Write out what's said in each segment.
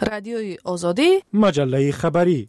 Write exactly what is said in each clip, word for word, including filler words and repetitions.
رادیوی آزادی، مجله خبری.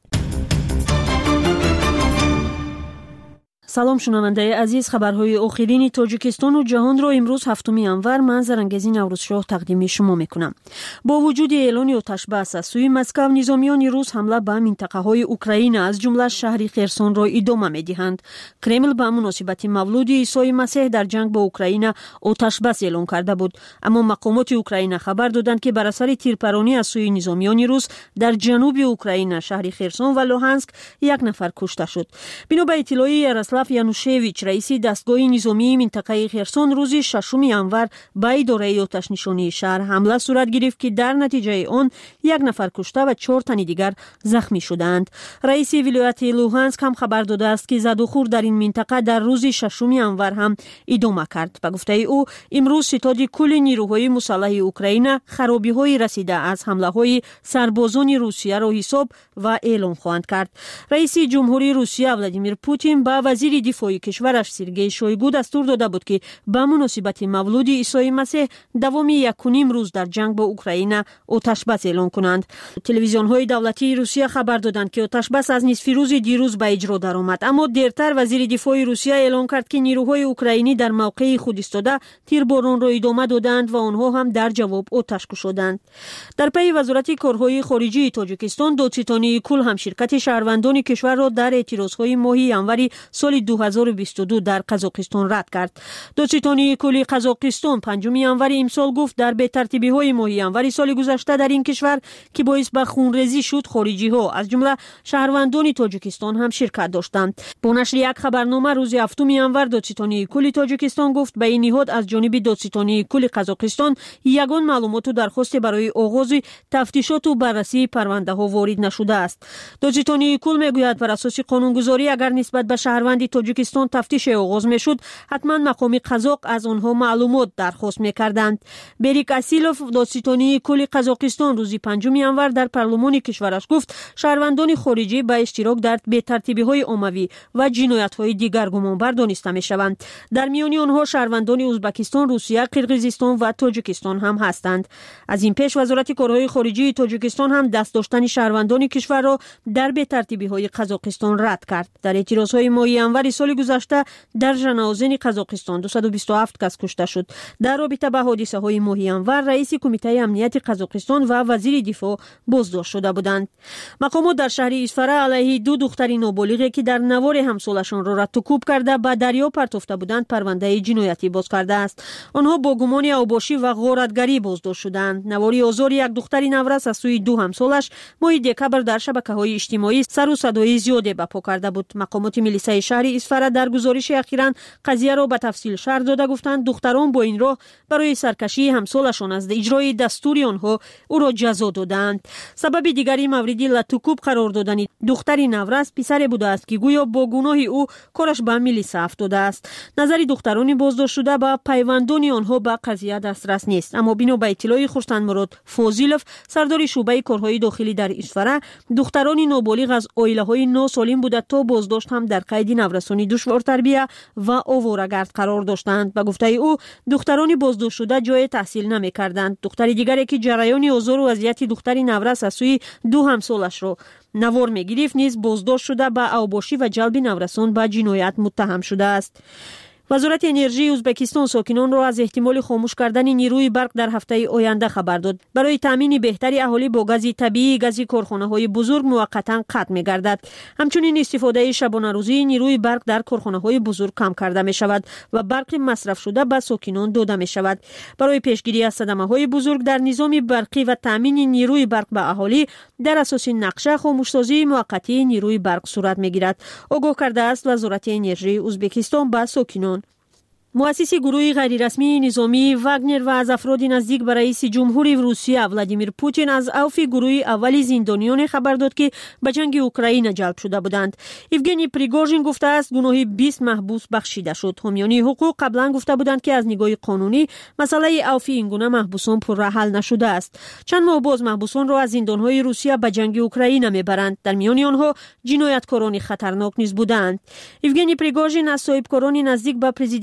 سلام شنونده عزیز، خبرهای آخرین تاجیکستان و جهان را امروز هفتم ینور من زرنگزی نوروزشاه تقدیم شما میکنم. با وجود اعلان آتش بس از سوی مسکو، نظامیان روس حمله به منطقه‌های اوکراین از جمله شهر خرسون را ادامه میدهند. کرمل به مناسبت مولود عیسی مسیح در جنگ با اوکراین آتش بس اعلان کرده بود، اما مقامات اوکراین خبر دادند که بر اثر تیرپرانی از سوی نظامیان روس در جنوب اوکراین شهر خرسون و لوهانسک یک نفر کشته شد. بنا به اطلاع یاروسلاو یانوشویچ، رئیس دستگاه نظامی منطقه خرسون، روز ششم ینور به اداره آتش نشانی شهر حمله صورت گرفت که در نتیجه آن یک نفر کشته و چهار تن دیگر زخمی شدند. رئیس ولایت لوهانسک هم خبر داده است که زد و خورد در این منطقه در روز ششم ینور هم ادامه کرد. به گفته او، امروز ستاد کل نیروهای مسلح اوکراین خرابی‌های رسیده از حمله‌های سربازان روسیه را حساب و اعلام خواهند کرد. رئیس جمهوری روسیه ولادیمیر پوتین با وزیر دفاع کشورش سرگئی شویگو دستور داده بود که به مناسبت مولود عیسی مسیح دوام یک و نیم روز در جنگ با اوکراین آتش بس اعلان کنند. تلویزیون‌های دولتی روسیه خبر دادند که آتش بس از نصف روز دیروز به اجرا درآمد، اما دیرتر وزیر دفاع روسیه اعلان کرد که نیروهای اوکراینی در موقع خود ایستاده تیرباران را ادامه دادند و آنها هم در جواب آتش کشیدند. در پی وزارت کارهای خارجه تاجیکستان، دادستانی کل هم شرکت شهروندان کشور را در اعتراضهای ماه ینور سال دو هزار و بیست و دو در قزاقستان رد کرد. دادستانی کل قزاقستان پنجم ینور امسال گفت در به ترتیبی های ماه ینور سال گذشته در این کشور که باعث به خونریزی شد، خارجی ها از جمله شهروندان تاجیکستان هم شرکت داشتند. با نشر یک خبرنامه روز هفتم ینور، دادستانی کل تاجیکستان گفت به این نهاد از جانب دادستانی کل قزاقستان یگان معلومات و درخواست برای آغاز تفتیشات و بررسی پرونده ها وارد نشده است. دادستانی کل میگوید بر اساس قانونگذاری اگر نسبت به شهروندی تاجیکستان تفتیش آغاز میشد، حتما مقام قزاق از آنها معلومات درخواست میکردند. بریک اسیلوف، دادستانی کل قزاقستان، روز پنجم ینور در پارلمان کشورش گفت شهروندان خارجی به اشتراک در بی‌ترتیبی های عمومی و جنایت های دیگر گمانبر دانسته میشوند. در میان آنها شهروندان ازبکستان، روسیه، قرقیزستان و تاجیکستان هم هستند. از این پیش وزارت کارهای خارجه تاجیکستان هم دست داشتن شهروندان کشور را در بی‌ترتیبی های قزاقستان رد کرد. در اعتراض های ماه ینور سال گذشته در ژناوزن قزاقستان دویست و بیست و هفت کس کشته شد. در رابطه با حادثه های ماه ینور، رئیس کمیته امنیت قزاقستان و وزیر دفاع بازداشت شده بودند. مقامات در شهر اسفاره علیه دو دختر نابالغ که در نوار همسالشان را رد و کوب کرده به دریا پرتافته بودند پرونده جنایتی باز کرده است. آنها با گمان اوباشی و غارتگری بازداشت شدند. نواری آزار یک دختر نورس از سوی دو همسالش ماه دکبر در شبکه‌های اجتماعی سر و صدای زیادی برپا کرده بود. مقامات ملیسای شهر اسفاره در گزارش اخیراً قضیه را به تفصیل شرح داده گفتند دختران با این راه برای سرکشی همسالشان از اجرای دستور آنها او را جزا دادند. سبب دیگری مورد لطوکوب قرار دادن دختر نورس پسر بوده است که گویا با گناه او کارش به ملیسا افتاده است. نظر دختران بازداشت شده با پیوندان آنها به قضیه دسترس نیست، اما بنا به اطلاع خورشید مراد فاضیلوف، سردار شعبه کارهای داخلی در اسفاره، دختران نابالغ از عائله‌های ناسالم بوده تا بازداشت هم در قید نورسانی دشوار تربیه و آواره‌گرد قرار داشتند. به گفته او، دختران بازداشت شده جای تحصیل نمی‌کردند. دختر دیگری که جریان آزار و اذیت دختر نورس از سوی دو همسالش را نوار می‌گرفت نیز بازداشت شده به اوباشی و جلب نورسان به جنایت متهم شده است. وزارت انرژی ازبکستان ساکنان را از احتمال خاموش کردن نیروی برق در هفته آینده خبر داد. برای تامین بهتری اهالی با گاز طبیعی، گاز کارخانه‌های بزرگ موقتا قطع می‌گردد. همچنین استفاده شبانه روزی نیروی برق در کارخانه‌های بزرگ کم کرده می‌شود و برق مصرف شده به ساکنان داده می‌شود. برای پیشگیری از صدمه‌های بزرگ در نظام برقی و تامین نیروی برق به اهالی، در اساس نقشه خاموشسازی موقتی نیروی برق صورت می‌گیرد. آگاه کرده است وزارت انرژی ازبکستان به ساکنان. مؤسس گروه غیررسمی نظامی واگنر و از افراد نزدیک به رئیس جمهوری روسیه ولادیمیر پوتین از عفو گروه اولی زندانیان خبر داد که به جنگ اوکراین جلب شده بودند. ایوگنی پریگوژین گفته است گناه بیست محبوس بخشیده شد. حامیان حقوق قبلا گفته بودند که از نگاه قانونی مسئله عفو این گونه محبوسان پر حل نشده است. چند ماه باز محبوسان را از زندانهای روسیه به جنگ اوکراین میبرند. در میان آنها جنایتکاران خطرناک نیز بودند. ایوگنی پریگوژین از صاحبکاران نزدیک به پرزیدنت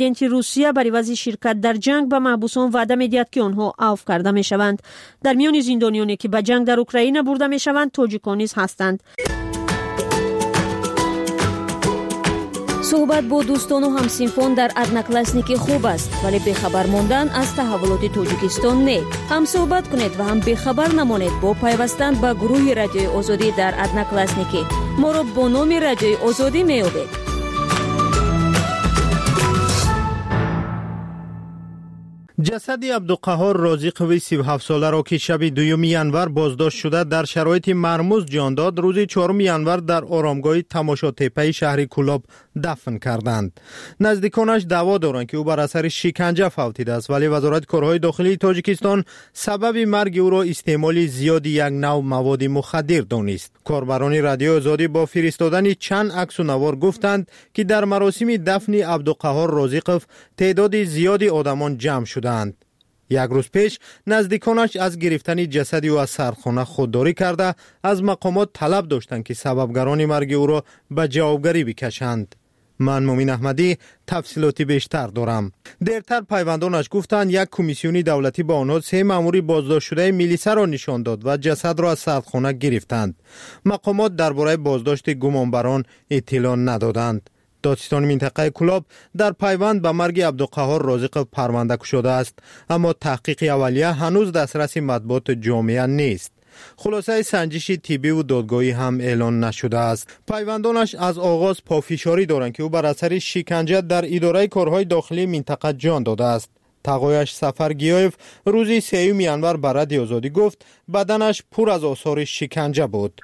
روسیه بر عوض شرکت در جنگ به محبوسان وعده می‌دهد که آنها عفو کرده می‌شوند. در میان زندانیانی که به جنگ در اوکراین برده می‌شوند تاجیکان نیز هستند. صحبت با دوستان و همسنفان در ادناکلاسنیکی خوب است، ولی بخبر ماندن از تحولات تاجیکستان نه. هم صحبت کنید و هم بخبر نمانید با پیوستن به گروه رادیوی آزادی در ادناکلاسنیکی. ما را با نام رادیوی آزادی می‌یابید. جسد عبدالقهار رازقوی سی و هفت ساله را که شب دوم ینور بازداشت شده در شرایط مرموز جان داد، روز چهارم ینور در آرامگاه تماشاتپه شهر کولاب دفن کردند. نزدیکانش دعوا دارند که او بر اثر شکنجه فوتیده است، ولی وزارت کارهای داخلی تاجیکستان سبب مرگ او را استعمال زیاد یک نوع مواد مخدر دانست. کاربران رادیو آزادی با فرستادن چند عکس و نوار گفتند که در مراسم دفن عبدالقهار رازقوف تعداد زیادی آدمان جمع شدند. یک روز پیش نزدیکانش از گرفتن جسد او از سردخانه خودداری کرده از مقامات طلب داشتند که سببگران مرگ او را به جوابگری بکشند. من مومین احمدی تفصیلاتی بیشتر دارم. دیرتر پیوندانش گفتند یک کمیسیونی دولتی با آنها سه مأمور بازداشت شده میلیسا را نشان داد و جسد را از سردخانه گرفتند. مقامات درباره بازداشت گمانبران اطلاع ندادند. دادستان منطقه کولاب در پیوند به مرگ عبدالقهار رازقوف پرونده گشوده است، اما تحقیق اولیه هنوز دسترس مطبوعات جامعه نیست. خلاصه سنجش طبی و دادگاهی هم اعلان نشده است. پیوندانش از آغاز پافشاری دارند که او بر اثر شکنجه در اداره کارهای داخلی منطقه جان داده است. تقایش سفر گیایف روزی سیوم ینور بر رادیو آزادی گفت بدنش پر از آثار شکنجه بود.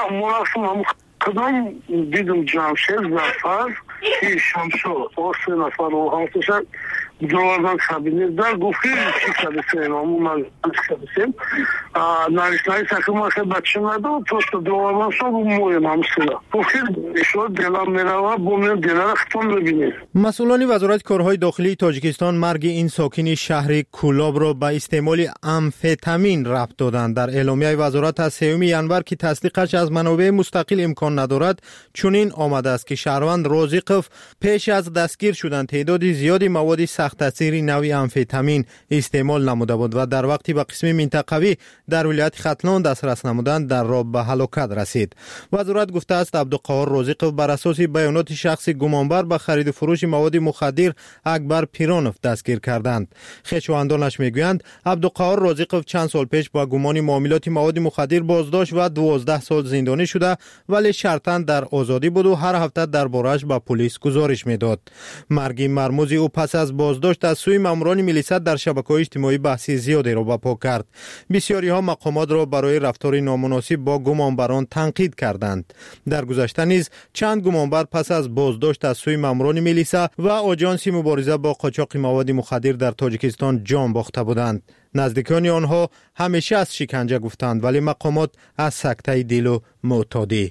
کدام دیدم جمشید زفر که شمشو آسه نفر و همسوشن دوازن کابینه در گفتی چی کردیم امو من کردیم نریشنای سکم که بچه نداد تو دوازن سال مویم همسولا گفتی شو دلم میروا بومیم دلم ختم ببینید. مسئولان وزارت کارهای داخلی تاجیکستان مرگ این ساکن شهر کولاب را به استعمال امفتامین ربط دادند. در اعلامیه وزارت از سیوم ینور که تصدیقش از منابع مستقل امکان ندارد چنین آمده است که شهروند رازقوف پیش از دستگیر شدن تعداد زیادی مواد سخت تاثیر نوعی امفتامین استعمال نموده بود و در وقتی به قسم منطقوی در ولایت ختلان دسترس نمودند در راه به هلاکت رسید. وزارت گفته است عبدالقهار رازقوف بر اساس بیانات شخص گمانبر به خرید و فروش مواد مخدر اکبر پیرانوف دستگیر کردند. خویشاوندانش میگویند عبدالقهار رازقوف چند سال پیش با گمان معاملات مواد مخدر بازداشت و دوازده سال زندانی شده، ولی شرطاً در آزادی بود و هر هفته درباره‌اش به پلیس گزارش میداد. مرگ مرموز او پس از بازداشت از سوی ماموران میلیسا در شبکه‌های اجتماعی بحث زیادی را برپا کرد. بسیاری ها مقامات را برای رفتار نامناسب با گمانبران تنقید کردند. در گذشته نیز چند گمانبر پس از بازداشت از سوی ماموران میلیسا و آژانس مبارزه با قاچاق مواد مخدر در تاجیکستان جان باخته بودند. نزدیکان آنها همیشه از شکنجه گفتند، ولی مقامات از سکته دل و معتادی.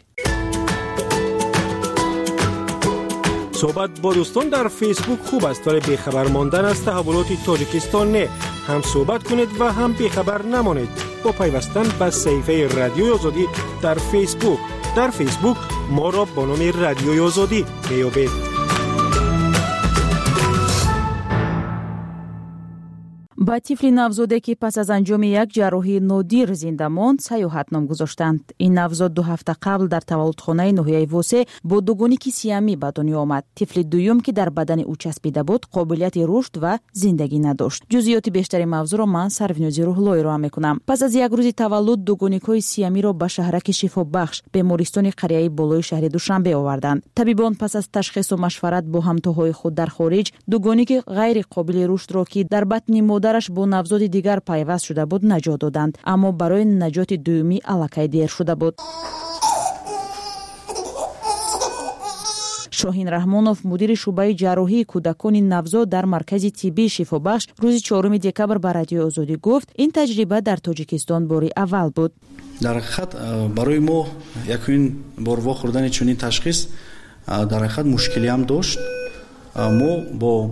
صحبت با دوستان در فیسبوک خوب است، ولی بیخبر ماندن از تحولات تاجیکستان نه. هم صحبت کنید و هم بیخبر نمانید با پیوستن به صفحه رادیوی آزادی در فیسبوک. در فیسبوک ما را با نام رادیوی آزادی میابید. با طفل نوزاده که پس از انجام یک جراحی نادر زنده ماند سیاحت نام گذاشتند. این نوزاد دو هفته قبل در تولدخانه ناحیه واسه با دوگانیک سیامی به دنیا آمد. طفل دوم که در بدن او چسبیده بود قابلیت رشد و زندگی نداشت. جزئیات بیشتری موضوع را من سروینوزی روحلوی را میکنم. پس از یک روز تولد دوگانیک‌های سیامی را به شهرک شفا بخش بیمارستان قریه بالای شهر دوشنبه آوردند. طبیبان پس از تشخیص و مشورت با همتاهای خود در خارج دوگانیک غیر قابل رشد را که در بطن مادر با نوزاد دیگر پیوست شده بود نجات دادند، اما برای نجات دومی الکی دیر شده بود. شاهین رحمانوف مدیر شعبه جراحی کودکان نوزاد در مرکز طبی شفابخش روز چهارم دکبر به رادیو آزادی گفت این تجربه در تاجیکستان باری اول بود. در حقیقت برای ما یکوین بار واخوردن چنین تشخیص در حقیقت مشکلی هم داشت. ما با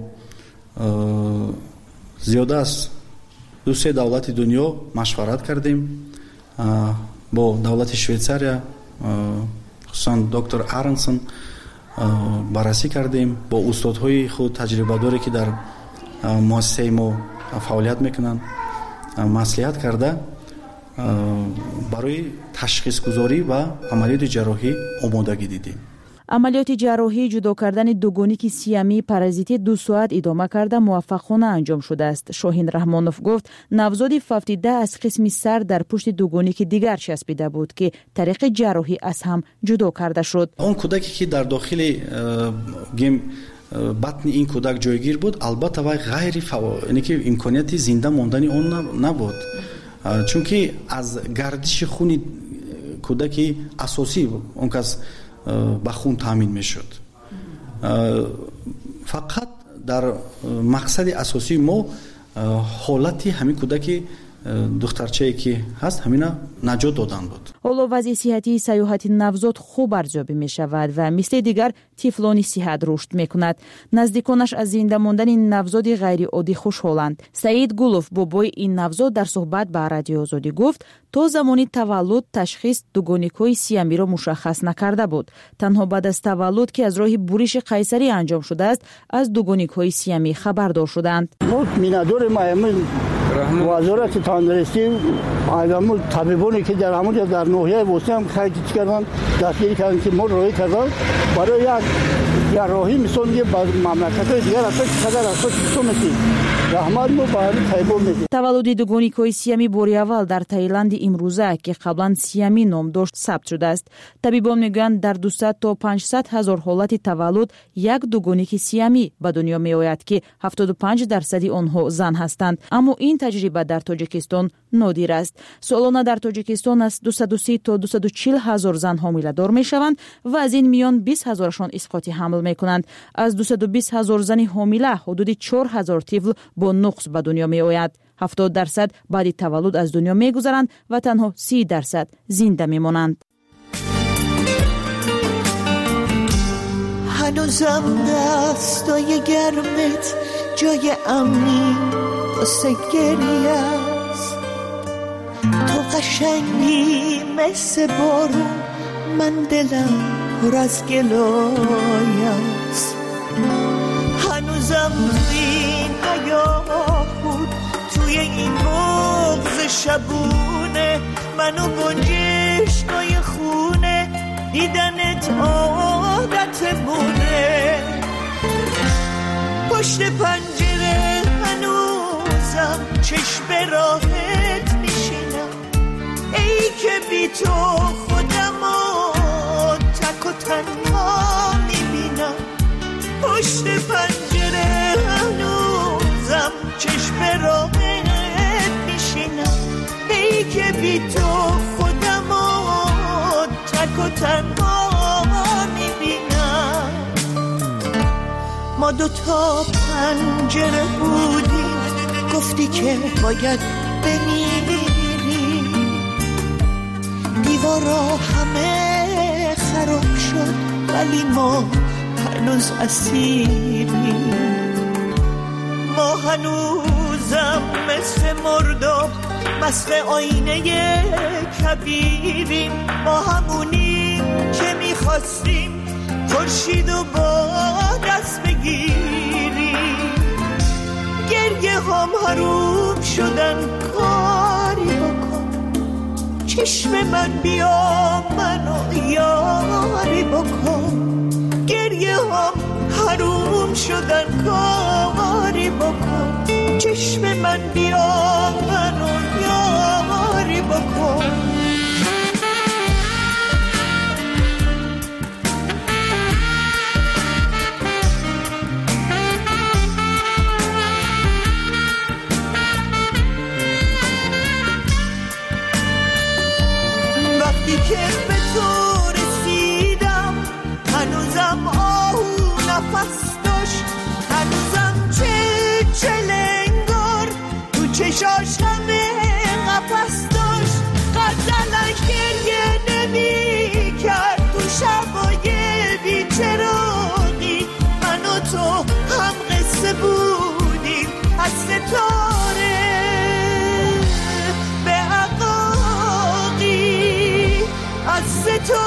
زیاده از دو سه دولت دنیا مشورت کردیم، با دولت شویцария خصوصا دکتر آرنسون بررسی کردیم. با استادهای خود تجربه داری که در مؤسسه ما فعالیت میکنن مصلحت کرده برای تشخیص گذاری و عملیات جراحی آمادگی دیدیم. عملیات جراحی جدا کردن دوگونیک سیامی پارازیتی دو ساعت ادامه کرده موفقانه انجام شده است. شاهین رحمانوف گفت نوزاد ففتیده از قسم سر در پشت دوگونیک دیگر چسبیده بود که طریق جراحی از هم جدا کرده شد. اون کودکی که در داخل گیم بطن این کودک جایگیر بود البته وای غیر فعال، یعنی که امکانیت زنده ماندن اون نبود، چون که از گردش خون کودکی اساسی اون کس به خون تامین میشد. فقط در مقصد اساسی ما حالتی همین کودکی دخترچه‌ای که هست همینا نجات دادن بود. حالا وضع صحتی سیاحت نوزاد خوب ارزیابی می شود و مثل دیگر طفلان صحت رشد می کند. نزدیکانش از زنده ماندن این نوزاد غیر عادی خوشحالند. سعید گلوف بابای این نوزاد در صحبت با رادیو آزادی گفت تا زمانی تولد تشخیص دوگانیک‌های سیامی را مشخص نکرده بود. تنها بعد از تولد که از راه بوریش قیصری انجام شده است از دوگانیک‌های سیامی خبردار شدند. مینادور مایمون وزارت تندرستی آدمو طبیبانی که در همون در ناحیه وسطی هم خیلی کردن دستگیری کردن که ما روی کردن برای یک جراحی مثلا یه مملکت‌های دیگر اصلا چقدر اصلا سومتی رحمت مو برای طبیب میدید. تولد دوگانیک‌های سیامی باری اول در تایلند امروزه که قبلا سیامی نام داشت ثبت شده است. طبیبان میگویند در دویست تا پانصد هزار حالت تولد یک دوگانیک سیامی به دنیا میآید که هفتاد و پنج درصد آنها زن هستند، اما این تجربه در تاجیکستان نادر است. سالانه در تاجیکستان از دویست و سی تا دویست و چهل هزار زن حامله دار میشوند و از این میان بیست هزارشان اسقاط حمل میکنند. از دویست و بیست هزار زن حامله حدود چهار هزار طفل با نقص به دنیا میآید. هفتاد درصد بعد تولد از دنیا میگذرند و تنها سی درصد زنده میمانند. هنوزم دستای گرمت جای امنی واسه گریه است، تو قشنگی مثل بارون، من دلم پر از گلایه است. هنوزم توی این حیاهون توی این بغض شبونه منو گنجشکای خونه دیدنت عادتمونه. پشت پنجره هنوزم چشم راحت میشینم، ای که بی تو خودمو تک و تنها میبینم. پشت پنجره هنوزم چشم راحت میشینم، ای که بی تو خودمو تک و تنها میبینم. ما دوتا پنجره بودیم، گفتی که باید بمیری، دیوارا همه خراب شد ولی ما هنوز اسیریم. ما هنوزم مثل مرداب مست آینه کبیریم. ما همونیم که میخواستیم خورشیدو با دست بگیریم. گریه هم حروم شدن، کاری بکن چشم من بیا منو یاری بکن. گریه هم حروم شدن، کاری بکن چشم من بیا منو یاری بکن. وقتی که به تو رسیدم هنوزم آهو نفس داشت، هنوزم چه چلنگار تو چشاش همه قفس داشت. غزلش گریه نمی کرد تو شبای بیچراغی، من و تو هم قصه بودیم از ستاره به عقاقی، از ستاره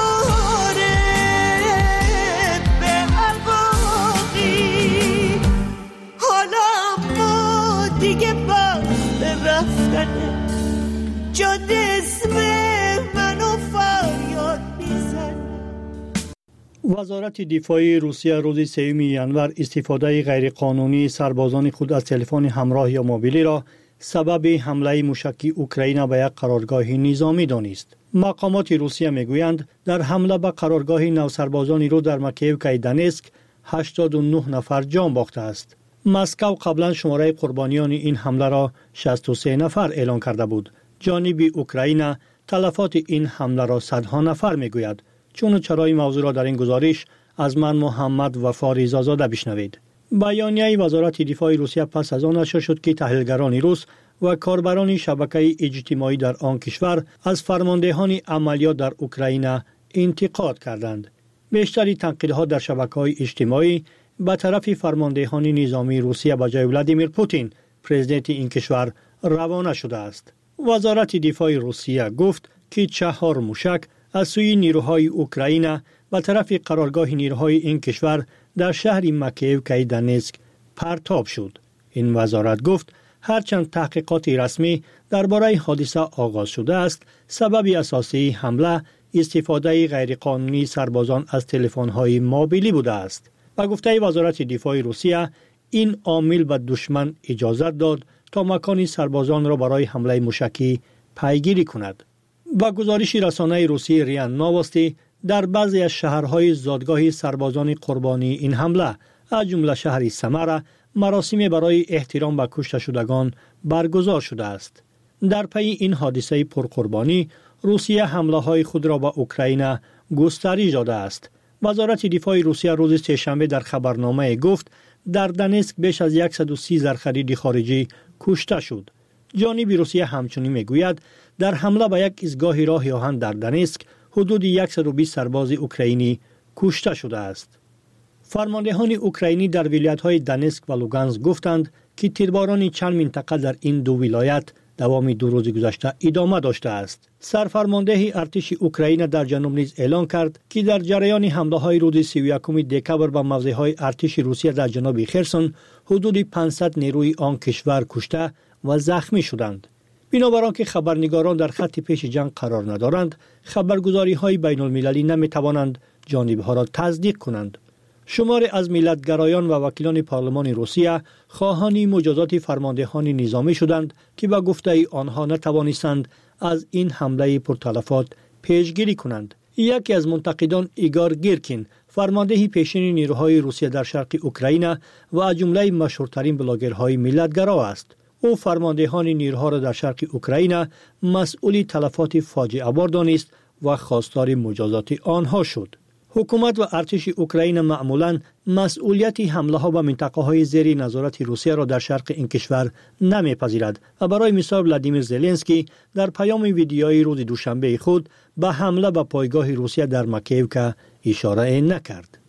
وزارت دفاع روسیه روز سوم ژانویه استفاده غیرقانونی سربازان خود از تلفن همراه یا موبیلی را سبب حمله موشکی اوکراین به یک قرارگاه نظامی دانست. مقامات روسیه میگویند در حمله به قرارگاه نوسربازان رو در مکیوکای دانسک هشتاد و نه نفر جان باخته است. مسکو قبلا شماره قربانیان این حمله را شصت و سه نفر اعلام کرده بود. جانب اوکراین تلفات این حمله را صدها نفر میگوید. چون چرای موضوع را در این گزارش از من محمد وفا ریزازاده بشنوید. بیانیه وزارت دفاع روسیه پس از آن نشر شد که تحلیلگران روس و کاربران شبکه اجتماعی در آن کشور از فرماندهان عملیات در اوکراین انتقاد کردند. بیشتری تنقیدها در شبکه‌های اجتماعی به طرف فرماندهان نظامی روسیه به جای ولادیمیر پوتین پرزیدنت این کشور روانه شده است. وزارت دفاع روسیه گفت که چهار موشک از سوی نیروهای اوکراین به طرف قرارگاه نیروهای این کشور در شهر مکیوکای دانسک پرتاب شد. این وزارت گفت هرچند تحقیقات رسمی درباره حادثه آغاز شده است، سبب اساسی حمله استفاده غیرقانونی سربازان از تلفن‌های موبیلی بوده است. با گفته وزارت دفاع روسیه این عامل به دشمن اجازه داد تا مکان سربازان را برای حمله موشکی پیگیری کند. با گزارش رسانه روسی ریا نووستی در بعضی از شهرهای زادگاه سربازان قربانی این حمله از جمله شهر سمره مراسم برای احترام به کشته شدگان برگزار شده است. در پی این حادثه پرقربانی روسیه حمله های خود را به اوکراین گسترش داده است. وزارت دفاع روسیه روز سه‌شنبه در خبرنامه گفت در دانسک بیش از صد و سی زرخرید خارجی کشته شد. جانب روسیه همچنین میگوید در حمله به یک ایستگاه راه آهن در دانسک حدود صد و بیست سرباز اوکراینی کشته شده است. فرماندهان اوکراینی در ولایت‌های دانسک و لوگانسک گفتند که تیرباران چند منطقه در این دو ولایت دوام دو روز گذشته ادامه داشته است. سرفرمانده ارتش اوکراین در جنوب نیز اعلام کرد که در جریان حمله‌های روز سی و یکم دکبر به موضع‌های ارتش روسیه در جنوب خرسون حدود پانصد نیروی آن کشور کشته و زخمی شدند. بنابر آنکه خبرنگاران در خط پیش جنگ قرار ندارند، خبرگزاری‌های بین‌المللی نمی‌توانند جانب‌ها را تصدیق کنند. شمار از ملت‌گرایان و وکیلان پارلمان روسیه خواهان مجازات فرماندهان نظامی شدند که با گفته آنها نتوانستند از این حمله پرتلفات پیشگیری کنند. یکی از منتقدان ایگار گیرکین، فرمانده پیشین نیروهای روسیه در شرق اوکراین و از جمله مشهورترین بلاگرهای ملت‌گرا است. او فرماندهان نیروها را در شرق اوکراین مسئول تلفات فاجعه بار دانست و خواستار مجازات آنها شد. حکومت و ارتش اوکراین معمولاً مسئولیت حمله ها به منطقه های زیر نظارت روسیه را در شرق این کشور نمیپذیرد و برای مثال ولادیمیر زلنسکی در پیام ویدیویی روز دوشنبه خود به حمله به پایگاه روسیه در مکیوکا اشاره نکرد.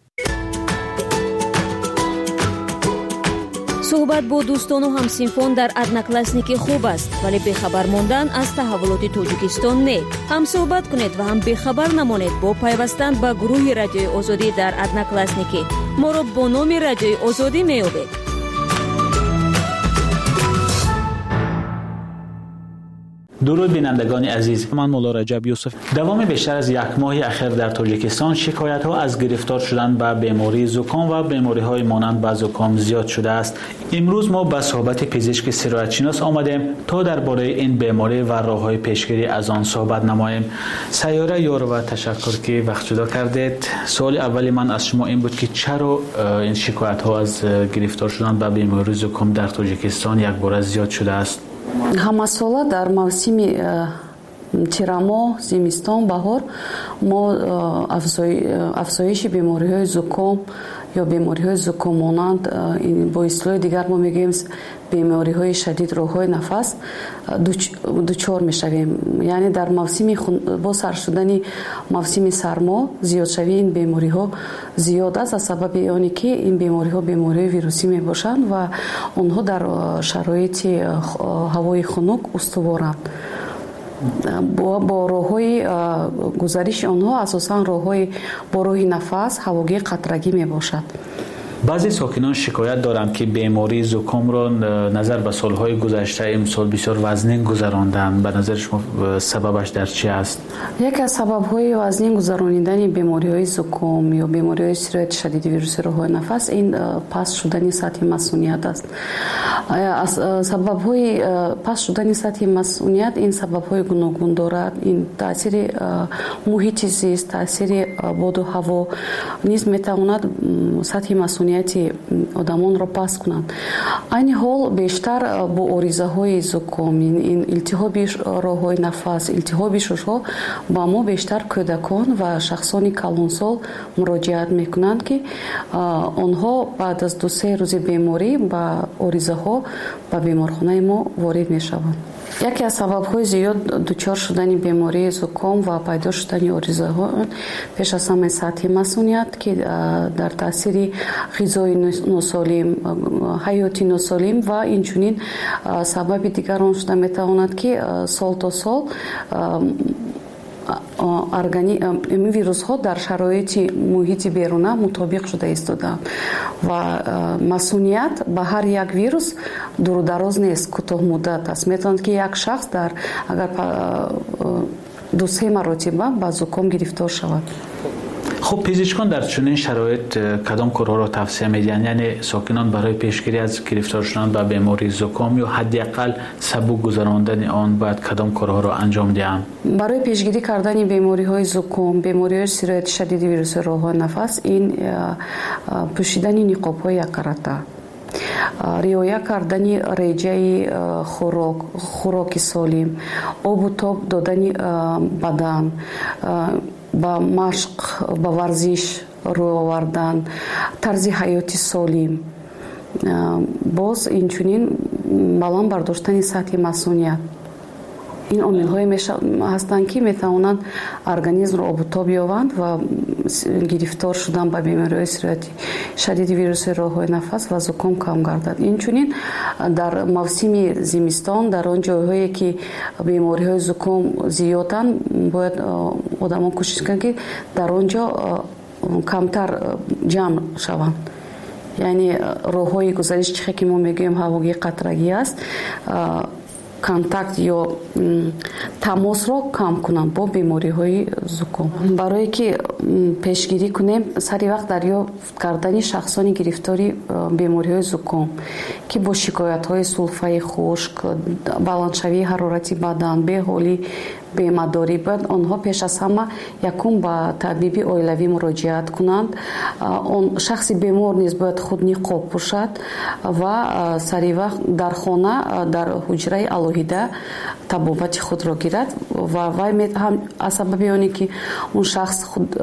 صحبت با دوستان و همسینفون در ادناکلاسنیکی خوب است، ولی بخبر ماندن از تحولات توجیکستان نه. هم صحبت کنید و هم بخبر نمانید با پیوستن به گروه رادیوی آزادی در ادناکلاسنیکی. ما را با نام رادیوی آزادی میابید. درود بینندگان عزیز، من مولا رجب یوسف. دوام بیشتر از یک ماه اخیر در تاجیکستان شکایت ها از گرفتار شدن به بیماری زکام و بیماری های مانند به زکام زیاد شده است. امروز ما به صحبت پزشک سرایت شناس آمدیم تا درباره این بیماری و راه های پیشگیری از آن صحبت نماییم. سیاره یار و تشکر که وقت جدا کردید. سوال اولی من از شما این بود که چرا این شکایت ها از گرفتار شدن به بیماری زکام در تاجیکستان یک بار زیاد شده است؟ ҳама сола дар мавсими тирамо, зимистон, баҳор мо афзоиши бемориҳои зуком ё бемориҳои зукомонанд бо истлоҳи дигар мо мегӯем бемориҳои шадид роҳҳои нафас дучор мешавем. яъне дар мавсими бо сар шудани мавсими сармо зиёдшавии ин бемориҳо зиёд аст аз сабаби оне ки ин бемориҳо бемориҳои вирусӣ мебошанд ва онҳо дар шароити ҳавои хунук устуворанд. бо роҳҳои гузариши онҳо асосан роҳҳои бо роҳи нафас ҳавогирӣ қатрагӣ мебошад. بعضی ساکنان شکایت دارند که بیماری زکام را نظر به سالهای گذشته امسال بسیار وزنین گذراندند. به نظر شما سببش در چی است؟ یکی از سبب‌های وزنین گذراندن بیماری‌های زکام یا بیماری‌های سرایت شدید ویروس راه‌های نفس این پست شدن سطح مسئولیت است. سبب‌های پست شدن سطح مسئولیت این سبب‌های گوناگون دارد. این تاثیر محیط زیست، تاثیر باد و هوا نیز می‌تواند سطح مسئولیت آدمان را پست کنند. این حال بیشتر با عریضه‌های زکام، این التهاب راه‌های نفس، التهاب شش‌ها با ما بیشتر کودکان و شخصان کلانسال مراجعت میکنند که آنها بعد از دو سه روز بیماری با عریضه‌ها به بیمارخانه ما وارد میشوند. یکی از سبب‌های زیاد دچار شدن بیماری زکام و پیدا شدن عریضه‌ها پیش از همه سطح مسئولیت که در تاثیر غذای ناسالم، حیاتی ناسالم و اینچنین سبب دیگر آن شده میتواند که سال تا سال این ویروس ها در شرایط محیط بیرونه مطابق شده ایستادند و مسئولیت به هر یک ویروس دور و دراز نیست، کوتاه مدت است. میتواند که یک شخص در اگر دو سه مرتبه با زکام گرفتار شود. خب پزشکان در چنین شرایط کدام کارها را توصیه می‌دهند؟ یعنی ساکنان برای پیشگیری از گرفتار شدن به بیماری زکام یا حداقل سبک گذراندن آن باید کدام کارها را انجام دهند؟ برای پیشگیری کردن بیماری‌های زکام، بیماری‌های سرایت شدید ویروس راه‌های نفس این پوشیدن نقاب‌های یک کارته، رعایت کردن رژه خوراک خوراک سالم، آب و تاب دادن بدن، با مشق با ورزش رو آوردن، طرز حیاتی سالم، باز اینچنین بالان برداشتن سطح مسئولیت. این عامل‌های هستند که میتوانند ارگانیسم را آب و تاب یابند و گرفتار شدن به بیماری‌های سرایت شدید ویروس راه‌های نفس و زکام کم گردد. اینچنین در موسم زمستان در آن جاهایی که بیماری‌های زکام زیادند باید آدمان کوشش کنند که در آنجا کمتر جمع شوند. یعنی راه‌های گذشت چیزی که ما میگیم هوایی قطرگی است، کنتاکت یا تماس را کم کنند با بیماری های زکام. برای که پیشگیری کنیم سری وقت دریافت کردن شخصان گرفتاری بیماری های زکام که با شکایت های سلفه خشک، بلندشوی حرارتی بدن، بی‌حالی، بیمه‌داری باید آنها پیش از همه یکم به طبیب عائلوی مراجعت کنند. آن شخص بیمار نیز باید خود نقاب پوشد و سری وقت در خانه در حجره الهیده طبابت خود را گیرد و وای هم از سبب آنی که اون شخص خود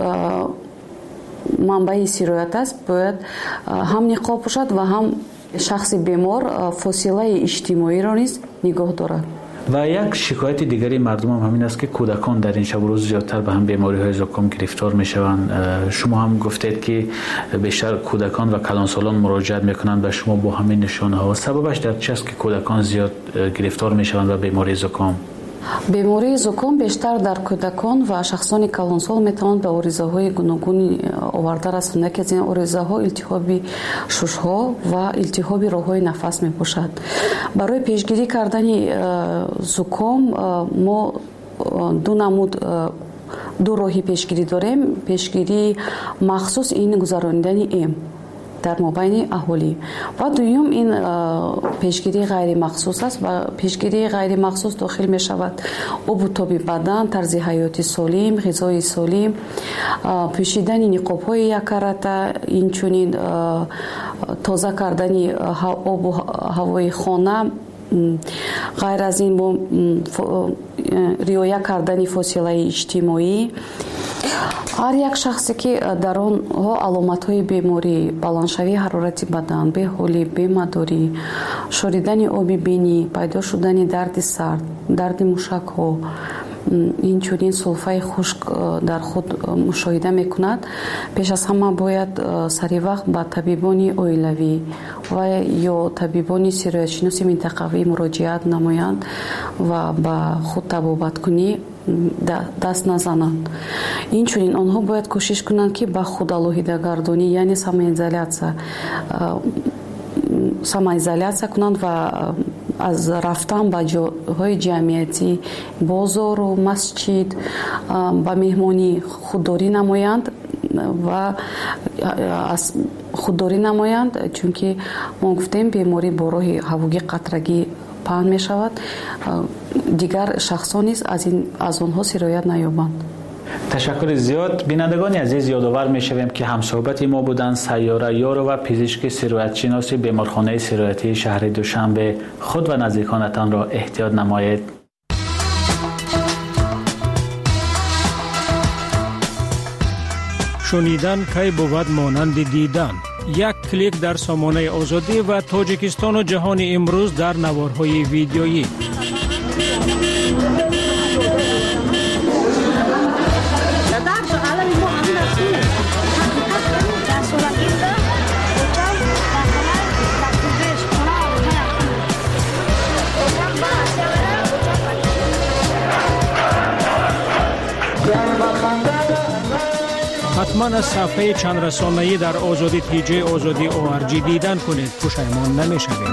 منبع سرایت است باید هم نقاب پوشد و هم شخص بیمار فاصله اجتماعی را نیز نگاه دارد. و یک شکایت دیگری مردم هم همین است که کودکان در این شب و روز زیادتر به هم بیماری های زکام گرفتار می شوند. شما هم گفتید که بیشتر کودکان و کلانسالان مراجعت می کنند به شما با همین نشانه ها. سببش در چی است که کودکان زیاد گرفتار می شوند به بیماری زکام؟ بیماری زکام بیشتر در کودکان و شخصان کلانسال میتواند به عریضه‌های گوناگون آورده رسانده که از این عریضه‌ها التهاب شش‌ها و التهاب راه‌های نفس میباشد. برای پیشگیری کردن زکام ما دو نمود دو راهی پیشگیری داریم. پیشگیری مخصوص این گذراندن ایم در مابین اهالی و دوم این پیشگیری غیر مخصوص است و پیشگیری غیر مخصوص داخل می شود آب و تاب بدن، طرز حیاتی سالم، غذای سالم، پوشیدن نقاب های یک کارته، اینچنین تازه کردن آب و هوای خانه، غیر از این با رعایت کردن فاصله اجتماعی. هر یک شخصی که در آنها علامت‌های بیماری، بلندشوی حرارت بدن، بی‌حالی، بیمه‌داری، شوریدن آب بینی، پیدا شدن درد سر، درد موشک‌ها، اینچنین سلفه خشک در خود مشاهده می‌کند، پیش از همه باید سری وقت به طبیبان عائلوی و یا طبیبان سرایت‌شناس منطقوی مراجعت نمایند و با خود طبابت کنی даст назананд. Инчунин онҳо бояд кӯшиш кунанд ки ба худалоҳидагардонӣ, яъне самоизоляция самоизоляция кунанд ва аз рафтан ба ҷойҳои ҷамъиятӣ, бозору масҷид ба меҳмонӣ худдорӣ намоянд ва аз худдорӣ намоянд, чунки мо гуфтем беморӣ бо роҳи ҳавогӣ қатрагӣ паҳн мешавад, дигар шахсон низ аз онҳо сироят наёбанд. ташаккури зиёд. бинандагони азиз, ёдовар мешавем ки ҳамсоҳбати мо буданд Сайёра Ёрова, пизишки сироятшиноси беморхонаи сироятии шаҳри Душанбе. худ ва наздиконатонро эҳтиёт намоед. шунидан кай бувад монанди дидан. як клик дар сомонаи озодӣ ва Тоҷикистону ҷаҳони имрӯз дар наворҳои видеоӣ. ҳатман аз сафҳаи чандрасонаӣ дар озоди тиҷаи озоди о ар ҷи дидан кунед, пушаймон намешавед.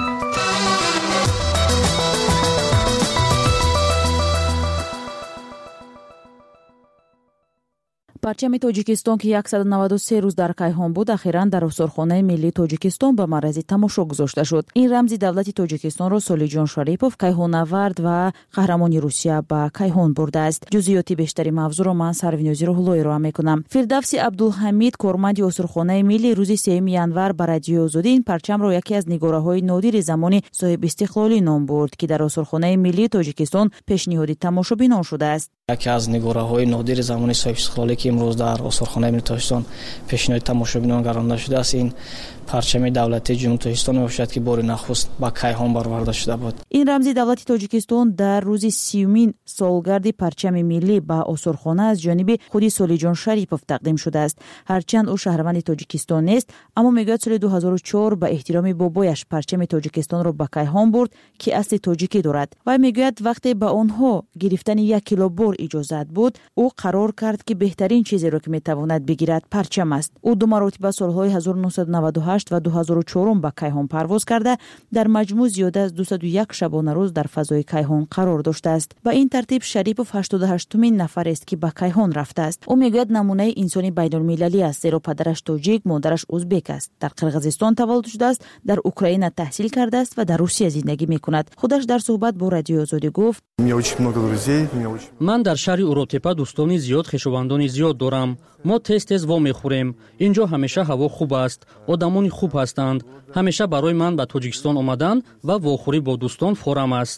парчами Тоҷикистон ки яксад و نود و سه рӯз дар Кайҳон буд, ахиран дар осорхонаи миллии Тоҷикистон ба маърази тамошо гузошта шуд. Ин рамзи давлати Тоҷикистонро Солиҷон Шарипов, кайҳоннавард ва қаҳрамони Русия ба Кайҳон бурдааст. ҷузъиёти бештари мавзӯъро ман Сарвинёзи Рӯҳулло ироа мекунам. Фирдавси Абдулҳамид, корманди осорхонаи миллӣ, рӯзи сеюми январ ба Радиои Озодӣ ин парчамро яке аз нигораҳои нодири замони соҳибистиқлолӣ ном бурд, ки дар осорхонаи миллии Тоҷикистон пешниҳоди тамошобинон шудааст. яке аз нигораҳои нодири замони соҳибистиқлолӣ ки имрӯз дар осорхонаи миллии Тоҷикистон пешниҳоди тамошобинон гаронда шудааст, ин парчами давлати ҷумҳури Тоҷикистон мебошад ки бори нахуст ба Кайҳон бароварда шуда буд. ин рамзи давлати Тоҷикистон дар рӯзи сиюмин солгарди парчами миллӣ ба осорхона аз ҷониби худи Солиҷон Шарипов тақдим шудааст. ҳарчанд ӯ шаҳрванди Тоҷикистон нест, аммо мегӯяд соли ду ҳазору чор ба эҳтироми бобояш парчами Тоҷикистонро ба Кайҳон бурд, ки асли тоҷикӣ дорад. вай мегӯяд вақте ба онҳо гирифтани як кило бор иҷозат буд, ӯ қарор кард ки беҳтарин чизеро ки метавонад бигирад парчам аст. ӯ ду маротиба солҳои ҳазору нуҳсаду наваду ҳашт ва ду ҳазору чорум ба Кайҳон парвоз карда, дар маҷмӯъ зиёда аз дусаду як шабонарӯз дар фазои Кайҳон қарор доштааст. ба ин тартиб Шарипов ҳаштоду ҳаштумин нафарест ки ба Кайҳон рафтааст. ӯ мегӯяд намунаи инсони байнулмилалӣ аст, зеро падараш тоҷик, модараш ӯзбек аст. дар Қирғизистон таваллуд шудааст, дар Украина таҳсил кардааст ва дар Русия зиндагӣ мекунад. худаш дар суҳбат бо Радиои Озодӣ гуфт: ман дар шаҳри Уротепа дӯстони зиёд, хешовандони зиёд дорам. мо тез-тез во мехӯрем. инҷо ҳамеша ҳаво хуб аст, одамони хуб ҳастанд. ҳамеша барои ман ба Тоҷикистон омадан ва вохӯрӣ бо дӯстон форам аст.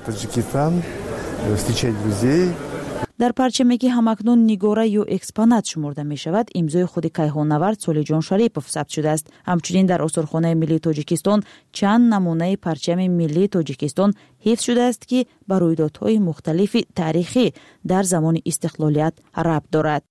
дар парчаме ки ҳамакнун нигора ё экспонат шуморда мешавад, имзои худи кайҳоннавард Солиҷон Шарипов сабт шудааст. ҳамчунин дар осорхонаи миллии Тоҷикистон чанд намунаи парчами миллии Тоҷикистон ҳифз шудааст, ки ба рӯйдодҳои мухталифи таърихӣ дар замони истиқлолият рабт дорад.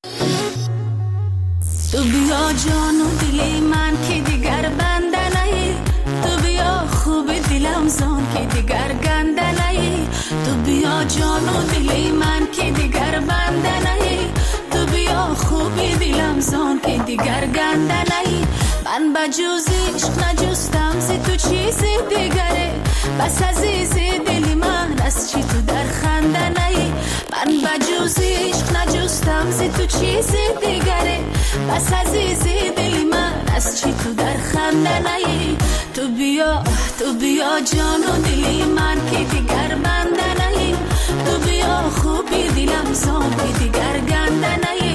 تو بیا جان و دل من که دیگر بنده نهی، تو بیا خوب دلم زان که دیگر گنده نهی، تو بیا جان و دل من که دیگر بنده نهی، تو بیا خوب دلم زان که دیگر گنده نهی. من با جز عشق نجستم زی تو چیزی دیگره، بس عزیز دل من از چی تو در خنده نهی. من با جز عشق نجستم زی تو چیزی دیگره، بس عزیز دل من از چی تو در خنده نهی. تو بیا تو بیا جان و دل من که دیگر بنده نهی، تو بیا خوبی دلم زان که دیگر گنده نهی.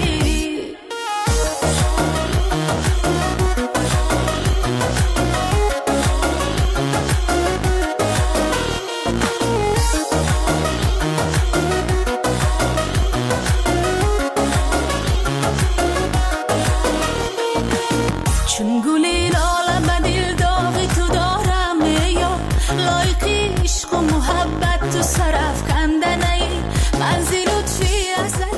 چون گلی لاله به دل داغی تو دارم یا لایقی عشق و محبت تو سرف کنده نی، منزل لطفی ازل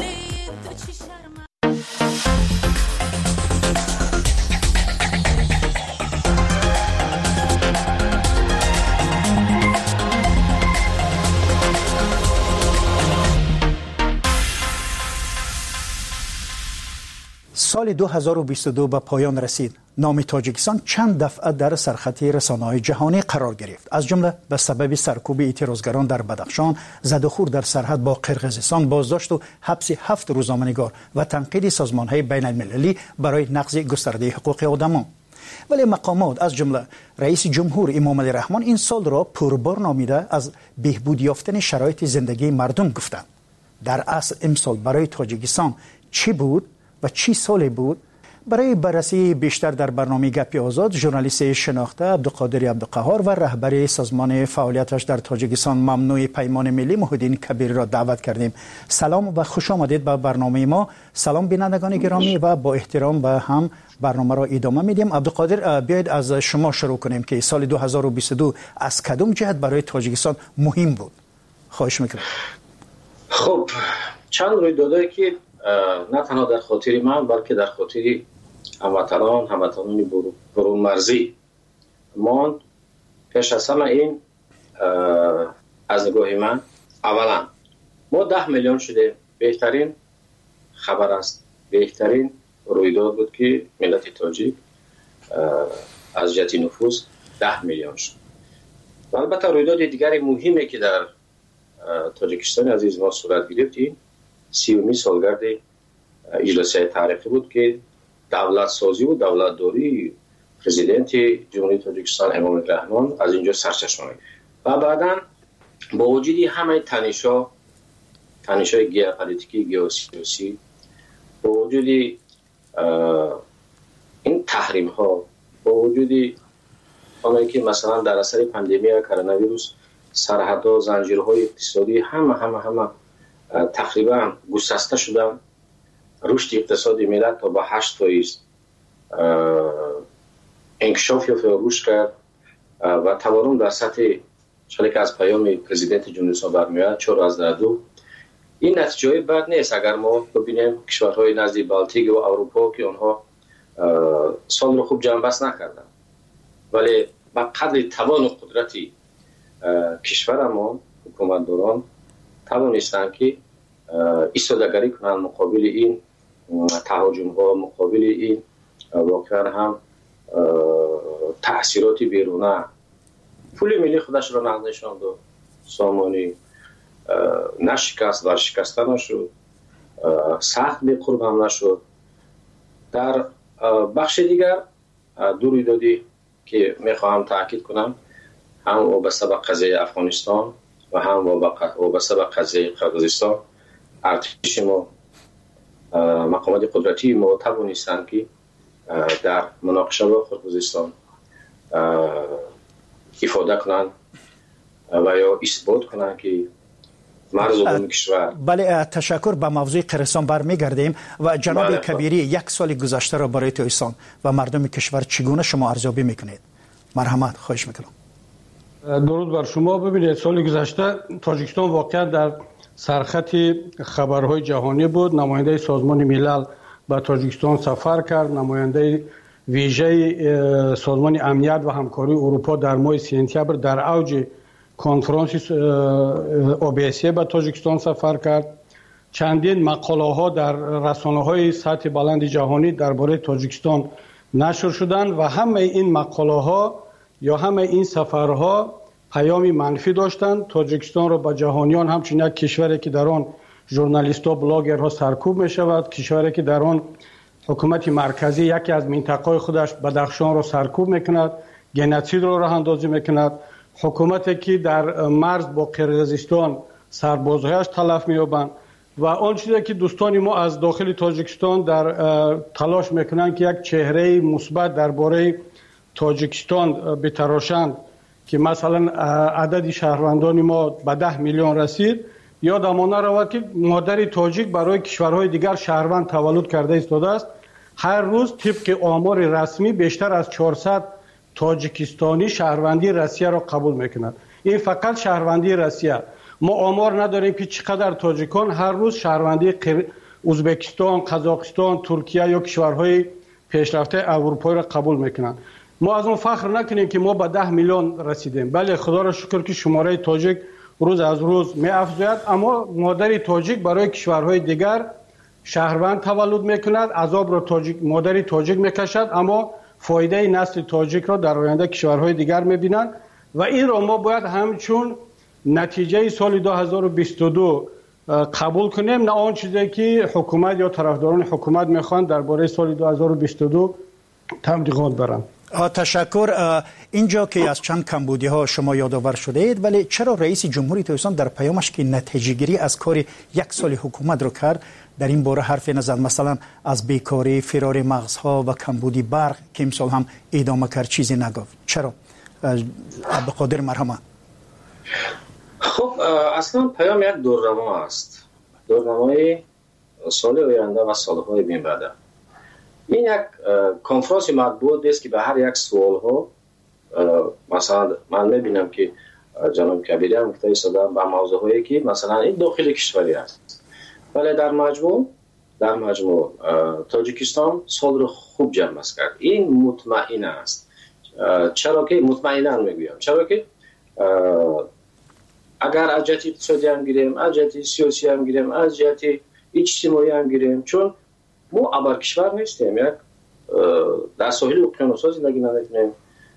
سال دو هزار و بیست و دو به پایان رسید. نام تاجیکستان چند دفعه در سرخط رسانه‌های جهانی قرار گرفت، از جمله به سبب سرکوب اعتراضگران در بدخشان، زد و خورد در سرحد با قرقیزستان، بازداشت و حبس هفت روزنامه‌نگار و تنقید سازمان‌های بین‌المللی برای نقض گسترده حقوق آدمان. ولی مقامات از جمله رئیس جمهور امام علی رحمان این سال را پربار نامیده از بهبود یافتن شرایط زندگی مردم گفتند. در اصل امسال برای تاجیکستان چی بود و چی سالی بود؟ برای بررسی بیشتر در برنامه گپ آزاد ژورنالیست شناخته عبدالقادر عبدالقهار و رهبر سازمان فعالیتش در تاجیکستان ممنوع پیمان ملی محی الدین کبیری را دعوت کردیم. سلام و خوش آمدید به برنامه ما. سلام بینندگان گرامی و با احترام به هم برنامه را ادامه میدیم. عبدالقادر، بیاید از شما شروع کنیم که سال دو هزار و بیست و دو از کدام جهت برای تاجیکستان مهم بود؟ خواهش میکنم. خب چند رویدادی که نه تنها در خاطر من بلکه در خاطر هموطنان هموطنان برون مرزی ماند. پیش از همه این از نگاه من اولا ما ده میلیون شده، بهترین خبر است، بهترین رویداد بود که ملت تاجیک از جهت نفوس ده میلیون شد. و البته رویداد دیگری مهمی که در تاجیکستان عزیز ما صورت گرفت این سیومی سالگرد اجلاس تاریخی بود که دولت سازی و دولت داری پرزیدنت جمهوری تاجیکستان امام علی رحمان از اینجا سرچشمه گرفت. و بعدا با وجود همه تنش‌ها تنش‌های ژئوپلیتیکی ژئوسیاسی، با وجود این تحریم ها، با وجود آنهایی که مثلا در اثر پاندمی کرونا ویروس سرحدها، زنجیرهای اقتصادی همه همه همه تقریبا گسسته شدن، رشد اقتصادی ملت تا با هشت فیصد انکشاف یا رشد کرد و تورم در سطح چاله که از پیام پرزیدنت جمهوری اسلامی برمیاد چهار از دو. این نتیجه بد نیست اگر ما ببینیم کشورهای نزدیک بالتیک و اروپا که آنها سال رو خوب جمع بست نکردن، ولی با قدر توان و قدرتی کشور ما حکومتداران توانستند که ایستادگری کنند مقابل این تهاجم ها، مقابل این واقعا هم تأثیرات بیرونه. پول ملی خودش را نقد نشاند و سامانی نشکست و شکسته نشد، سخت به قرب هم نشد. در بخش دیگر دو رویدادی که میخواهم تاکید کنم، هم وابسته به قضیه افغانستان و هم وابسته به قضیه قرقیزستان، ارتش ما، مقامات قدرتی ما توانستند که در مناقشه با قرقیزستان افاده کنند و یا اثبات کنند که مرز عمومی کشور. بله، تشکر. به موضوع قرقیزستان برمیگردیم و جناب بله. کبیری، یک سال گذشته را برای تاجیکستان و مردم کشور چگونه شما ارزیابی میکنید؟ مرحمت، خواهش میکنم. درود بر شما. ببینید سال گذشته تاجیکستان واقعا در سرخط خبرهای جهانی بود. نماینده سازمان ملل به تاجیکستان سفر کرد، نماینده ویژه سازمان امنیت و همکاری اروپا در ماه سپتامبر در اوج کنفرانس اوبیسی به تاجیکستان سفر کرد. چندین مقاله ها در رسانه های سطح بلند جهانی درباره تاجیکستان نشر شدند و همه این مقاله ها یا همه این سفرها پیامی منفی داشتند. تاجیکستان را به جهانیان همچنین یک کشوری که در آن ژورنالیست‌ها، بلاگرها سرکوب می شود، کشوری که در آن حکومت مرکزی یکی از منطقه‌های خودش بدخشان را سرکوب میکند، گنوسید را راه اندازی میکند، حکومتی که در مرز با قرقیزستان سربازهایش تلف می‌یابند و آن چیزی که دوستان ما از داخل تاجیکستان در تلاش میکنند که یک چهره مثبت درباره تاجیکستان بتراشند که مثلا عدد شهروندان ما به ده میلیون رسید، یادمان نرود که مادر تاجیک برای کشورهای دیگر شهروند تولد کرده ایستاده است. هر روز طبق آمار رسمی بیشتر از چهارصد تاجیکستانی شهروندی روسیه را قبول میکنند. این فقط شهروندی روسیه. ما آمار نداریم که چقدر تاجیکان هر روز شهروندی ازبکستان، قزاقستان، ترکیه یا کشورهای پیشرفته اروپایی را قبول میکنند. ما از اون فخر نکنیم که ما به ده میلیون رسیدیم. بله، خدا را شکر که شماره تاجیک روز از روز می افزاید، اما مادر تاجیک برای کشورهای دیگر شهروند تولد میکند، عذاب را تاجیک مادری تاجیک میکشد، اما فایده نسل تاجیک را در آینده کشورهای دیگر میبینند و این را ما باید همچون نتیجه سال دو هزار و بیست و دو قبول کنیم، نه آن چیزی که حکومت یا طرفداران حکومت میخوان درباره سال دو هزار و بیست و دو تبلیغات برن. تشکر. اینجا که از چند کمبودی ها شما یادآور شده اید، ولی چرا رئیس جمهوری تاجیکستان در پیامش که نتیجه گیری از کار یک سال حکومت رو کرد در این باره حرف نزد؟ مثلا از بیکاری، فرار مغزها و کمبودی برق که امسال هم ادامه کرد چیزی نگفت. چرا؟ عبدالقادر مرحمه. خب اصلا پیام یک دورنما است، دورنمای سال آینده و سالهای بین بعد. این یک کنفرانس مطبوعاتی است که به هر یک سوال ها مثلا من میبینم که جناب کبیری هم گفته ایستادن به موضوع هایی که مثلا این داخل کشوری است، ولی در مجموع در مجموع تاجیکستان سال رو خوب جمع کرد. این مطمئن است. چرا که مطمئنا میگویم؟ چرا که اگر از جهت اقتصادی هم گیریم، از جهت سیاسی هم گیریم، از جهت اجتماعی هم گیریم، چون ما ابر کشور نیستیم، یک در ساحل اقیانوس‌ها زندگی نمی‌کنیم،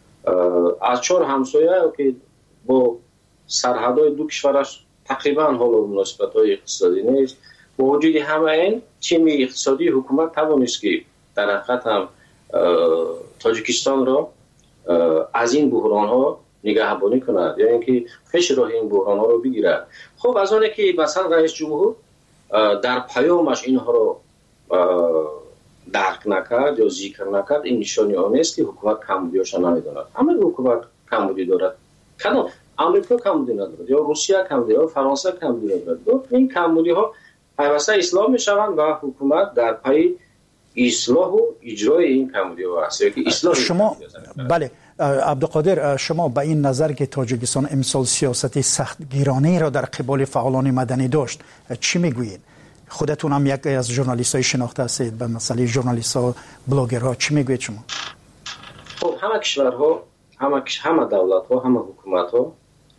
از چهار همسایه که با سرحدهای دو کشورش تقریبا حال و مناسبت‌های اقتصادی نیست. با وجود همه این تیم اقتصادی حکومت توانست که در حقیقت هم تاجیکستان را از این بحران‌ها نگهبانی کند یا اینکه پیش راه این بحران‌ها رو بگیرد. خب از اونه که مثلا رئیس جمهور در پیامش اینها رو درک نکرد یا ذکر نکرد، این نشانی آن است که حکومت کمبودی‌هاش نمی‌داند. اما حکومت کمبودی دارد. کدام آمریکا کمبودی ندارد، یا روسیه کمبودی، یا فرانسه کمبودی ندارد. این کمبودی‌ها پیوسته اصلاح می‌شوند و حکومت در پی اصلاح و اجرای این کمبودی‌ها است. که اصلاح شما بله عبدالقادر، شما به این نظر که تاجیکستان امسال سیاست سختگیرانه را در قبال فعالان مدنی داشت چی میگویید؟ خودتون هم یک از ژورنالیست‌های شناخته هستید به مسئله ژورنالیست‌ها، بلاگرها، چی میگویید شما؟ خب همه کشورها، همه همه دولت‌ها، همه حکومت‌ها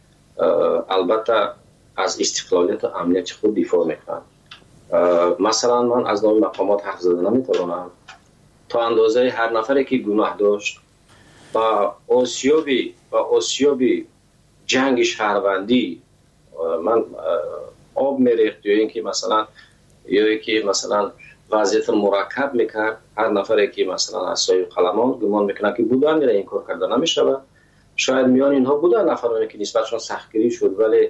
البته از استقلالیت و امنیت خود دفاع میکنند. مثلا من از نام مقامات حرف زدن نمیتوانم. تا اندازه هر نفری که گناه داشت و آسیابی و آسیابی جنگ شهروندی من آب میریخت یا اینکه مثلا یا اینکه مثلا وضعیت مرکب میکرد، هر نفری که مثلا از سایه قلمان گمان میکنه که بودن میره این کار کرده نمیشه. شاید میان اینها بودن نفرانی که نسبتشون سختگیری شد، ولی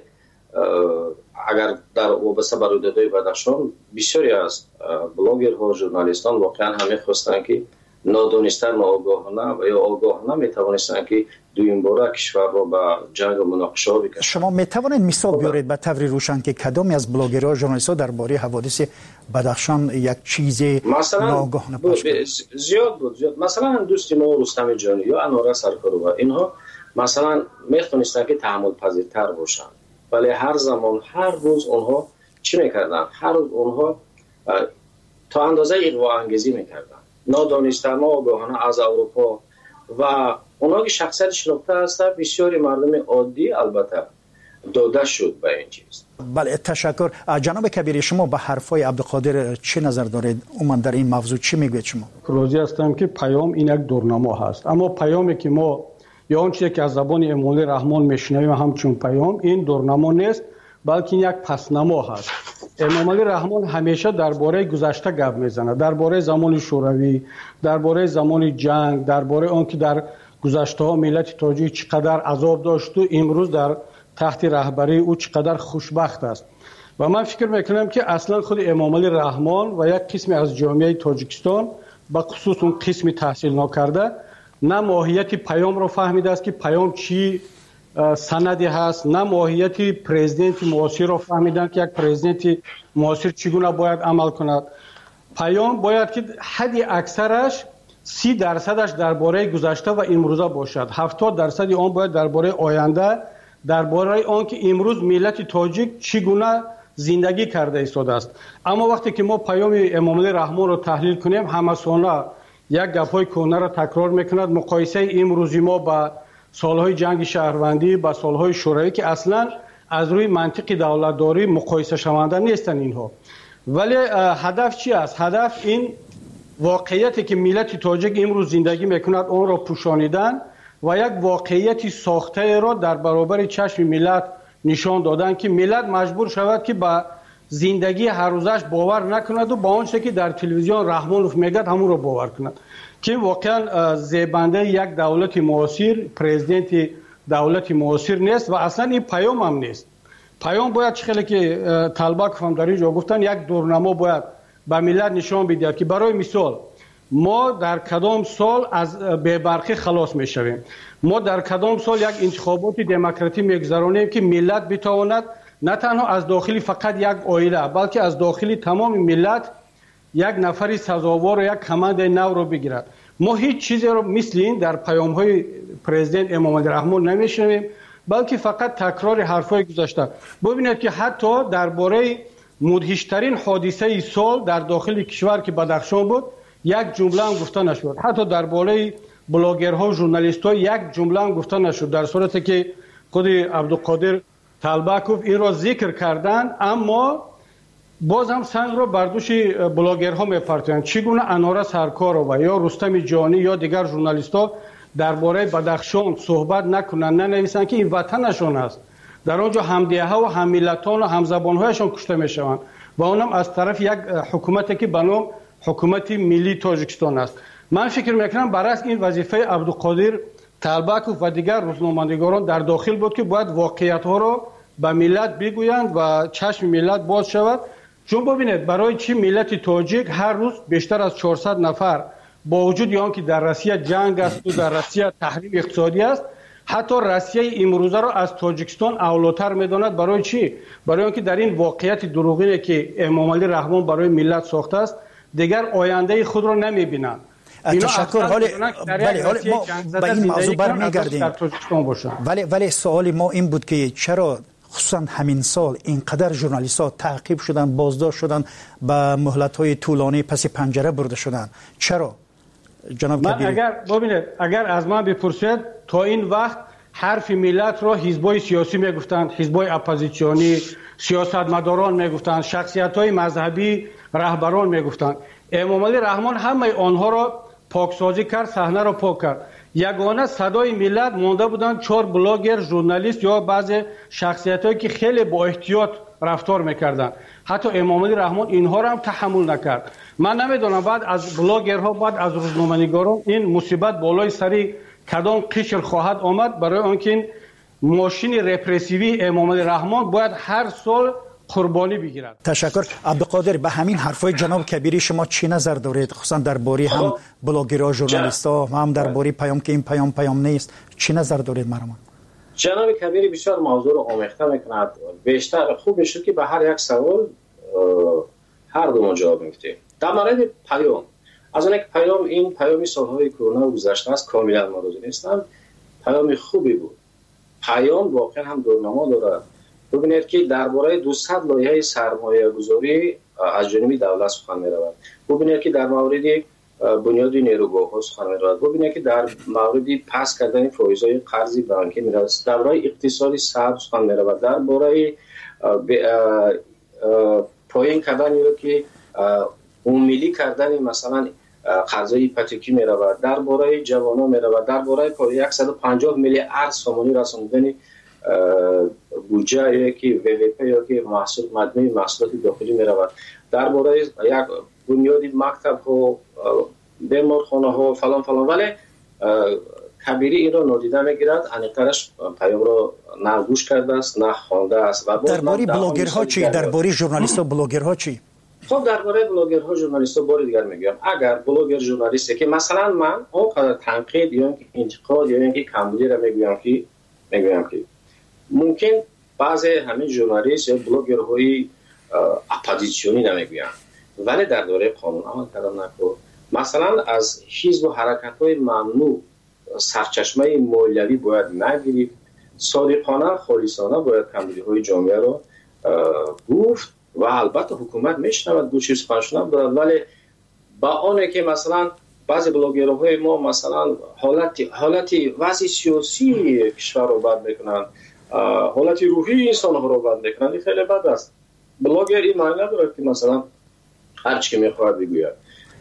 اگر در وابسته به رویدادهای بدخشان بسیاری از بلاگرها، ژورنالیستان واقعا همه خواستن که نادانسته، ناآگاهانه و یا آگاهانه میتوانستن که دویم باره کشور را به جنگ و مناقشه بکشند. شما میتوانید مثال بیارید به طور روشن که کدامی از بلاگرها، ژورنالیست‌ها درباره حوادث بدخشان یک چیز ناآگاهانه پخش کردند؟ زیاد بود زیاد. مثلا دوست ما رستم جانی یا انوار سرکاروا، اینها مثلا میتونستن که تحمل پذیرتر باشن، ولی هر زمان هر روز اونها چی میکردن؟ هر روز اونها تا اندازه اغوا انگیزی میکردن، نادانسته، ناآگاهانه از اروپا و اونها که شخصیت شناخته هستن بسیاری مردم عادی البته داده شد به این چیز. بله تشکر. جناب کبیری، شما به حرفای عبدالقادر چه نظر دارید؟ عموما در این موضوع چی میگوید شما؟ راضی هستم که پیام این یک دورنما هست، اما پیامی که ما یا اون چیزی که از زبان امامعلی رحمان میشنویم همچون پیام این دورنما نیست، بلکه یک پسنما هست. امامعلی رحمان همیشه درباره گذشته گپ میزنه، درباره زمان شوروی، درباره زمان جنگ، درباره اون که در گذشته ها ملت تاجیک چقدر عذاب داشت و امروز در تحت رهبری او چقدر خوشبخت است. و من فکر میکنم که اصلا خود امامعلی رحمان و یک قسمی از جامعه تاجیکستان به خصوص اون قسم تحصیل ناکرده نه ماهیت پیام رو فهمیده است که پیام چی سندی هست، نه ماهیت پرزیدنت معاصر رو فهمیدن که یک پرزیدنت معاصر چگونه باید عمل کند. پیام باید که حدی اکثرش سی درصدش درباره گذشته و امروزه باشد، هفتاد درصد آن باید درباره آینده، درباره آن که امروز ملت تاجیک چگونه زندگی کرده ایستاده است. اما وقتی که ما پیام امامعلی رحمان رو تحلیل کنیم، همسانه یک گپ‌های کهنه را تکرار میکند. مقایسه امروزی ما با سالهای جنگ شهروندی، با سالهای شوروی که اصلا از روی منطق دولتداری مقایسه شونده نیستن اینها. ولی هدف چی است؟ هدف این واقعیتی که ملت تاجیک امروز زندگی میکند اون را پوشانیدن و یک واقعیت ساخته را در برابر چشم ملت نشان دادن که ملت مجبور شود که با زندگی هر روزش باور نکند و با آنچه که در تلویزیون رحمانوف میگد همون را باور کند که واقعا زیبنده یک دولت معاصر، پرزیدنت دولت معاصر نیست و اصلا این پیام هم نیست. پیام باید خیلی که طلبک هم در اینجا گفتن یک دورنما باید به ملت نشان بدهد که برای مثال ما در کدام سال از بی‌برقی خلاص میشویم، ما در کدام سال یک انتخابات دموکراتی میگذرانیم که ملت بتواند نه تنها از داخل فقط یک عائله بلکه از داخل تمام ملت یک نفری سزاوار و یک کماند نو رو بگیرد. ما هیچ چیزی رو مثل این در پیام های پرزیدنت امام علی رحمان نمیشنویم بلکه فقط تکرار حرفای گذشته. ببینید که حتی درباره مدهشترین حادثه سال در داخل کشور که بدخشان بود یک جمله هم گفته نشد. حتی درباره بلاگرها و ژورنالیست‌ها یک جمله هم گفته نشد، در صورتی که خود عبدالقادر طلبکوف این را ذکر کردن اما باز هم سنگ را بر دوش بلاگرها میپرتند. چگونه اناره سرکارова یا رستم جانی یا دیگر ژورنالیست‌ها درباره بدخشان صحبت نکنند، ننویسند که این وطنشان است، در آنجا همدیه‌ها و هم‌ملتان و همزبان‌هایشان کشته میشوند و اونم از طرف یک حکومتی که به نام حکومت ملی تاجیکستان است. من فکر میکنم برعکس این وظیفه عبدالقادر طلبکوف و دیگر روزنامه‌نگاران در داخل بود که باید واقعیت‌ها را به ملت بگویند و چشم ملت باز شود. چون ببینید برای چی ملت تاجیک هر روز بیشتر از چهارصد نفر با وجود آن که در روسیه جنگ است و در روسیه تحریم اقتصادی است حتی روسیه امروزه را از تاجیکستان اولاتر میداند. برای چی؟ برای آنکه در این واقعیت دروغینی که امام علی رحمان برای ملت ساخته است دیگر آینده خود را نمیبینند. تشکر. حالی ولی حالی ما به این موضوع برمیگردیم ولی ولی سوال ما این بود که چرا خصوصا همین سال اینقدر ژورنالیست ها تعقیب شدن، بازداشت شدن، به مهلت های طولانی پس پنجره برده شدن؟ چرا جناب من کبیری؟ اگر ببینید اگر از من بپرسید تا این وقت حرف ملت را حزبای سیاسی میگفتند، حزبای اپوزیسیونی، سیاستمداران میگفتند، شخصیت های مذهبی، رهبران میگفتند. امام علی رحمان همه آنها را پاکسازی کرد، صحنه را پاک کرد. یگانه صدای ملت مانده بودند چهار بلاگر، ژورنالیست یا بعضی شخصیتایی که خیلی با احتیاط رفتار میکردند. حتی امام علی رحمان اینها را هم تحمل نکرد. من نمیدونم بعد از بلاگرها، بعد از روزنامه‌نگاران این مصیبت بالای سری کدام قشر خواهد آمد برای آنکه این ماشین رپرسیوی امام علی رحمان باید هر سال قربانی بگیرد. تشکر. عبدالقادر، به همین حرفای جناب کبیری شما چی نظر دارید؟ خصوصا درباره هم بلاگرها، ژورنالیست‌ها و هم درباره پیام که این پیام پیام نیست، چی نظر دارید مرحوم؟ جناب کبیری بسیار موضوع رو آمیخته میکند. بیشتر خوب میشه که به هر یک سوال هر دو جواب میدیم. در مورد پیام، از اون یک پیام این پیامی سالهای کرونا گذشته است کاملا مورد نیستم، پیام خوبی بود. پیام واقعا هم دورنما دارد. ببینید که درباره دویست لایحه سرمایه گذاری از جانب دولت سخن می رود. ببینید که در مورد بنیاد نیروگاه ها سخن می رود. ببینید که در مورد پس کردن فایزهای قرضی بانکی می رود. درباره اقتصادی سبز سخن می رود. درباره پایین کردن یا که عمومی کردن مثلا قرضای هیپوتکی می رود. درباره جوانان می رود. درباره صد و پنجاه میلیارد سامانی رساندن بودجه یا که وی وی پی یا که محصول مجموعی محصولات داخلی می رود. درباره یک بنیادی مکتب ها، بیمارخانه ها فلان فلان، ولی کبیری این را نادیده میگیرد. انیقترش پیام را نه گوش کرده است نه خوانده است. درباره بلاگرها چی؟ درباره ژورنالیست و بلاگرها چی؟ خب درباره بلاگرها ژورنالیست‌ها بار دیگر میگم، اگر بلاگر ژورنالیستی که مثلا من اونقدر تنقید یا اینکه انتقاد یا اینکه کمبودی را میگویم که میگویم که ممکن بعضی همین ژورنالیست یا بلاگرهای اپوزیسیونی نمیگویم، ولی در دوره قانون عمل کردن نکن. مثلا از حزب و حرکت‌های ممنوع سرچشمه مالیوی باید نگیرید، صادقانه خالصانه باید کمبودی‌های جامعه را گفت و البته حکومت میشنود دو چیز پنجشنبه دارد، ولی با آنه که مثلا بعضی بلاگرهای ما مثلا حالتی حالتی وضع سیاسی کشور رو بد میکنند، حالتی روحی انسان ها رو بد میکنند، این خیلی بد است. بلاگر این معنی نداره که مثلا هر چی میخواد بگوید.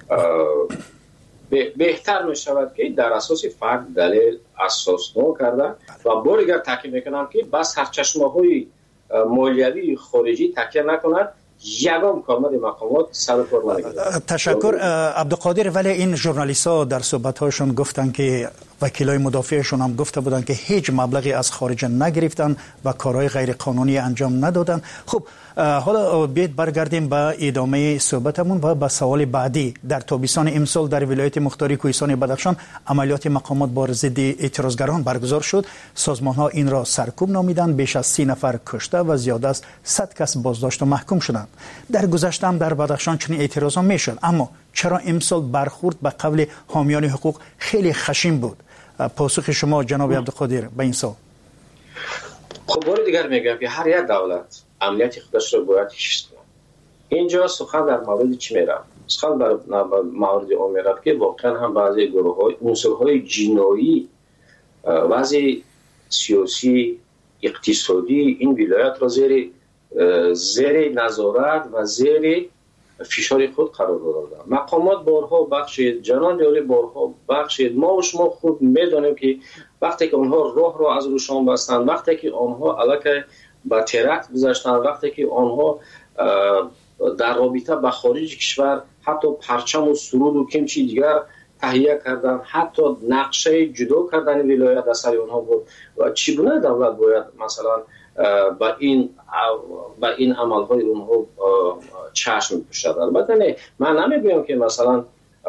بهتر می شود که در اساس فرد دلیل اساس نو کرده و بار دیگر تاکید میکنم که بس هر چشمه های مالیوی خارجی تکیه نکند، یگام کارمند مقامات سر کار نگیرد. تشکر عبدالقادر. ولی این ژورنالیست ها در صحبت هاشون گفتن که وکیلای مدافعشون هم گفته بودن که هیچ مبلغی از خارج نگرفتن و کارهای غیر قانونی انجام ندادن. خب حالا بیاید برگردیم به ادامه صحبتمون و به سوال بعدی. در تابستان امسال در ولایت مختاری کوهستان بدخشان عملیات مقامات بر ضد اعتراضگران برگزار شد. سازمان ها این را سرکوب نامیدند. بیش از سی نفر کشته و زیاد از صد کس بازداشت و محکوم شدند. در گذشته هم در بدخشان چنین اعتراضا میشد، اما چرا امسال برخورد به قول حامیان حقوق خیلی خشن بود؟ پاسخ شما جناب عبدالقادر به این سوال. خب بار دیگر میگم که هر یک دولت امنیت خودش رو باید حفظ کنه. اینجا سخن در مورد چی میره؟ سخن در مورد اون میره که واقعا هم بعضی گروه های عنصرهای جنایی بعضی سیاسی اقتصادی این ولایت را زیر زیر نظارت و زیر فشار خود قرار دادند. مقامات بارها بخشید، جنان دیالی بارها بخشید. ما و شما خود میدانیم که وقتی که آنها راه را از روشان بستند، وقتی که آنها علاقه به ترکت گذاشتند، وقتی که آنها در رابطه با خارج کشور حتی پرچم و سرود و کمچی دیگر تهیه کردن، حتی نقشه جدا کردن ولایت از سر آنها بود. و چگونه دولت باید مثلا با این با این عملهای اونها چشم بپوشد؟ البته نه، من نمیگویم که مثلا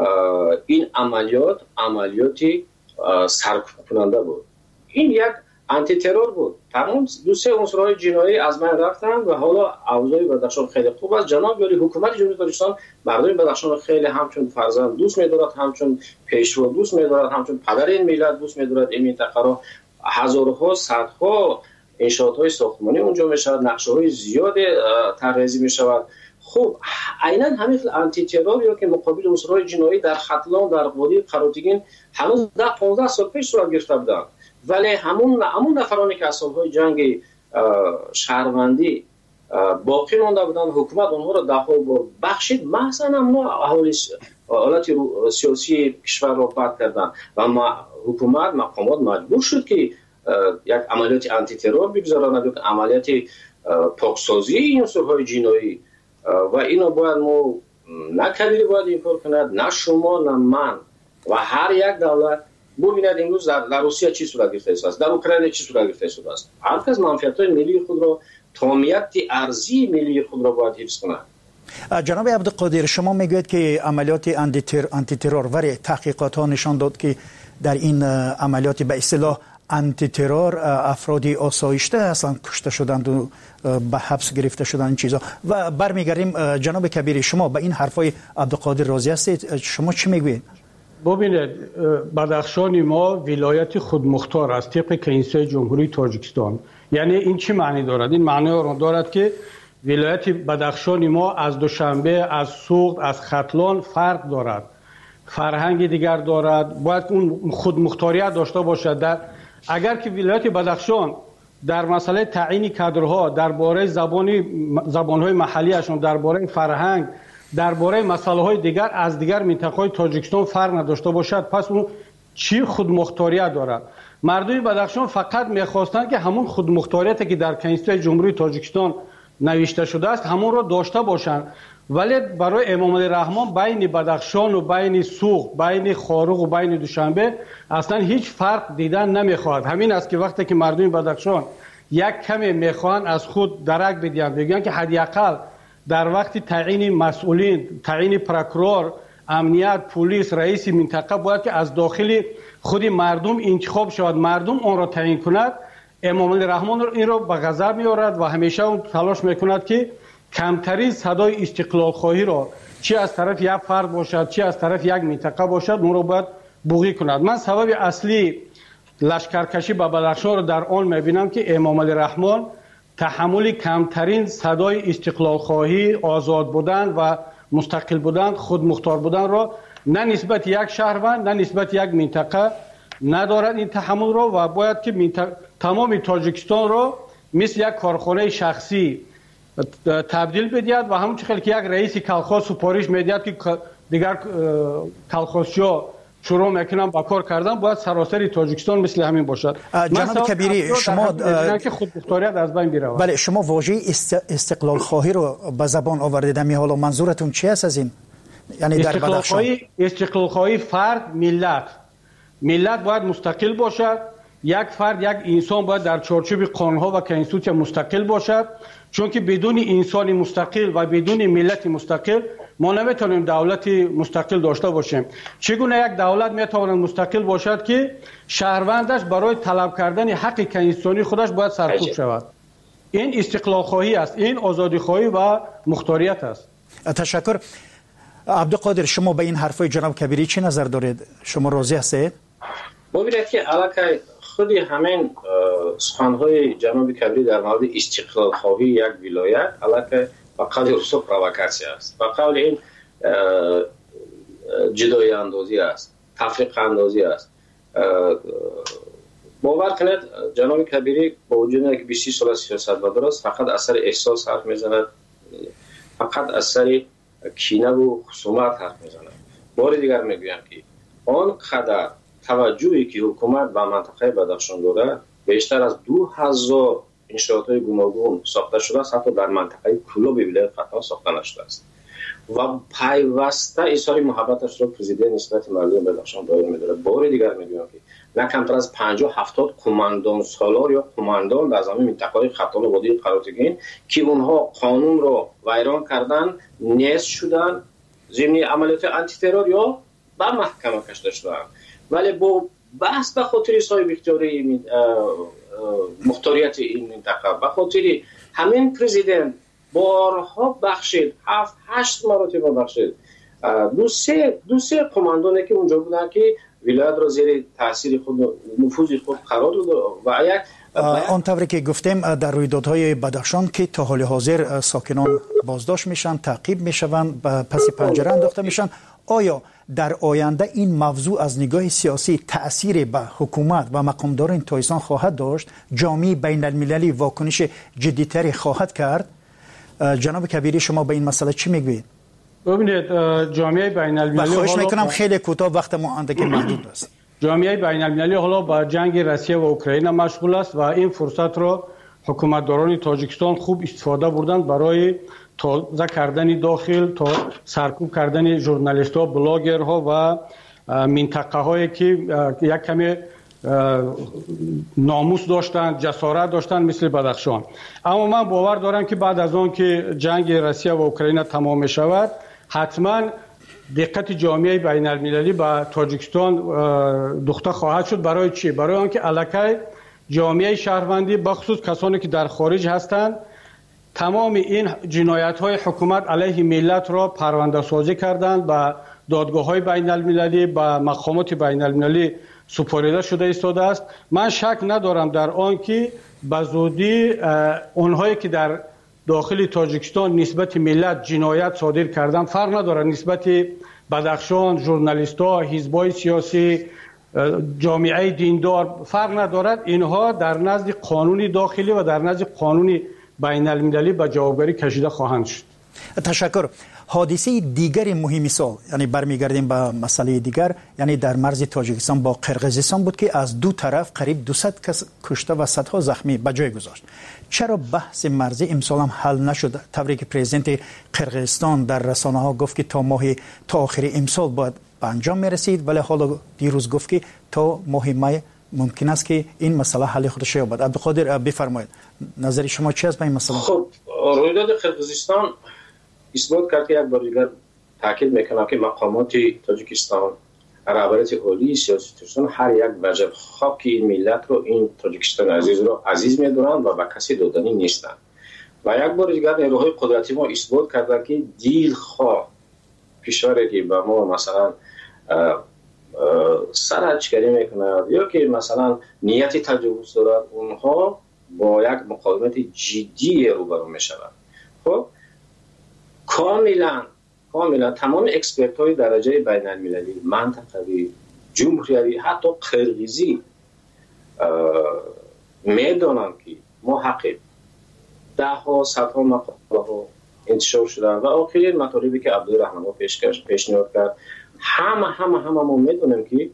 این عملیات عملیاتی سرکوب کننده بود. این یک آنتی ترور بود. تمام دو سه عنصرهای جنایی از من رفتن و حالا اوضاع بدخشان خیلی خوب است. جناب ولی حکومت جمهوری تاجیکستان مردم بدخشان خیلی همچون فرزند دوست می‌دارد، همچون پیشوا دوست می‌دارد، همچون پدر این ملت دوست می‌دارد. این منطقه را هزارها صدها انشاءات‌های ساختمانی اونجا می‌شود، نقشه‌های زیاد طراحی می‌شود. خب عیناً همین آنتی ترور یا که مقابل عنصرهای جنایی در ختلان، در وادی قراتگین هنوز ده پانزده سال پیش صورت گرفته بودند. ولی همون همون نفرانی که از سالهای جنگ شهروندی باقی مانده بودند، حکومت آنها را ده‌ها بار بخشید، محضاً ما اهالی حالت سیاسی کشور را بد کردند و ما حکومت مقامات مجبور شد که یک عملیات آنتی ترور بگذارند، یک عملیات پاکسازی این عنصرهای جنایی و اینو باید ما نکبیر باید این کار کند، نه شما نه من و هر یک دولت. ببینید امروز در, در روسیه چی صورت گرفته است، در اوکراین چی صورت گرفته است. هر کس منفعت‌های ملی خود را، تامینیت ارضی ملی خود را باید حفظ کند. جناب عبدالقادر، شما میگوید که عملیات آنتی ترور ولی تحقیقات ها نشان داد که در این عملیات به اصطلاح آنتی ترور افرادی آسایشته اصلا کشته شدند و به حبس گرفته شدند این چیزا. و برمیگردیم جناب کبیر، شما به این حرفای عبدالقادر راضی هستید؟ شما چی میگوید؟ ببینید بدخشان ما ولایت خودمختار است طبق کنستیتوسیون جمهوری تاجیکستان. یعنی این چی معنی دارد؟ این معنی را دارد که ولایت بدخشان ما از دوشنبه، از سوخت، از ختلان فرق دارد، فرهنگ دیگر دارد، باید اون خودمختاریت داشته باشد. در اگر که ولایت بدخشان در مسئله تعیین کادرها، درباره زبانی زبان‌های محلیشون، درباره فرهنگ، درباره مسائل دیگر از دیگر منطقه‌های تاجیکستان فرق نداشته باشد، پس اون چی خودمختاریت دارد؟ مردم بدخشان فقط می‌خواستند که همون خودمختاریتی که در کنستیتوسیون جمهوری تاجیکستان نوشته شده است همون را داشته باشند. ولی برای امام علی رحمان بین بدخشان و بین سوخت، بین خاروق و بین دوشنبه اصلا هیچ فرق دیدن نمیخواد. همین است که وقتی که مردم بدخشان یک کمی میخوان از خود درک بدین، بگن که حداقل در وقت تعیین مسئولین، تعیین پروکورور، امنیت، پلیس، رئیس منطقه باید که از داخل خود مردم انتخاب شود، مردم آن را تعیین کند. امام علی رحمان این را به غضب میآورد و همیشه اون تلاش میکند که کمترین صدای استقلال خواهی را چی از طرف یک فرد باشد چی از طرف یک منطقه باشد اون را باید بوغی کند. من سبب اصلی لشکرکشی به بدخشان را در آن میبینم که امام علی رحمان تحمل کمترین صدای استقلال خواهی، آزاد بودن و مستقل بودن، خود مختار بودن را نه نسبت یک شهروند نه نسبت یک منطقه ندارد این تحمل را و باید که منطقه تمام تاجیکستان را مثل یک کارخانه شخصی تبدیل بدهد و همون خیلی که یک رئیس کلخوز سپارش میدهد که دیگر کلخوزچا شروع میکنن با کار کردن، باید سراسر تاجیکستان مثل همین باشد. جناب کبیری شما که خود مختاریت از بین بره. بله شما واژه استقلال خواهی رو به زبان آوردید، می حالا منظورتون چی است از این؟ یعنی در بدخشان استقلال خواهی فرد ملت ملت باید مستقل باشد، یک فرد یک انسان باید در چارچوب قانون‌ها و کنستیتوسیون مستقل باشد، چون که بدون انسان مستقل و بدون ملت مستقل ما نمیتونیم دولت مستقل داشته باشیم. چگونه یک دولت میتواند مستقل باشد که شهروندش برای طلب کردن حق کنستیتوسی خودش باید سرکوب شود؟ این استقلال خواهی است، این آزادی خواهی و مختاریت است. تشکر. عبدالقادر شما به این حرفای جناب کبیری چه نظر دارید؟ شما راضی هستید؟ ببینید که علاقه خودی همین سخنهای جناب کبیری در مورد استقلال خواهی یک ولایت علاقه و قول رسو پرووکاسیون است و قول این جدایی اندازی است، تفریق اندازی است. باور کنید جناب کبیری با وجود اینکه بیست سال سیاست مدار است فقط اثر احساس حرف میزند، فقط اثر کینه و خصومت حرف میزند. بار دیگر میگویم که آن قدر توجهی که حکومت به منطقه بدخشان داره بیشتر از دو هزار انشاءات‌های گوناگون ساخته شده است، حتی در منطقه کلوب ولایت ختان ساخته نشده است و پیوسته اظهار محبتش را پرزیدنت نسبت مردم بدخشان دایر می‌داره. بار دیگر میگویم که نه کمتر از پنجاه هفتاد کماندان سالار یا کماندان در زمین منطقه ختان و وادی قراتگین که اونها قانون را ویران کردن، نیست شدن، ضمن عملیات آنتی ترور یا به محکمه کشیده شدن، ولی با بحث به خاطر صاحب اختیاری مختاریت این منطقه به خاطر همین پرزیدنت بارها بخشید، هفت هشت مرتبه بخشید دو سه دو سه کماندانی که اونجا بودن که ولایت را زیر تاثیر خود نفوذ خود قرار داد و یک آنطوری که گفتیم در رویدادهای بدخشان که تا حال حاضر ساکنان بازداشت میشن، تعقیب میشوند، پس پنجره انداخته میشن، آیا در آینده این موضوع از نگاه سیاسی تأثیر به حکومت و مقامداران تایستان خواهد داشت؟ جامعه بین المللی واکنش جدیتری خواهد کرد؟ جناب کبیری شما به این مسئله چی میگوید؟ ببینید جامعه بین المللی خواهش میکنم خیلی کوتاه، وقت ما اندکی محدود است. جامعه بین المللی حالا با جنگ روسیه و اوکراین مشغول است و این فرصت را حکومتداران تاجیکستان خوب استفاده بردند برای تازه کردن داخل، تا سرکوب کردن ژورنالیست‌ها، بلاگرها و منطقه هایی که یک کمی ناموس داشتند، جسارت داشتند مثل بدخشان. اما من باور دارم که بعد از آن که جنگ روسیه و اوکراین تمام می شود حتما دقت جامعه بین المللی به تاجیکستان دوخته خواهد شد. برای چی؟ برای آنکه الکی جامعه شهروندی بخصوص کسانی که در خارج هستند تمام این جنایت های حکومت علیه ملت را پرونده سازی کردند، به دادگاه های بین المللی، به مقامات بین المللی سپرده شده ایستاده است. من شک ندارم در آن که به زودی اونهایی که در داخل تاجیکستان نسبت ملت جنایت صادر کردن، فرق نداره نسبت بدخشان، ژورنالیست‌ها، حزب‌های سیاسی، جامعه دیندار، فرق ندارد، اینها در نزد قانونی داخلی و در نزد قانونی بین المللی به جوابگری کشیده خواهند شد. تشکر. حادثه دیگر مهمی سال، یعنی برمیگردیم به مسئله دیگر، یعنی در مرز تاجیکستان با قرقیزستان بود که از دو طرف قریب دویست کس کشته و صدها زخمی به جای گذاشت. چرا بحث مرزی امسال هم حل نشد؟ طوری که پرزیدنت قرقیزستان در رسانه ها گفت که تا ماه تا آخر امسال باید به انجام میرسید، ولی حالا دیروز گفت که تا ماه می ممکن است که این مسئله حل خودش یابد. عبدالقادر بفرمایید نظر شما چی است به این مسئله؟ خب رویداد قرقیزستان اثبات کرد که یک بار دیگر تاکید میکنم که مقامات تاجیکستان، رهبریت عالی سیاسی تاجیکستان هر یک وجب خواب که این ملت رو، این تاجیکستان عزیز رو عزیز میدونن و به کسی دادنی نیستن. و یک بار دیگر نیروهای قدرتی ما اثبات کردن که دیل خواه کشوری که به ما مثلا سرچگری میکنه یا که مثلا نیت تجاوز دارد، اونها با یک مقاومت جدی روبرو میشوند. خب کاملا کاملا تمام اکسپرت های درجه بین المللی، منطقوی، جمهوری، حتی قرقیزی میدانند که ما حق ده ها صدها مقاله ها انتشار شده و آخرین مطالبی که عبدالرحمن پیشکش پیشنهاد کرد همه همه همه ما میدونیم که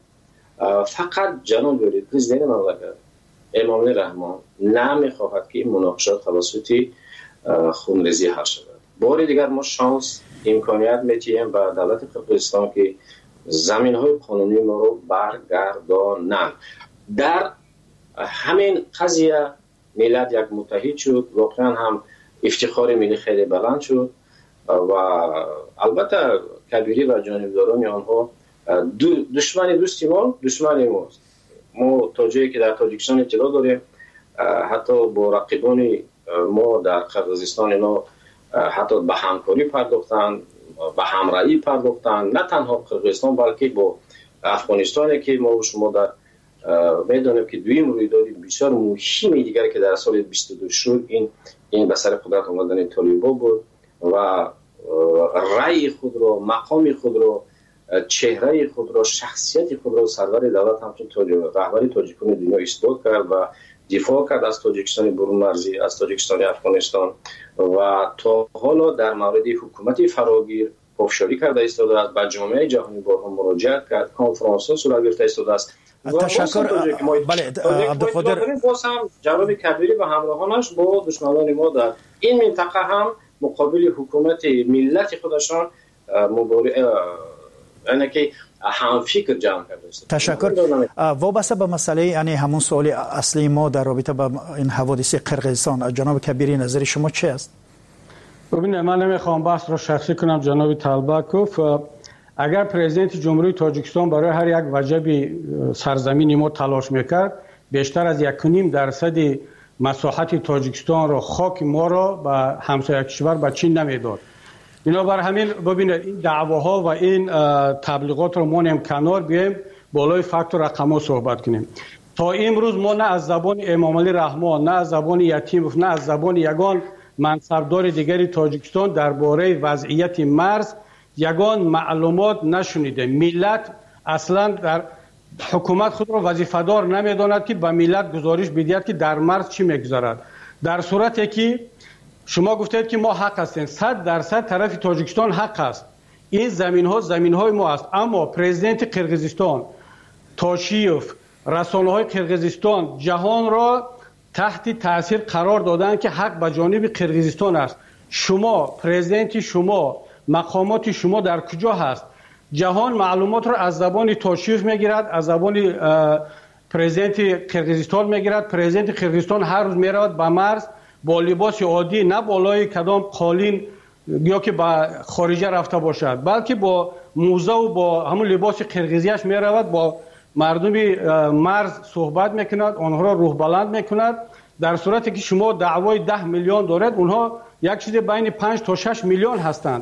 فقط جناب پرزیدنت مملکت امام رحمان نمیخواهد که این مناقشات توسط خونریزی حل شود. بار دیگر ما شانس امکانیت میتیم به دولت قرقیزستان که زمین های قانونی ما رو برگردانند. در همین قضیه ملت یک متحد شد، واقعا هم افتخار ملی خیلی بلند شد و البته کبیری و جانبداران آنها دشمن دوستی ما دشمن ماست. ما تا جایی که در تاجیکستان اطلاع داریم حتی با رقیبان ما در قرقیزستان اینا حتی به همکاری پرداختن، به همراهی پرداختن، نه تنها قرقیزستان بلکه با افغانستان که ما و شما در میدونیم که دویم رویداد بسیار مهمی دیگر که در سال بیست و دو شد این این به سر قدرت آمدن طالبان بود و رأی خود را، مقام خود را، چهره خود را، شخصیت خود را سرور دولت همچون رهبر تاجیکان دنیا اثبات کرد و دفاع کرد از تاجیکستان برون مرزی، از تاجیکستان افغانستان و تا حالا در مورد حکومت فراگیر افشاری کرده ایستاده است. به جامعه جهانی بارها مراجعت کرد، کنفرانس ها صورت گرفته ایستاده است. تشکر. بله عبدالقادر، باز هم جناب کبیری و همراهانش با دشمنان ما در این منطقه هم مقابل حکومت ملت خودشان مبارزه یعنی که هم فکر جمع کرده است. تشکر. وابسته به مسئله یعنی همون سوال اصلی ما در رابطه با این حوادث قرقیزستان، جناب کبیری نظر شما چی است؟ ببینید من نمیخوام بحث رو شخصی کنم جناب طلبکوف. اگر پرزیدنت جمهوری تاجیکستان برای هر یک وجب سرزمینی ما تلاش میکرد بیشتر از یک و نیم درصد مساحت تاجیکستان را خاک ما را به همسایه کشور به چین نمیداد. بنابر همین ببینید این دعواها و این تبلیغات رو ما نیم کنار بیایم بالای فکت و رقم‌ها صحبت کنیم. تا امروز ما نه از زبان امام علی رحمان، نه از زبان یتیم، نه از زبان یگان منصبدار دیگری تاجیکستان درباره وضعیت مرز یگان معلومات نشنیده. ملت اصلا در حکومت خود را وظیفه‌دار نمیداند که به ملت گزارش بدهد که در مرز چی میگذرد. در صورتی که شما گفتید که ما حق هستیم، صد درصد طرف تاجیکستان حق است. این زمین ها زمین های ما است، اما پرزیدنت قرقیزستان، تاشیوف، رسانه های قرقیزستان جهان را تحت تاثیر قرار دادن که حق به جانب قرقیزستان است. شما پرزیدنت شما مقامات شما در کجا هست؟ جهان معلومات را از زبان تاشیوف میگیرد، از زبان پرزیدنت قرقیزستان میگیرد. پرزیدنت قرقیزستان هر روز میرود به مرز با لباس عادی، نه بالای کدام قالین یا که به خارجه رفته باشد، بلکه با موزه و با همون لباس قرقیزیش میرود، با مردم مرز صحبت میکند، آنها را روح بلند میکند. در صورتی که شما دعوای ده میلیون دارد، اونها یک چیز بین پنج تا شش میلیون هستند،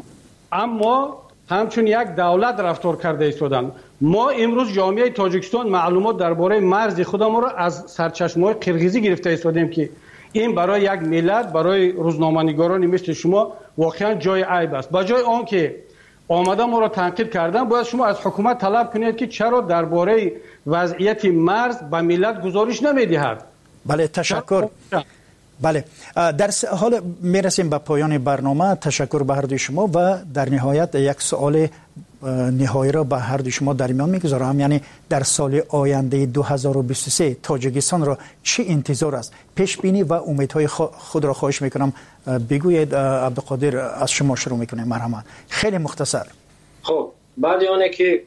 اما همچون یک دولت رفتار کرده ایستادند. ما امروز جامعه تاجیکستان معلومات درباره مرز خودمون را از سرچشمه‌های قرقیزی گرفته ایستادیم که این برای یک ملت، برای روزنامه‌نگارانی مثل شما واقعا جای عیب است. با جای آن که آمده ما را تنقید کردن، باید شما از حکومت طلب کنید که چرا درباره وضعیت مرز به ملت گزارش نمیدهد. بله تشکر. بله در حال میرسیم به پایان برنامه. تشکر به هر دوی شما و در نهایت یک سوال نهایی را به هر دوی شما در میان میگذارم، یعنی در سال آینده دو هزار و بیست و سه تاجیکستان را چه انتظار است؟ پیش بینی و امیدهای خود را خواهش میکنم بگویید. عبدالقادر از شما شروع میکنیم. مرحبا. خیلی مختصر. خب بعد آنه که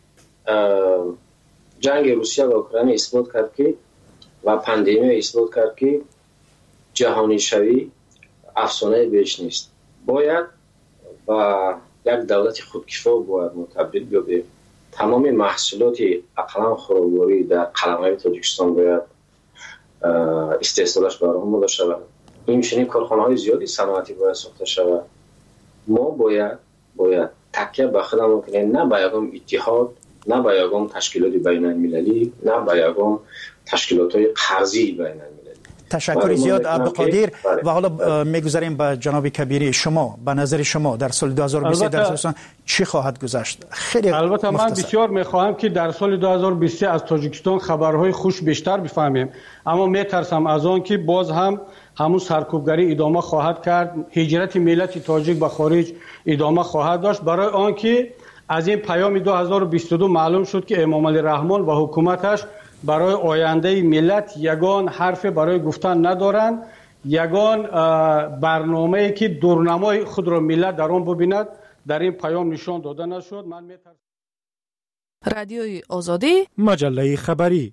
جنگ روسیه و اوکراین اثبات کرد که و پاندمی اثبات کرد که جهانی شوی افسانه بیش نیست، باید و یک دولت خودکفا باید متبدل بیابه. تمام محصولات اقلام خوراکواری در قلمه تاجیکستان باید استحصالش برای ما داشته شود. این چنین کارخانه های زیادی صنعتی باید ساخته شود. ما باید باید تکیه به خودمون کنیم، نه به یگام اتحاد، نه به یگام تشکیلات بین المللی، نه به یگام تشکیلات های قرضی بین المللی. تشکر زیاد عبدالقادر. و حالا میگذاریم به جناب کبیری، شما به نظر شما در سال دو هزار و بیست در تاجیکستان چی خواهد گذشت؟ خیلی البته مختصر. من بسیار میخواهم که در سال دو هزار و بیست از تاجیکستان خبرهای خوش بیشتر بفهمیم، اما میترسم از آن که باز هم همون سرکوبگری ادامه خواهد کرد، هجرت ملت تاجیک به خارج ادامه خواهد داشت، برای آنکه از این پیام دو هزار و بیست و دو معلوم شد که امام علی رحمان و حکومتش برای آینده ملت یگان حرف برای گفتن ندارند، یگان برنامه‌ای که دورنمای خود را ملت در آن ببیند در این پیام نشان داده نشد. من میترسم. رادیوی آزادی، مجله خبری.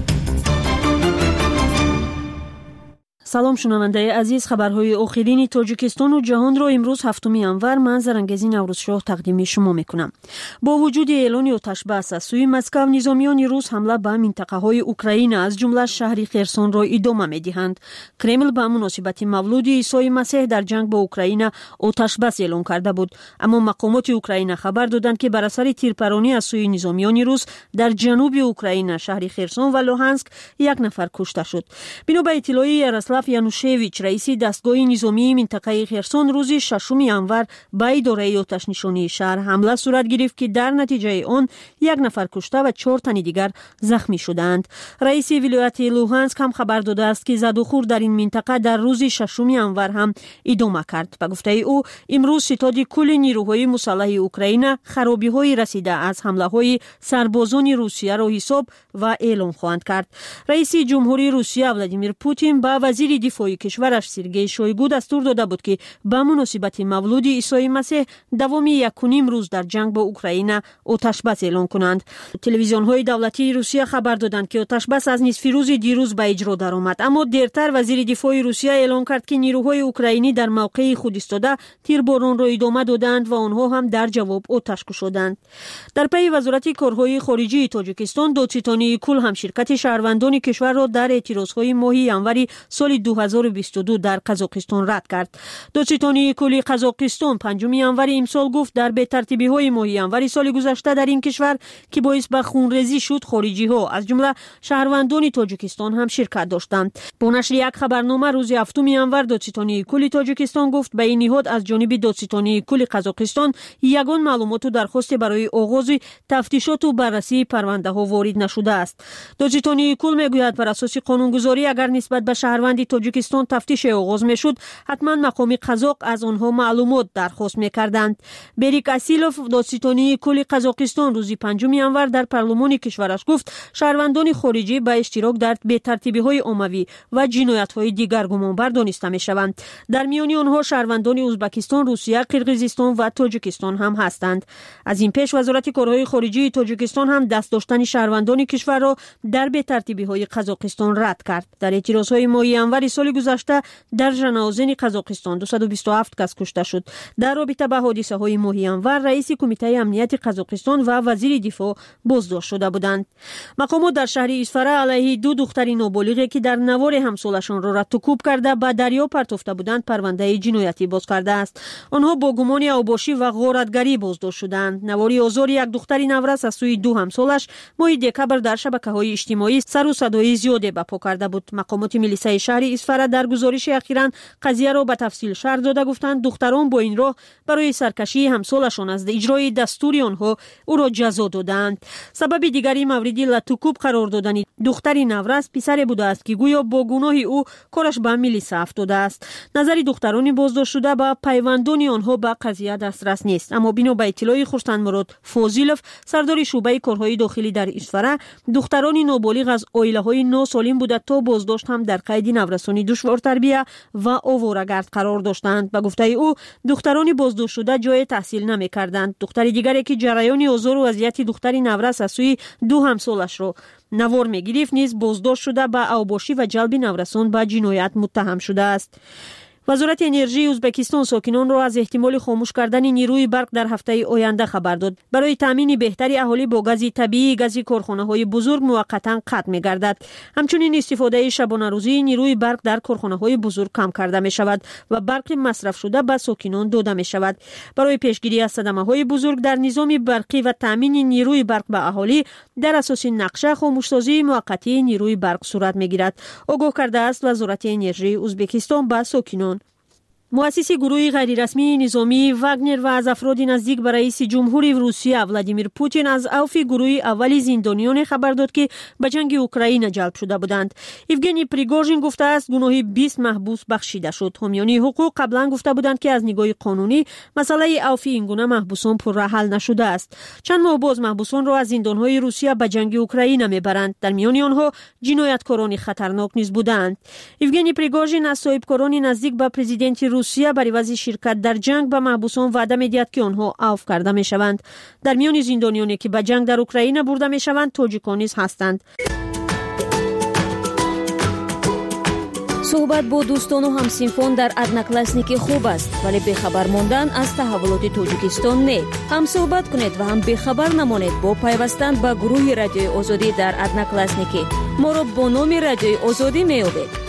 салом шунавандаи азиз, хабарҳои охирини тоҷикистону ҷаҳонро имрӯз ҳафтуми январ ман Зарангези Наврӯзшоҳ тақдими шумо мекунам. бо вуҷуди эълони оташбас аз сӯи Москав, низомиёни рус ҳамла ба минтақаҳои Украина аз ҷумла шаҳри Херсонро идома медиҳанд. Кремл ба муносибати мавлуди Исои Масеҳ дар ҷанг бо Украина оташбас эълон карда буд, аммо мақомоти Украина хабар доданд, ки бар асари тирпаронӣ аз сӯи низомиёни рус дар ҷануби Украина, шаҳри Херсон ва Луҳанск як нафар кушта шуд. бино ба иттилои Ярослав Янушевич, раиси дастгоҳи низомии минтақаи Херсон, рӯзи шашуми январ ба идораи оташнишонии шаҳр ҳамла сурат гирифт, ки дар натиҷаи он як нафар кушта ва чор тани дигар захмӣ шуданд. раиси вилояти Луҳанск ҳам хабар додааст, ки задухӯр дар ин минтақа дар рӯзи шашуми январ ҳам идома кард. ба гуфтаи ӯ, имрӯз ситоди кулли нирӯҳои мусаллаҳи Украина харобиҳои расида аз ҳамлаҳои сарбозони Русияро ҳисоб ва эълон хоҳанд кард. раиси ҷумҳурии Русия Владимир Путин ба вазири дифои кишвараш Сергей Шойгу дастур дода буд, ки ба муносибати мавлуди Исои Масеҳ давоми якуним рӯз дар ҷанг бо Украина оташбас эълон кунанд. телевизионҳои давлатии Русия хабар доданд, ки оташбас аз нисфи рӯзи дирӯз ба иҷро даромад, аммо дертар вазири дифои Русия эълон кард, ки нирӯҳои украинӣ дар мавқеи худ истода тирборонро идома доданд ва онҳо ҳам дар ҷавоб оташ кушоданд. дар пайи вазорати корҳои хориҷии Тоҷикистон, Додситонии Кул ҳам ширкати шаҳрвандони кишварро дар эътирозҳои моҳи январи соли ду ҳазору бисту ду дар Қазоқистон рад кард. Додситонии Кули Қазоқистон панҷуми январи имсол гуфт, дар бетартибиҳои моҳи январи соли гузашта дар ин кишвар, ки боис ба хунрезӣ шуд, хориҷиҳо аз ҷумла шаҳрвандони Тоҷикистон ҳам ширкат доштанд. бо нашри як хабарнома рӯзи ҳафтуми январ Додситонии Кули Тоҷикистон гуфт, ба ин ниҳод аз ҷониби Додситонии Кули Қазоқистон ягон маълумоту дархосте барои оғози тафтишоту баррасии парвандаҳо ворид нашудааст. Додситонии Кул мегӯяд, бар асоси қонунгузорӣ агар нисбат ба шаҳрванди Тоҷикистон тафтише оғоз мешуд, ҳатман мақоми қазоқ аз онҳо маълумот дархост мекарданд. Берик Асилов, Додситонии Кули Қазоқистон, рӯзи панҷуми январ дар парлумони кишвараш гуфт, шаҳрвандони хориҷӣ ба иштирок дар бетартибиҳои оммавӣ ва ҷиноятҳои дигар гумонбар дониста мешаванд. дар миёни онҳо шаҳрвандони Узбекистон, Русия, Қирғизистон ва Тоҷикистон ҳам ҳастанд. аз ин пеш вазорати корҳои хориҷии Тоҷикистон ҳам даст доштани шаҳрвандони кишварро дар бетартибиҳои Қазоқистон рад кард. дар эътирозҳои моҳи январи соли гузашта дар Жанаозени Қазоқистон дусаду бисту ҳафт кас кушта шуд. дар робита ба ҳодисаҳои моҳи январ раиси кумитаи амнияти Қазоқистон ва вазири дифоъ боздошт шуда буданд. мақомот дар шаҳри Исфара алайҳи ду духтари ноболиғе, ки дар навори ҳамсолашонро раттукуб карда ба дарьё партофта буданд, парвандаи ҷиноятӣ боз кардааст. онҳо бо гумони авбошӣ ва ғоратгарӣ боздошт шуданд. навори озори як духтари наврас аз сӯи ду ҳамсолаш моҳи декабр дар шабакаҳои иҷтимоӣ сару садои зиёде бапо карда буд. мақомоти милисаи шаҳри Исфара дар гузориши ахиран қазияро ба тафсил шарҳ дода гуфтанд, духтарон бо ин роҳ барои саркашии ҳамсолашон аз иҷрои дастури онҳо ӯро ҷазо доданд. сабаби дигари мавриди латукуб қарор додани духтари наврас писаре будааст, ки гӯё бо гуноҳи ӯ кораш ба милиса афтодааст. назари духтарони боздоштшуда ба пайвандони онҳо ба қазия дастрас нест, аммо бино ба иттилои Хурсандмурод Фозилов, сардори шӯъбаи корҳои дохилӣ дар Исфара, духтарони ноболиғ аз оилаҳои носолим буда то боздошт ҳам дар қайди наврасони душвортарбия ва оворагард қарор доштанд. ба гуфтаи ӯ, духтарони боздоштшуда ҷое таҳсил намекарданд. духтари дигаре, ки ҷараёни озору азияти духтари наврас аз сӯи ду ҳамсолашро навор мегирифт, низ боздошт шуда ба авбошӣ ва ҷалби наврасон ба ҷиноят муттаҳам шудааст. وزارت انرژی ازبکستان ساکنان را از احتمال خاموش کردن نیروی برق در هفته آینده خبر داد. برای تامین بهتری اهالی با گاز طبیعی، گاز کارخانه‌های بزرگ موقتا قطع می‌گردد. همچنین استفاده شبانه روزی نیروی برق در کارخانه‌های بزرگ کم کرده می‌شود و برق مصرف شده به ساکنان داده می‌شود. برای پیشگیری از صدمه‌های بزرگ در نظام برقی و تامین نیروی برق به اهالی در اساس نقشه خاموشسازی موقتی نیروی برق صورت می‌گیرد. آگاه کرده است وزارت انرژی ازبکستان به ساکنان. مؤسس گروه غیررسمی نظامی واگنر و از افراد نزدیک به رئیس جمهوری روسیه ولادیمیر پوتین از عفو گروه اولی زندانیان خبر داد که به جنگ اوکراین جلب شده بودند. یوگنی پریگوژین گفته است گناه بیست محبوس بخشیده شد. حامیان حقوق قبلا گفته بودند که از نگاه قانونی مسئله عفو این گونه محبوسان پرراه حل نشده است. چند ماه باز محبوسان را از زندانهای روسیه به جنگ اوکراین میبرند. در میان آنها جنایتکاران خطرناک نیز بودند. یوگنی پریگوژین از صاحبکاران نزدیک به پرزیدنت روسیه برای عوض شرکت در جنگ به محبوسان وعده می‌دهد که آنها عفو کرده می‌شوند. در میان زندانیانی که به جنگ در اوکراین برده می‌شوند تاجیکان نیز هستند. صحبت با دوستان و همسینفان در ادناکلاسنیک خوب است، ولی بخبر ماندن از تحولات تاجیکستان نه. هم صحبت کنید و هم بخبر نمانید با پیوستن به گروه رادیوی آزادی در ادناکلاسنیک. ما را با نام رادیوی آزادی می‌یابید.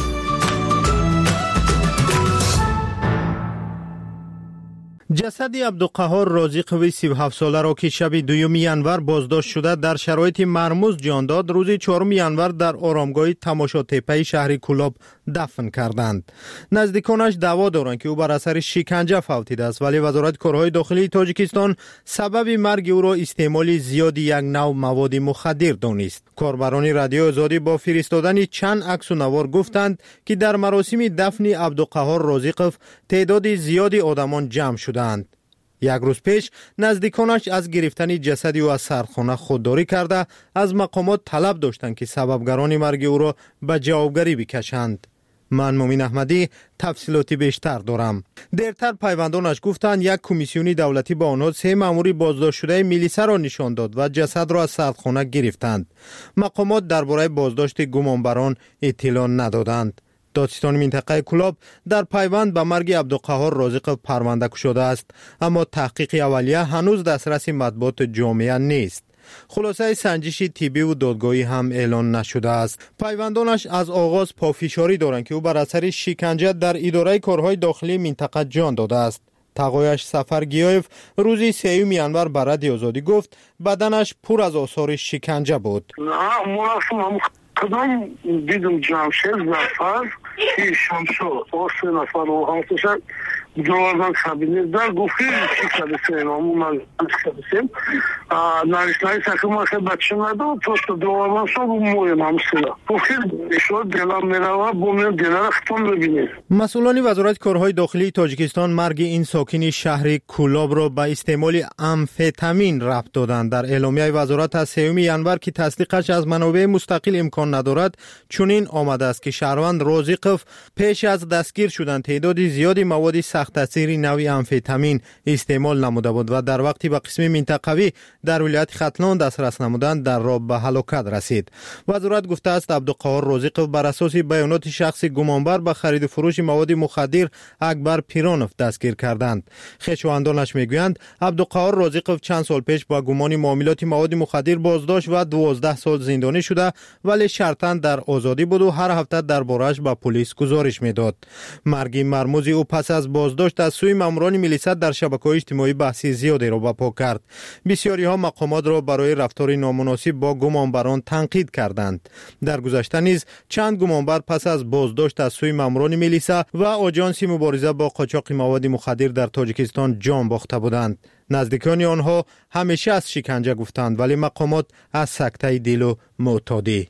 جسد عبدالقهار رازقوی سی و هفت ساله را که شب دوم ینور بازداشت شده در شرایط مرموز جان داد، روز چهارم ینور در آرامگاه تماشاتپه شهر کولاب دفن کردند. نزدیکانش دعوا دارند که او بر اثر شکنجه فوتیده است، ولی وزارت کارهای داخلی تاجیکستان سبب مرگ او را استعمال زیاد یک نوع مواد مخدر دانست. کاربران رادیو آزادی با فرستادن چند عکس و نوار گفتند که در مراسم دفن عبدالقهار رازقوف تعداد زیادی آدمان جمع شدند. یک روز پیش نزدیکانش از گرفتن جسد او از سردخانه خودداری کرده از مقامات طلب داشتند که سببگران مرگ او را به جوابگری بکشند. من مومین احمدی تفصیلاتی بیشتر دارم. دیرتر پیوندانش گفتند یک کمیسیونی دولتی با آنها سه مأمور بازداشت شده میلیسا را نشان داد و جسد را از سردخانه گرفتند. مقامات درباره بازداشت گمانبران اطلاع ندادند. دادستان منطقه کولاب در پیوند به مرگ عبدالقهار رازقوف پرونده گشوده است، اما تحقیق اولیه هنوز دسترس مطبوعات جامعه نیست. خلاصه سنجش طبی و دادگاهی هم اعلان نشده است. پیوندانش از آغاز پافشاری دارند که او بر اثر شکنجه در اداره کارهای داخلی منطقه جان داده است. تقایش سفر گیایف روزی سیوم ینور به رادیو آزادی گفت بدنش پر از آثار شکنجه بود. کدام دیدم جمشید نفر که شمشو او سه نفر و همتشن دوازن کابینه در گفتی چی کردیم امو من کردیم نریشنای سکم که بچه ندو تو دوازن شو موی مامسلا گفتی شو دلم میروا بوم دلم ختم ببینید. مسئولان وزارت کارهای داخلی تاجیکستان مرگ این ساکن شهر کولاب را به استعمال امفتامین ربط دادند. در اعلامیه وزارت از سیوم ینور که تصدیقش از منابع مستقل امکان ندارد چنین آمده است که شهروند رازقوف پیش از دستگیر شدن تعداد زیادی مواد سخت تاثیر نوعی امفتامین استعمال نموده بود و در وقتی به قسم منطقوی در ولایت ختلان دسترس نمودند در راه به هلاکت رسید. وزارت گفته است عبدالقهار رازقوف بر اساس بیانات شخص گمانبر به خرید و فروش مواد مخدر اکبر پیرانوف دستگیر کردند. خویشاوندانش میگویند عبدالقهار رازقوف چند سال پیش با گمان معاملات مواد مخدر بازداشت و دوازده سال زندانی شده ولی شرطاً در آزادی بود و هر هفته درباره‌اش به پلیس گزارش میداد. مرگ مرموز او پس از بازداشت از سوی ماموران میلیسا در شبکه‌های اجتماعی بحث زیادی را برپا کرد. بسیاری ها مقامات را برای رفتار نامناسب با گمانبران تنقید کردند. در گذشته نیز چند گمانبر پس از بازداشت از سوی ماموران میلیسا و آژانس مبارزه با قاچاق مواد مخدر در تاجیکستان جان باخته بودند. نزدیکان آنها همیشه از شکنجه گفتند ولی مقامات از سکته دل و معتادی.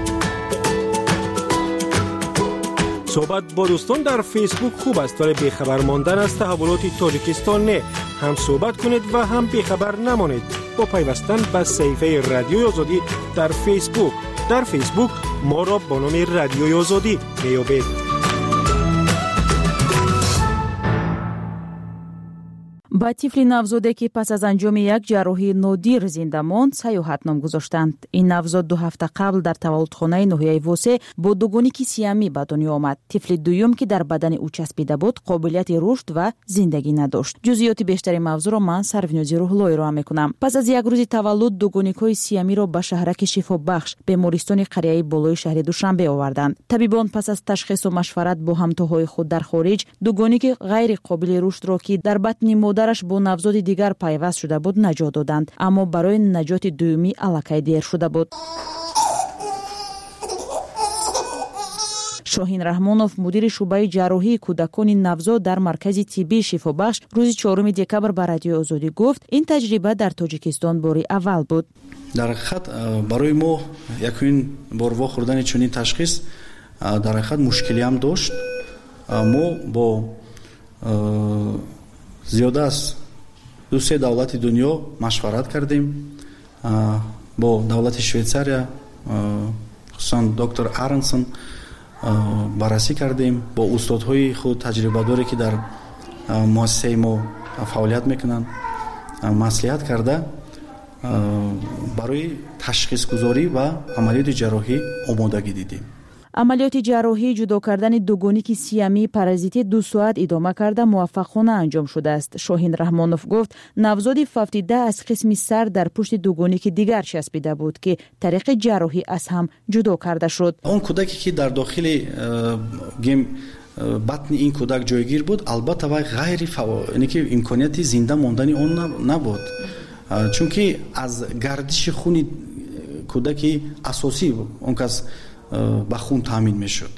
صحبت با دوستان در فیسبوک خوب است ولی بیخبر ماندن از تحولات تاجیکستان نه. هم صحبت کنید و هم بیخبر نمانید با پیوستن به صفحه رادیوی آزادی در فیسبوک. در فیسبوک ما را با نام رادیوی آزادی میابید. ба тифли навзоде ки пас аз анҷоми як ҷарроҳии нодир зинда монд саёҳат ном гузоштанд. ин навзод ду ҳафта қабл дар таваллудхонаи ноҳияи восе бо дугоники сиамӣ ба дунё омад. тифли дуюм ки дар бадани ӯ часпида буд қобилияти рушд ва зиндагӣ надошт. ҷузъиёти бештари мавзӯъро ман Сарвинёзи Рӯҳлоӣ роҳ мекунам. пас аз як рӯзи таваллуд дугоникҳои сиамиро ба шаҳраки шифобахш бемористони қарияи болои шаҳри Душанбе оварданд. табибон пас аз ташхису машварат бо ҳамтоҳои худ дар хориҷ дугоники ғайриқобили рушдро ки дар батни модараш бо навзоди дигар пайваст шуда буд наҷот доданд, аммо барои наҷоти дуюмӣ аллакай дер шуда буд. шоҳин Раҳмонов, мудири шуъбаи ҷарроҳии кӯдакони навзод дар маркази тиббии шифобахш, рӯзи чоруми декабр ба Радиои Озодӣ гуфт, ин таҷриба дар Тоҷикистон бори аввал буд. дар ҳақиқат барои мо якумин бор вохӯрдани чунин ташхис дар ҳақиқат мушкилиам дошт. мо бо зиёда аз ду се давлати дунё машварат кардем, бо давлати Швейтсария, хусусан доктор Арнсон баррасӣ кардем, бо устодҳои худ таҷрибадоре ки дар муассисаи мо фаъолият мекунанд маслиҳат карда барои ташхисгузорӣ ва амалиёти ҷарроҳӣ омодагӣ дидем. амалиёти ҷарроҳӣ ҷудо кардани дугоники сиамӣ паразити ду соат идома карда муваффақона анҷом шудааст. шоҳин Раҳмонов гуфт, навзоди фавтида аз қисми сар дар пушти дугоники дигар часпида буд ки тариқи ҷарроҳӣ аз ҳам ҷудо карда шуд. он кӯдаке ки дар дохили гем батни ин кӯдак ҷойгир буд, албатта вай ғайри яъне ки имконияти зинда мондани он набуд, чунки аз гардиши хуни кӯдаки асосӣ он кас ба хун таъмин мешуд.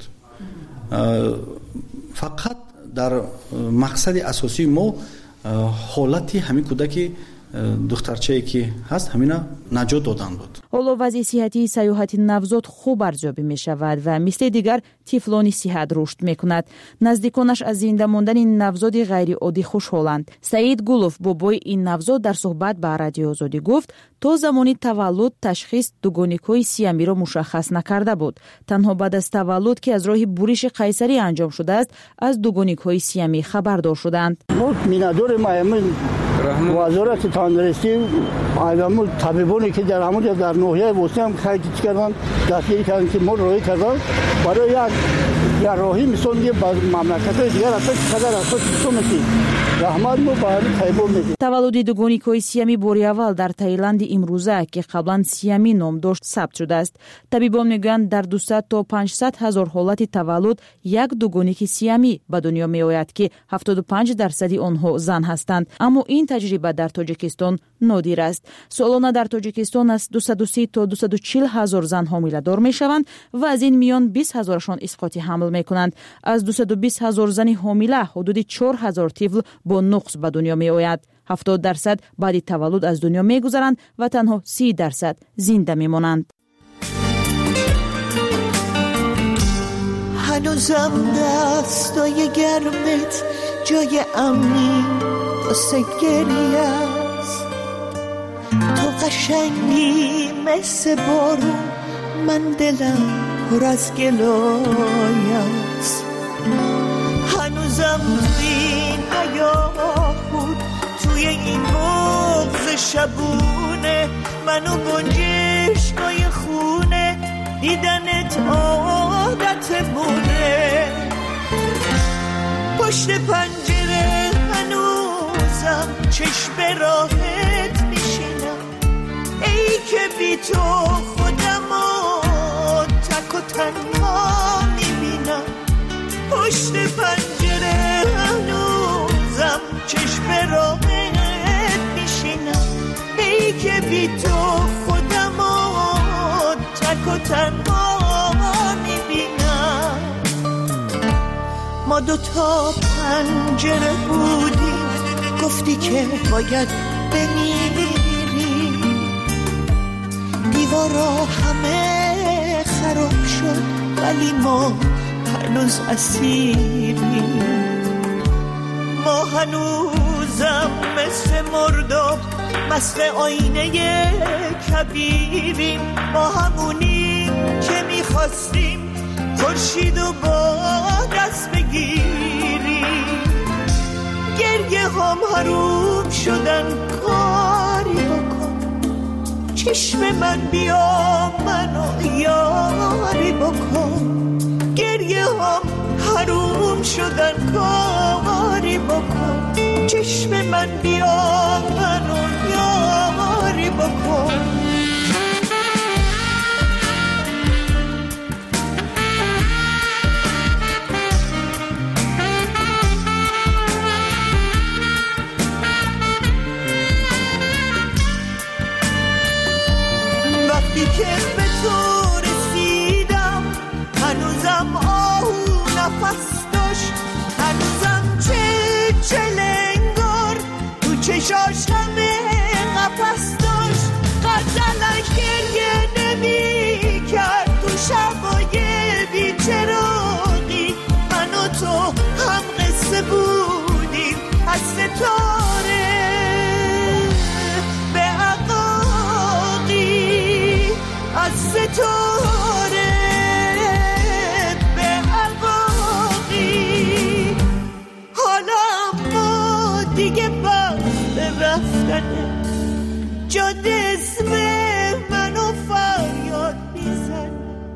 фақат дар мақсади асосии мо ҳолати ҳамин кӯдаки духтарчае ки ҳаст ҳамина наҷот додан буд. ҳоло вазъи сиҳатии саёҳати навзод хуб арзёбӣ мешавад ва мисли дигар тифлони сиҳат рушд мекунад. наздиконаш аз зинда мондани навзоди ғайриоддӣ хушҳоланд. Саид Гулов, бобои ин навзод, дар суҳбат ба Радиои Озодӣ гуфт, то замони таваллуд ташхис дугоникҳои сиамиро мушаххас накарда буд. танҳо баъд аз таваллуд ки аз роҳи буриши қайсарӣ анҷом шудааст, аз дугоникҳои сиамӣ хабардор шуданд. وزارت تندرستی ایامون طبیبانی که در همون در ناحیه وسطی هم خیلی کردن دستگیری کردن که ما روی کردن برای یک جراحی مثل یه مملکت‌های دیگر اصلا چقدر اساس می‌کنی رحمت مو برای خیبون میدی. таваллуди дугоникҳои сиамӣ бори аввал дар Таиланди имрӯза ки қаблан сиамӣ ном дошт сабт шудааст. табибон мегӯянд дар дуйсад то панҷсад ҳазор ҳолати таваллуд як дугоники сиамӣ ба дунё меояд ки ҳафтоду панҷ дарсади онҳо зан ҳастанд, аммо ин таҷриба дар Тоҷикистон нодир аст. солона дар Тоҷикистон аз дусаду си то дусаду чил ҳазор зан ҳомиладор мешаванд ва аз ин миён бист ҳазорашон исқоти ҳамл мекунанд. аз дусаду бист ҳазор зани ҳомила ҳудуди чор ҳазор тифл бо нуқс ба дунё меояд. ҳафтод дарсад баъди таваллуд аз дунё мегузаранд ва танҳо си дарсад зинда мемонанд. هنوزم دستای گرمت جای امنی واسه گریه است، تو قشنگی مثل بارون، من دلم پر از گلای است. هنوزم توی این حیاهون، توی این بغض شبونه، منو گنجشکای خونه، دیدنت عادت مونه. پشت پنجره هنوزم چشم راحت میشینم، ای که بی تو خودمو تک و تنها میبینم. پشت پنجره هنوزم چشم راحت میشینم، ای که بی تو خودمو تک و تنها میبینم. ما دوتا پنجره بودیم، گفتی که باید بمیریم، دیوارا همه خراب شد ولی ما هنوز اسیریم. ما هنوزم مثل مرداب مست آینه کبیریم، ما همونیم که میخواستیم خورشیدو با دست بگیریم. گریه هم حروم شدن کاری بکن چشم من بیا منو یاری بکن گریه هم حروم شدن کاری بکن چشم من بیا منو یاری بکن وقتی که به تو رسیدم هنوزم آهو نفس داشت هنوزم چه چلنگار تو چشاش همه قفس داشت غزلش گریه نمی کرد تو شبای بیچراغی من و تو هم قصه بودیم از ستاره به عقاقی از ستاره به عقاقی حالا ما دیگه وقت رفتنه جاده اسم منو فریاد میزنه.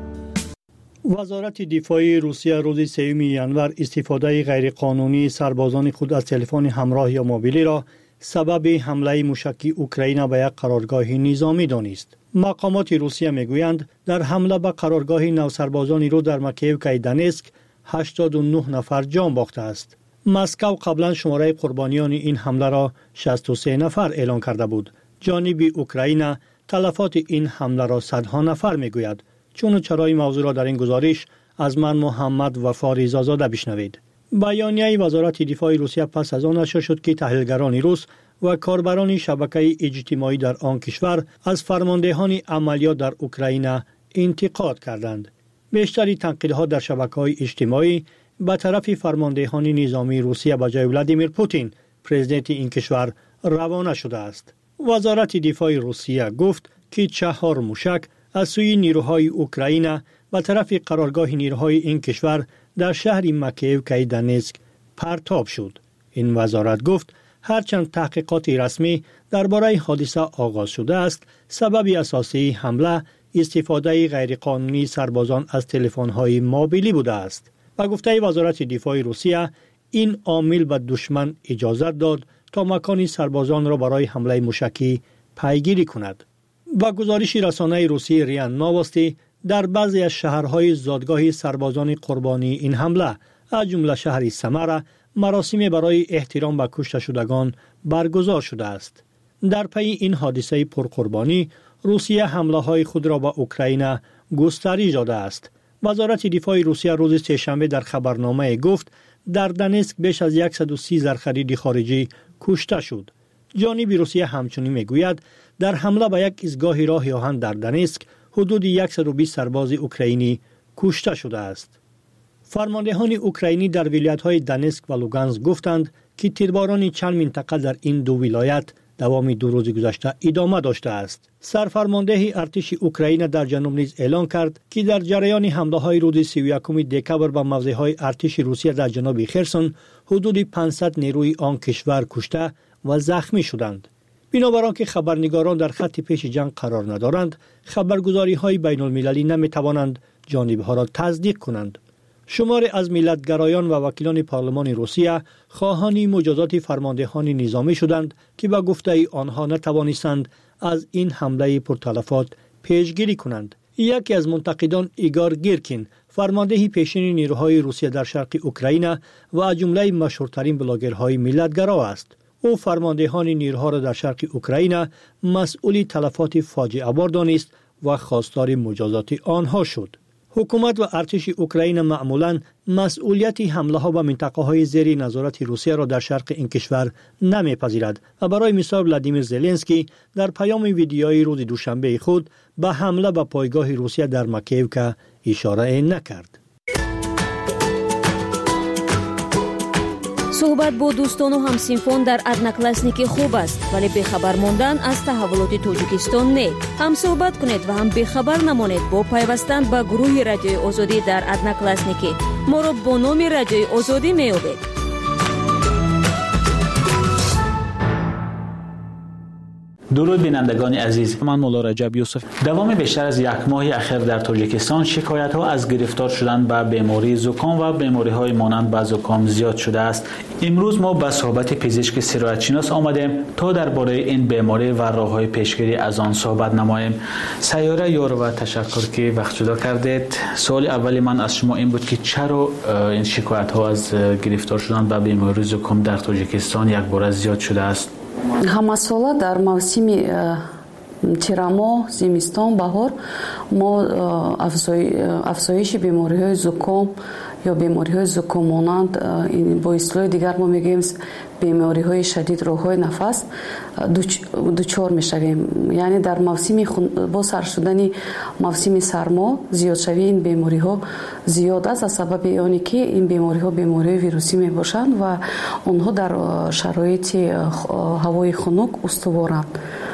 وزارت دفاع روسیه روز سوم ژانویه استفاده غیرقانونی سربازان خود از تلفن همراه یا موبیلی را سبب حمله موشکی اوکراین به یک قرارگاه نظامی دانست. مقامات روسیه میگویند در حمله به قرارگاه نوسربازان رو در مکیوکای دانسک هشتاد و نه نفر جان باخته است. مسکو قبلا شماره قربانیان این حمله را شصت و سه نفر اعلام کرده بود. جانب اوکراین تلفات این حمله را صدها نفر میگوید. چون چرای موضوع را در این گزارش از من محمد وفا رضازاده بشنوید. بیانیه وزارت دفاع روسیه پس از آن نشر شد که تحلیلگران روس و کاربران شبکه اجتماعی در آن کشور از فرماندهان عملیات در اوکراین انتقاد کردند. بیشتری تنقیدها در شبکه‌های اجتماعی به طرف فرماندهان نظامی روسیه به جای ولادیمیر پوتین پرزیدنت این کشور روانه شده است. وزارت دفاع روسیه گفت که چهار موشک از سوی نیروهای اوکراین به طرف قرارگاه نیروهای این کشور در شهر مکیوکای دانسک پرتاب شد. این وزارت گفت هرچند تحقیقات رسمی درباره حادثه آغاز شده است، سبب اساسی حمله استفاده غیرقانونی سربازان از تلفن‌های موبیلی بوده است. و گفته وزارت دفاع روسیه این عامل به دشمن اجازه داد تا مکان سربازان را برای حمله موشکی پیگیری کند. با گزارش رسانه روسی ریا نووستی در بعضی از شهرهای زادگاه سربازان قربانی این حمله از جمله شهر سمره مراسم برای احترام به کشته شدگان برگزار شده است. در پی این حادثه پرقربانی روسیه حمله های خود را به اوکراین گسترش داده است. وزارت دفاع روسیه روز سه‌شنبه در خبرنامه گفت در دانسک بیش از صد و سی زرخرید خارجی کشته شد. جانب روسیه همچنین میگوید در حمله به یک ایستگاه راه آهن در دانسک حدود صد و بیست سرباز اوکراینی کشته شده است. فرماندهان اوکراینی در ولایت‌های دانسک و لوگانسک گفتند که تیرباران چند منطقه در این دو ولایت دوام دو روز گذشته ادامه داشته است. سرفرمانده ارتش اوکراین در جنوب نیز اعلام کرد که در جریان حمله‌های روز سی و یکم دکامبر به موضع‌های ارتش روسیه در جنوب خرسون حدود پانصد نیروی آن کشور کشته و زخمی شدند. بنابر آنکه خبرنگاران در خط پیش جنگ قرار ندارند، خبرگزاری‌های بین‌المللی نمی‌توانند جانب‌ها را تصدیق کنند. شمار از ملت‌گرایان و وکیلان پارلمان روسیه خواهان مجازات فرماندهان نظامی شدند که با گفته آنها نتوانستند از این حمله پرتلفات پیشگیری کنند. یکی از منتقدان ایگار گیرکین، فرمانده پیشین نیروهای روسیه در شرق اوکراین و از جمله مشهورترین بلاگرهای ملت‌گرا است. او فرماندهان نیروها را در شرق اوکراین مسئول تلفات فاجعه بار دانست و خواستار مجازات آنها شد. حکومت و ارتش اوکراین معمولاً مسئولیت حمله ها به منطقه های زیر نظارت روسیه را در شرق این کشور نمیپذیرد و برای مثال ولادیمیر زلنسکی در پیام ویدیویی روز دوشنبه خود به حمله به پایگاه روسیه در مکیوکا اشاره نکرد. صحبت با دوستان و همسینفون در ادناکلاسنیکی خوب است، ولی بخبر ماندن از تحولات توجیکستان نه. هم صحبت کنید و هم بخبر نمانید با پیوستن به گروه رادیوی آزادی در ادناکلاسنیکی. ما را با نام رادیوی آزادی میابید. درود بینندگان عزیز، من مولا رجب یوسف. دوام بیشتر از یک ماه اخیر در تاجیکستان شکایت ها از گرفتار شدن به بیماری زکام و بیماری های مانند به زکام زیاد شده است. امروز ما به صحبت پزشک سرایت‌شناس آمدیم تا درباره این بیماری و راه‌های پیشگیری از آن صحبت نماییم. سیاره یار و تشکر که وقت جدا کردید. سوال اولی من از شما این بود که چرا این شکایت ها از گرفتار شدن به بیماری زکام در تاجیکستان یک بار زیاد شده است؟ ҳама сола дар мавсими тирамо, зимистон, баҳор мо афзоиши бемориҳои зуком ё бемориҳои зукомонанд бо ислоҳи дигар мо мегӯем бемориҳои шадид роҳҳои нафас дучор мешавем. яъне дар мавсими бо сар шудани мавсими сармо зиёдшавии ин бемориҳо зиёд аст аз сабаби оне ки ин бемориҳо бемориҳои вирусӣ мебошанд ва онҳо дар шароити ҳавои хунук устуворанд.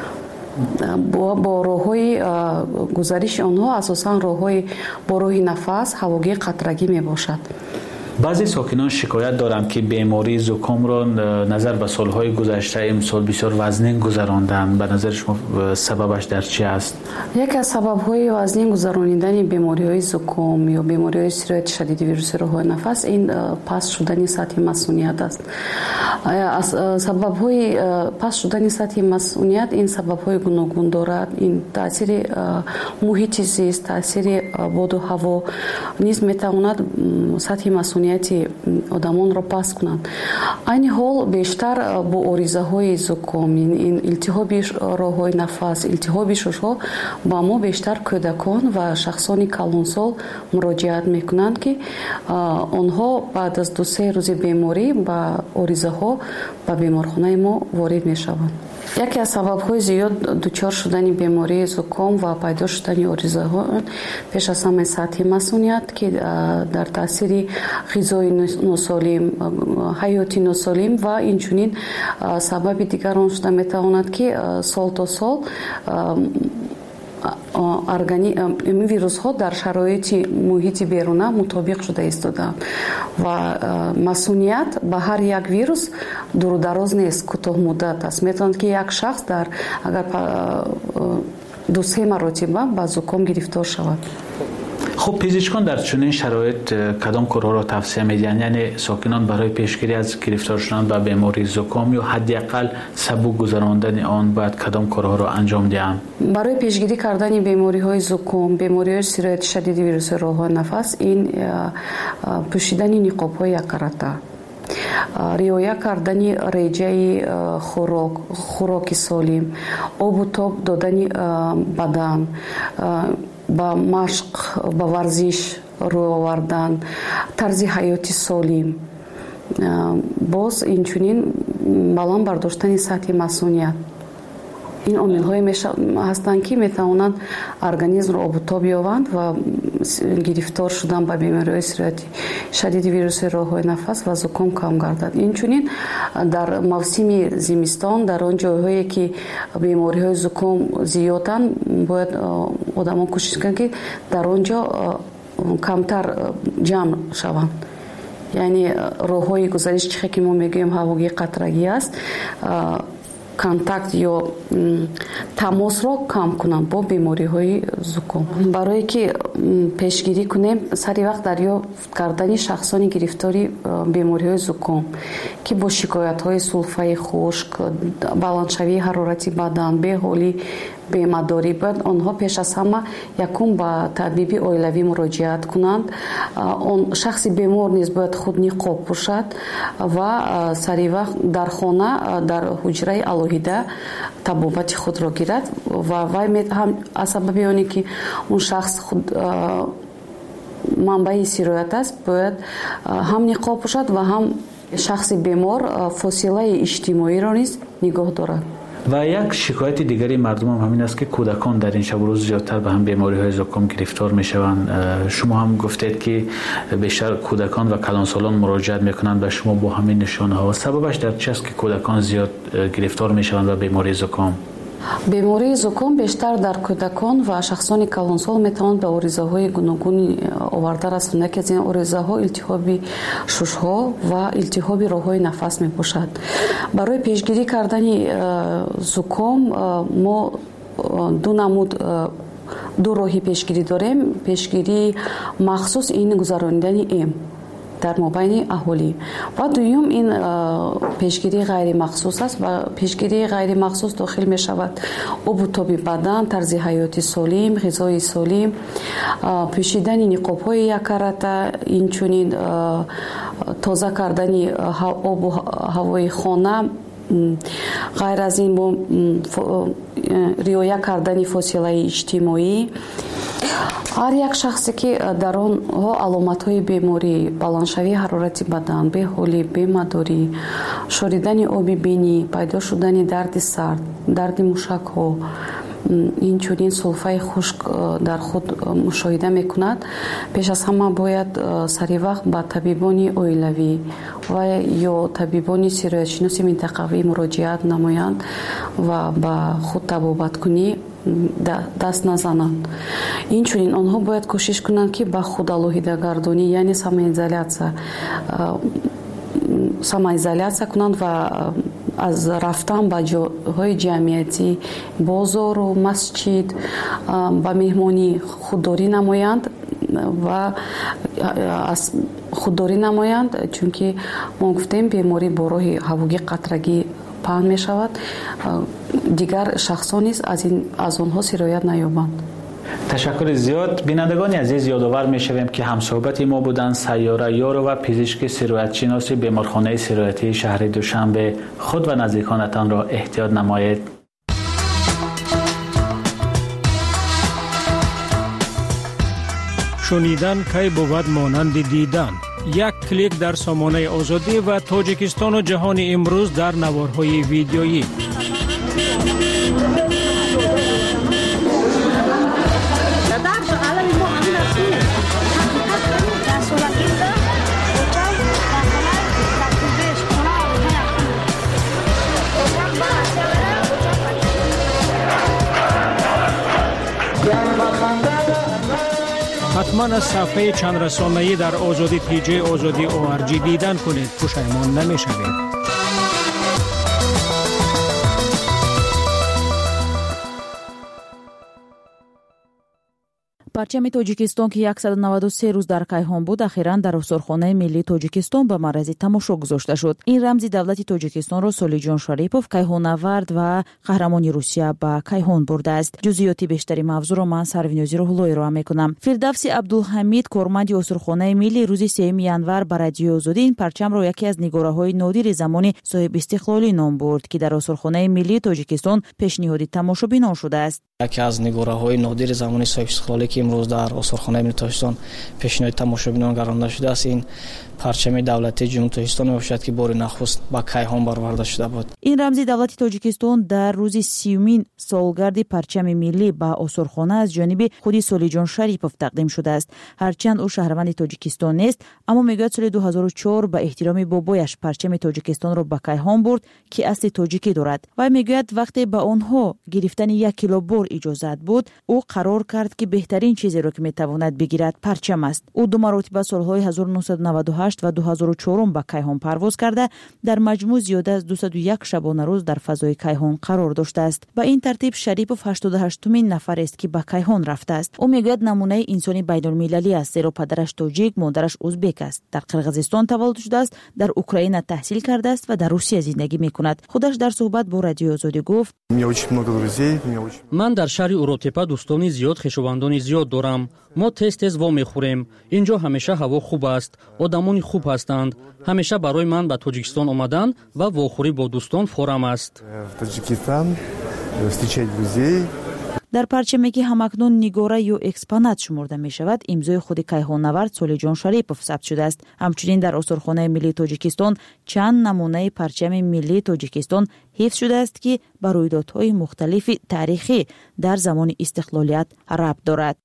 бо роҳҳои гузариши онҳо асосан роҳҳои бо роҳи нафас ҳавогир қатрагӣ мебошад. بعضی ساکنان شکایت دارند که بیماری زکام را نظر به سالهای گذشته امسال بسیار وزنین گذراندند. به نظر شما سببش در چی است؟ یکی از سبب‌های وزنین گذراندن بیماری‌های زکام یا بیماری‌های سرایت شدید ویروس راه‌های نفس این پست شدن سطح مسئولیت است. از سبب‌های پست شدن سطح مسئولیت این سبب‌های گوناگون دارد. این تاثیر محیط زیست، تاثیر باد و هوا نیز می‌تواند سطح مسئولیت одамонро паст кунанд. айни ҳол бештар бо оризаҳои зуком, ин илтиҳоби роҳҳои нафас, илтиҳоби шушҳо ба мо бештар кӯдакон ва шахсони калонсол муроҷиат мекунанд ки онҳо баъд аз ду се рӯзи беморӣ ба оризаҳо ба беморхонаи мо ворид мешаванд. яке аз сабабҳои зиёд дучор шудани бемории зуком ва пайдо шудани оризаҳо пеш аз ҳама сатҳи масъуният ки дар таъсири ғизои носолим, ҳаёти носолим ва инчунин сабаби дигар он шуда метавонад ки сол то сол ин вирусҳо дар шароити муҳити беруна мутобиқ шуда истодаанд ва масъуният ба ҳар як вирус дурудароз нест, кӯтоҳмуддат аст. метавонад ки як шахс дар агар ду се маротиба ба зуком гирифтор шавад. خب پزشکان در چنین شرایط کدام کارها را توصیه می‌دهند؟ یعنی ساکنان برای پیشگیری از گرفتار شدن به بیماری زکام یا حداقل سبک گذراندن آن باید کدام کارها را انجام دهند؟ برای پیشگیری کردن بیماری‌های زکام، بیماری‌های سرایت شدید ویروس راه‌های نفس این پوشیدن نقاب‌های یک карата، риоя кардани реҷаи хӯрок, хӯроки солим, обу тоб додани бадан, ба машқ, ба варзиш рӯй овардан, тарзи ҳаёти солим, боз инчунин баланд бардоштани сатҳи масъуният. ин омилҳое ҳастанд ки метавонанд организмро обутоб ёбанд ва гирифтор шудан ба бемориҳои сирати шадиди вируси роҳҳои нафас ва зуком кам гардад. инчунин дар мавсими зимистон дар он ҷойҳое ки бемориҳои зуком зиёданд бояд одамон кӯшиш кунанд ки дар он ҷо камтар ҷамъ шаванд. яъне роҳҳои гузариш чихе ки мо мегӯем ҳавогии қатрагӣ аст, контакт ё тамосро кам кунанд бо бемориҳои зуком. барое ки пешгирӣ кунем сари вақт дарёфт кардани шахсони гирифтори бемориҳои зуком ки бо шикоятҳои сулфаи хушк, баландшавии ҳарорати бадан, беҳолӣ, бемадорӣ бояд онҳо пеш аз ҳама якум ба табиби оилавӣ муроҷиат кунанд. он шахси бемор низ бояд худ ниқоб пӯшад ва саривақт дар хона дар ҳуҷраи алоҳида табобати худро гирад ва вай аз сабаби оне ки он шахс худ манбаи сироят аст бояд ҳам ниқоб пӯшад ва ҳам шахси бемор фосилаи иҷтимоиро низ нигоҳ дорад. و یک شکایت دیگری مردم هم همین است که کودکان در این شب و روز زیادتر به هم بیماری های زکام گرفتار می شوند. شما هم گفتید که بیشتر کودکان و کلانسالان مراجعت می کنند و شما با همین نشانه ها. سببش در چی است که کودکان زیاد گرفتار می شوند به بیماری زکام؟ бемории зуком бештар дар кӯдакон ва шахсони калонсол метавонад ба оризаҳои гуногуни оварда расонад. яке аз ин оризаҳо илтиҳоби шушҳо ва илтиҳоби роҳҳои нафас мебошад. барои пешгирӣ кардани зуком мо ду намуд ду роҳи пешгирӣ дорем. пешгирии махсус ин гузарондани эм дар мобайни аҳолӣ ва дуюм ин пешгирии ғайримахсус аст. ва пешгирии ғайримахсус дохил мешавад обу тоби бадан, тарзи ҳаёти солим, ғизои солим, пӯшидани ниқобҳои яккаратта, инчунин тоза кардани обу ҳавои хона. ғайр аз ин бо риоя кардани фосилаи иҷтимоӣ. ҳар як шахсе ки дар онҳо аломатҳои беморӣ, баландшавии ҳарорати бадан, беҳолӣ, бемадорӣ, шоридани оби бинӣ, пайдо шудани дарди сар, дарди мушакҳо, инчунин сулфаи хушк дар худ мушоҳида мекунад, пеш аз ҳама бояд саривақт ба табибони оилавӣ ва ё табибони сироятшиноси минтақавӣ муроҷиат намоянд ва ба худ табобаткунӣ даст назананд. Инчунин онҳо бояд кӯшиш кунанд ки ба худалоҳидагардонӣ, яъне самоизоляция самоизоляция кунанд ва аз рафтан ба ҷойҳои ҷамъиятӣ, бозору масҷид ба меҳмонӣ худдорӣ намоянд ва аз худдорӣ намоянд, чунки мо гуфтем беморӣ бо роҳи ҳавогӣ қатрагӣ паҳн мешавад. дигар шахсон низ аз онҳо сироят наёбанд. ташаккури зиёд. бинандагони азиз, ёдовар мешавем ки ҳамсоҳбати мо буданд сайёра ёрова, пизишки сироятшиноси беморхонаи сироятии шаҳри Душанбе. худ ва наздиконатонро эҳтиёт намоед. шунидан кай бувад монанди дидан. як клик дар сомонаи озодӣ ва тоҷикистону ҷаҳони имрӯз дар наворҳои видеоӣ. ҳатман аз сафҳаи чандрасонаӣ дар озодӣ пиҷи озодӣ о ар ҷи дидан кунед, пушаймон намешавед. парчами тоҷикистон ки яксад у наваду се рӯз дар кайҳон буд, ахиран дар осорхонаи миллии тоҷикистон ба маърази тамошо гузошта шуд. ин рамзи давлати тоҷикистонро Солиҷон Шарипов, кайҳоннавард ва қаҳрамони Русия ба кайҳон бурдааст. ҷузъиёти бештари мавзӯъро ман Сарвинёзи Рӯҳуллоӣ роҳа мекунам. Фирдавси Абдулҳамид, корманди осорхонаи миллӣ, рӯзи сеюми январ ба Радиои Озодӣ ин парчамро яке аз нигораҳои нодири замони соҳибистиқлолӣ ном бурд, ки дар осорхонаи миллии тоҷикистон пешниҳоди тамошобинон шудааст. яке аз нигораҳои нодири замони соҳибистиқлолӣ ки имрӯз дар осорхонаи миллии тоҷикистон пешниҳоди тамошобинон гаронда шудааст, ин парчами давлатии ҷунуби тоҷикистон мебошад ки бори нахуст ба кайҳон бароварда шуда буд. ин рамзи давлати тоҷикистон дар рӯзи сиюмин солгарди парчами миллӣ ба осорхона аз ҷониби худи Солиҷон Шарипов тақдим шудааст. ҳарчанд ӯ шаҳрванди тоҷикистон нест, аммо мегӯяд соли ду ҳазору чор ба эҳтироми бобояш парчами тоҷикистонро ба кайҳон бурд, ки асли тоҷикӣ дорад. вай мегӯяд вақте ба онҳо гирифтани як кило бор иҷозат буд, ӯ қарор кард ки беҳтарин чизеро ки метавонад бигирад парчам аст. ӯ ду маротиба солҳои ҳазору нуҳсаду наваду ҳашт ва ду ҳазору чорум ба кайҳон парвоз карда, дар маҷмӯъ зиёда аз дусаду як шабонарӯз дар фазои кайҳон қарор доштааст. ба ин тартиб Шарипов ҳаштоду ҳаштумин нафарест ки ба кайҳон рафтааст. ӯ мегӯяд намунаи инсони байнулмилалӣ аст, зеро падараш тоҷик, модараш ӯзбек аст. дар Қирғизистон таваллуд шудааст, дар Украина таҳсил кардааст ва дар Русия зиндагӣ мекунад. худаш дар суҳбат бо Радиои Озодӣ гуфт: ман дар шаҳри Уротепа дӯстони зиёд, хешовандони зиёд дорам. мо тез тез во мехӯрем. инҷо ҳамеша ҳаво хуб аст, одамони хуб ҳастанд. ҳамеша барои ман ба Тоҷикистон омадан ва вохӯрӣ бо дӯстон форам аст. дар парчаме ки ҳамакнун нигора ё экспонат шуморда мешавад, имзои худи кайҳоннавард Солиҷон Шарипов сабт шудааст. ҳамчунин дар осорхонаи миллии Тоҷикистон чанд намунаи парчами миллии Тоҷикистон ҳифз шудааст, ки ба рӯйдодҳои мухталифи таърихӣ дар замони истиқлолият рабт дорад.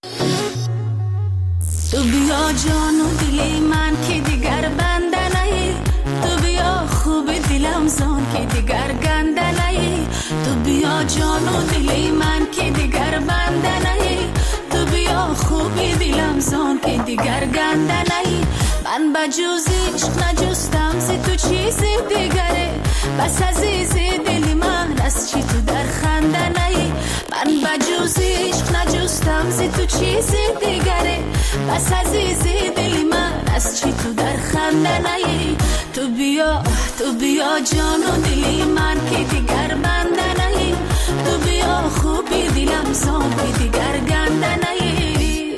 تو بیا جانو دلی من که دیگر بنده نهی، تو بیا خوب دلم زان که دیگر گنده نهی، تو بیا جان و دل من که دیگر بنده نهی تو بیا خوبی دلم زان که دیگر گنده نهی من بجوز عشق نجستم زی تو چیزی دیگره بس عزیز دل من از چی تو در خنده نهی من بجوز عشق نجستم زی تو چیزی دیگره بس عزیز دل من از چی تو در خنده نهی تو بیا تو بیا جان و دل من که دیگر بنده نهی تو بیا خوبی دلم زان که دیگر گنده نهی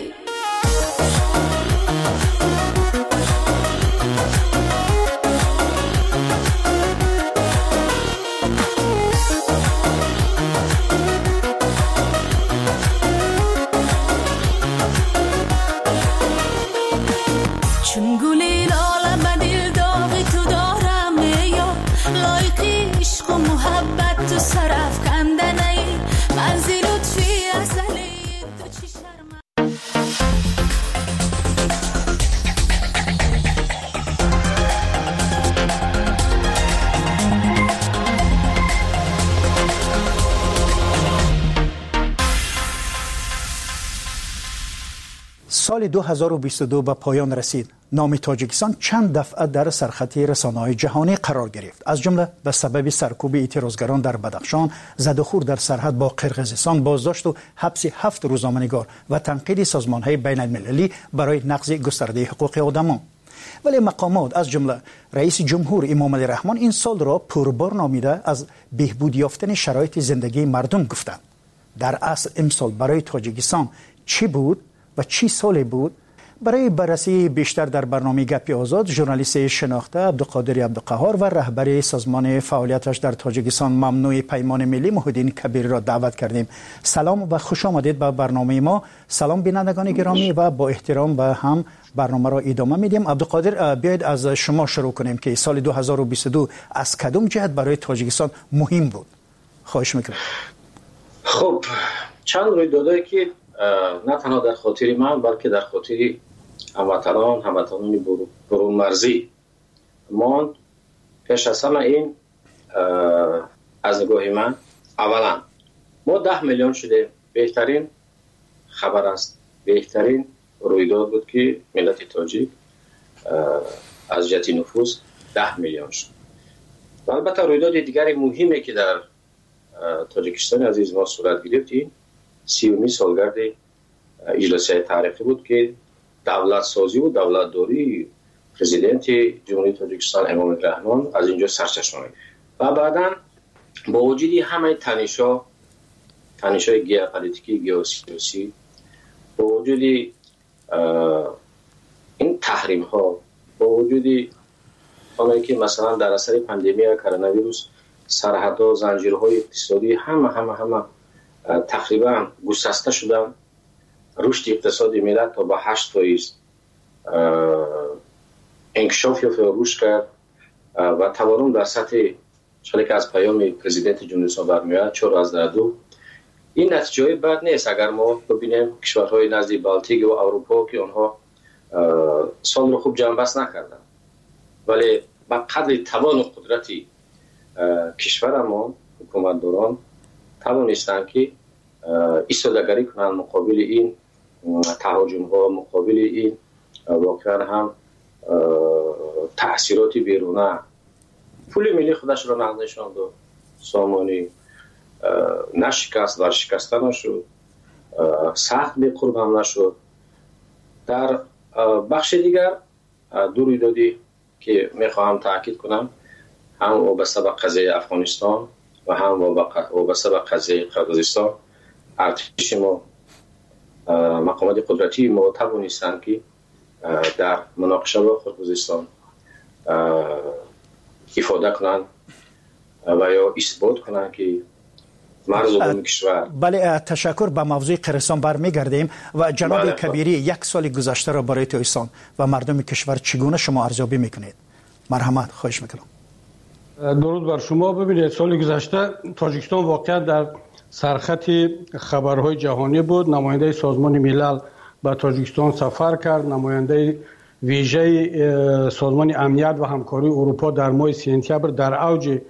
چون گلی لاله به دل داغی تو دارم یا لایقی عشق و محبت تو سرف کنده نی منزی لطفی ازلی تو چی شرمه سال دو هزار و بیست و دو به پایان رسید. نام تاجیکستان چند دفعه در سرخط رسانه‌های جهانی قرار گرفت. از جمله به سبب سرکوب اعتراضگران در بدخشان، زد و خورد در سرحد با قرقیزستان، بازداشت و حبس هفت روزنامه‌نگار و تنقید سازمان‌های بین‌المللی برای نقض گسترده حقوق آدمان. ولی مقامات از جمله رئیس جمهور امام علی رحمان این سال را پربار نامیده از بهبود یافتن شرایط زندگی مردم گفتند. در اصل امسال برای تاجیکستان چی بود و چی سالی بود؟ برای بررسی بیشتر در برنامه گپی آزاد ژورنالیست شناخته عبدالقادر عبدالقهار و رهبر سازمان فعالیتش در تاجیکستان ممنوع پیمان ملی محیدین کبیری را دعوت کردیم. سلام و خوش آمدید به برنامه ما. سلام بینندگان گرامی و با احترام به هم برنامه را ادامه میدیم. عبدالقادر، بیاید از شما شروع کنیم که سال دو هزار و بیست و دو از کدام جهت برای تاجیکستان مهم بود؟ خواهش میکنم. خب چند رویدادی که نه تنها در خاطر من بلکه در خاطر هموطنان هموطنان برون مرزی ماند. پیش از همه این از نگاه من اولا ما ده میلیون شده، بهترین خبر است، بهترین رویداد بود که ملت تاجیک از جهت نفوس ده میلیون شد. و البته رویداد دیگری مهمی که در تاجیکستان عزیز ما صورت گرفت این سیومی سالگرد اجلاس تاریخی بود که دولت سازی و دولت داری پرزیدنت جمهوری تاجیکستان امام علی رحمان از اینجا سرچشمه و بعدا با وجودی همه تنش‌ها تنش‌های ژئوپلیتیکی ژئوسیاسی، با وجودی این تحریم ها، با وجودی آنهایی که مثلا در اثر پاندمی کرونا ویروس سرحدها، زنجیرهای اقتصادی همه همه همه تقریبا گسسته شدن، رشد اقتصادی ملت تا به هشت فیصد انکشاف یافت و رشد کرد و تورم در سطح چالی که از پیام پرزیدنت جمهوری اسلامی برمیاد چهار از دو. این نتیجه بد نیست اگر ما ببینیم کشورهای نزدیک بالتیک و اروپا که آنها سال رو خوب جمع بست نکردن، ولی با قدر توان و قدرتی کشور ما حکومتداران توانستند که ایستادگری کنند مقابل این تهاجم ها، مقابل این واقعا هم تأثیرات بیرونه. پول ملی خودش را نقد نشاند و سامانی نشکست و شکسته نشد، سخت به قرب هم نشد. در بخش دیگر دو رویدادی که میخواهم تاکید کنم، هم وابسته به قضیه افغانستان و هم وابسته به قضیه قرقیزستان، ارتش ما، مقامات قدرتی ما توانستند که در مناقشه با قرقیزستان افاده کنند و یا اثبات کنند که مرز عمومی کشور. بله، تشکر. به موضوع قرقیزستان برمیگردیم و جناب بله. کبیری، یک سال گذشته را برای تاجیکستان و مردم کشور چگونه شما ارزیابی میکنید؟ مرحمت، خواهش میکنم. درود بر شما. ببینید سال گذشته تاجیکستان واقعا در سرخط خبرهای جهانی بود. نماینده سازمان ملل به تاجیکستان سفر کرد. نماینده ویژه سازمان امنیت و همکاری اروپا در ماه سپتامبر در اوج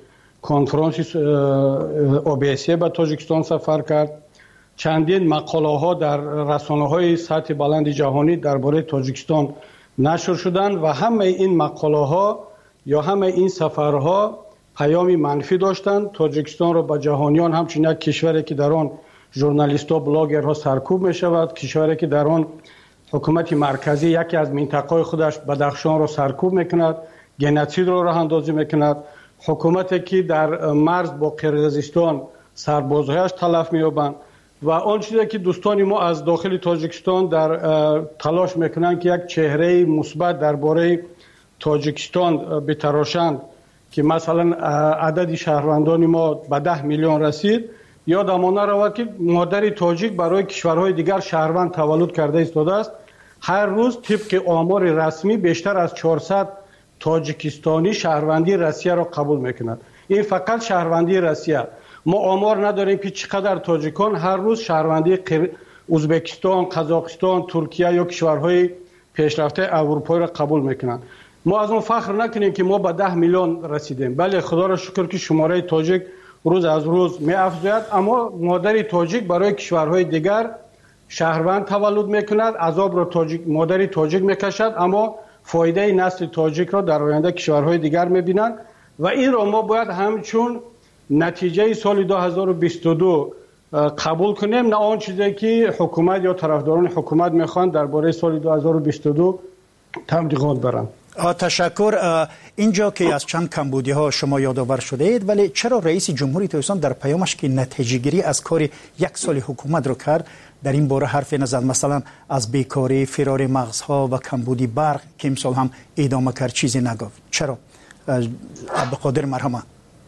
کنفرانس او بی اس به تاجیکستان سفر کرد. چندین مقاله ها در رسانه های سطح بلند جهانی درباره تاجیکستان نشر شدند و همه این مقاله ها یا همه این سفرها پیامی منفی داشتند. تاجیکستان را به جهانیان همچنین یک کشوری که در آن ژورنالیست‌ها بلاگرها سرکوب می شود، کشوری که در آن حکومت مرکزی یکی از منطقه‌های خودش بدخشان را سرکوب میکند، گنوسید را راه اندازی میکند، حکومتی که در مرز با قرقیزستان سربازهایش تلف می‌یابند و آن چیزی که دوستان ما از داخل تاجیکستان در تلاش میکنند که یک چهره مثبت درباره تاجیکستان بتراشند که مثلا عدد شهروندان ما به ده میلیون رسید، یادمان نرود که مادر تاجیک برای کشورهای دیگر شهروند تولد کرده ایستاده است. هر روز طبق آمار رسمی بیشتر از چهارصد تاجیکستانی شهروندی روسیه را قبول میکنند. این فقط شهروندی روسیه. ما آمار نداریم که چقدر تاجیکان هر روز شهروندی ازبکستان، قزاقستان، ترکیه یا کشورهای پیشرفته اروپایی را قبول میکنند. ما از اون فخر نکنیم که ما به ده میلیون رسیدیم. بله خدا را شکر که شماره تاجیک روز از روز می افزاید، اما مادر تاجیک برای کشورهای دیگر شهروند تولد میکند، عذاب را تاجیک مادر تاجیک میکشد، اما فایده نسل تاجیک را در آینده کشورهای دیگر میبینند و این را ما باید همچون نتیجه سال دو هزار و بیست و دو قبول کنیم، نه آن چیزی که حکومت یا طرفداران حکومت میخوان درباره سال دو هزار و بیست و دو تبلیغات برند. تشکر. اینجا که از چند کمبودی ها شما یادآور شده اید، ولی چرا رئیس جمهوری تاجیکستان در پیامش که نتیجه گیری از کار یک سال حکومت رو کرد در این باره حرف نزد؟ مثلا از بیکاری، فرار مغزها و کمبودی برق که امسال هم ادامه کرد چیزی نگفت. چرا؟ عبدالقادر مرحمه.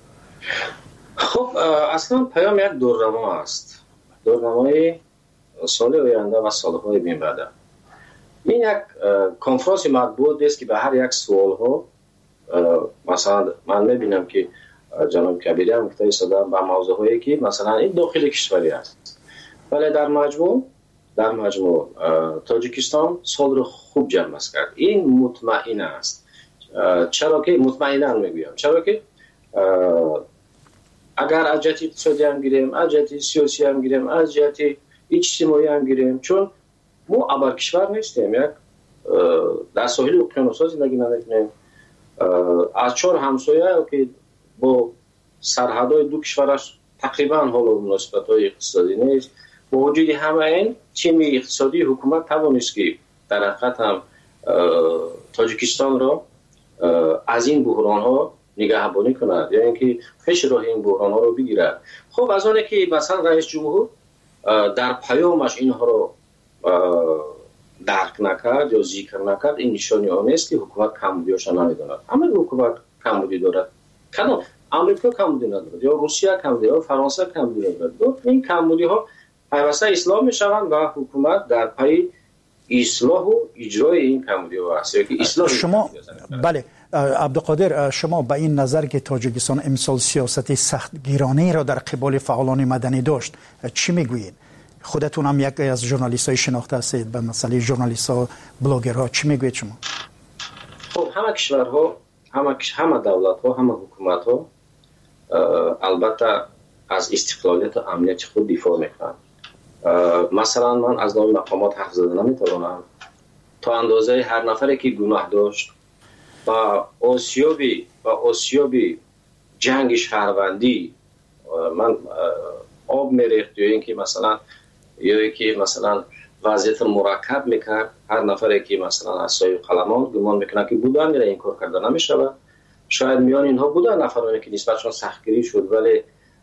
خب اصلا پیام یک دورنما است، دورنمای سال آینده و سالهای من بعد. این یک کنفرانس مطبوعاتی است که به هر یک سوال ها مثلا من میبینم که جناب کبیری هم گفته ایستادن به موضوع هایی که مثلا این داخل کشوری است، ولی در مجموع در مجموع تاجیکستان سال رو خوب جمع کرد. این مطمئن است. چرا که مطمئنا میگویم؟ چرا که اگر از جهت اقتصادی هم گیریم، از جهت سیاسی هم گیریم، از جهت اجتماعی هم گیریم، چون ما ابر کشور نیستیم، یک در ساحل اقیانوس‌ها زندگی نمی‌کنیم، از چهار همسایه که با سرحدهای دو کشورش تقریبا حال و مناسبت‌های اقتصادی نیست. با وجود همه این تیم اقتصادی حکومت توانست که در حقیقت هم تاجیکستان را از این بحران‌ها نگهبانی کند یا اینکه پیش راه این بحران‌ها رو بگیرد. خب از آنه که مثلا رئیس جمهور در پیامش اینها رو درک نکرد یا ذکر نکرد، این نشانی آن است که حکومت کمبودی‌هاش نمی‌داند. اما حکومت کمبودی دارد. کدام آمریکا کمبودی ندارد یا روسیه کمبودی یا فرانسه کمبودی ندارد. این کمبودی‌ها پیوسته اصلاح می‌شوند و حکومت در پی اصلاح و اجرای این کمبودی‌ها است. که اصلاح شما بله عبدالقادر، شما به این نظر که تاجیکستان امسال سیاست سختگیرانه را در قبال فعالان مدنی داشت چی میگویید؟ خودتون هم یک از ژورنالیست‌های شناخته هستید به مسئله ژورنالیست‌ها، بلاگرها، چی میگویید شما؟ خب همه کشورها، همه همه دولت‌ها، همه حکومت‌ها البته از استقلالیت و امنیت خود دفاع میکنند. مثلا من از نام مقامات حرف زدن نمیتوانم. تا اندازه هر نفری که گناه داشت و آسیابی و آسیابی جنگ شهروندی من آب میریخت یا اینکه مثلا یا اینکه مثلا وضعیت مرکب میکرد، هر نفری که مثلا از سایه قلمان گمان میکنه که بودن میره این کار کرده نمیشود. شاید میان اینها بودن نفرانی که نسبتشان سختگیری شد، ولی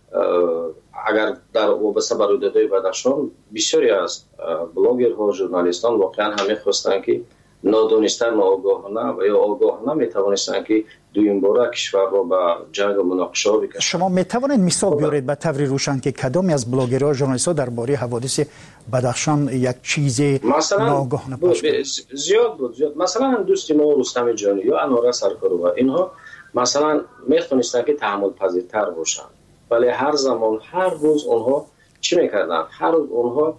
اگر در وابسته به رویدادهای بدخشان بسیاری از بلاگرها، ژورنالیستان واقعا همه خواستن که نادانسته، ناآگاهانه و یا آگاهانه میتوانستن که دویم باره کشور را به جنگ و مناقشه بکشند. شما میتوانید مثال بیارید به طور روشن که کدامی از بلاگرها، ژورنالیست‌ها درباره حوادث بدخشان یک چیز ناآگاهانه پخش کردند؟ زیاد بود زیاد. مثلا دوست ما رستم جانی یا انوره سرکاروا، اینها مثلا میتونستن که تحمل پذیرتر باشند، ولی هر زمان هر روز اونها چی میکردن؟ هر روز اونها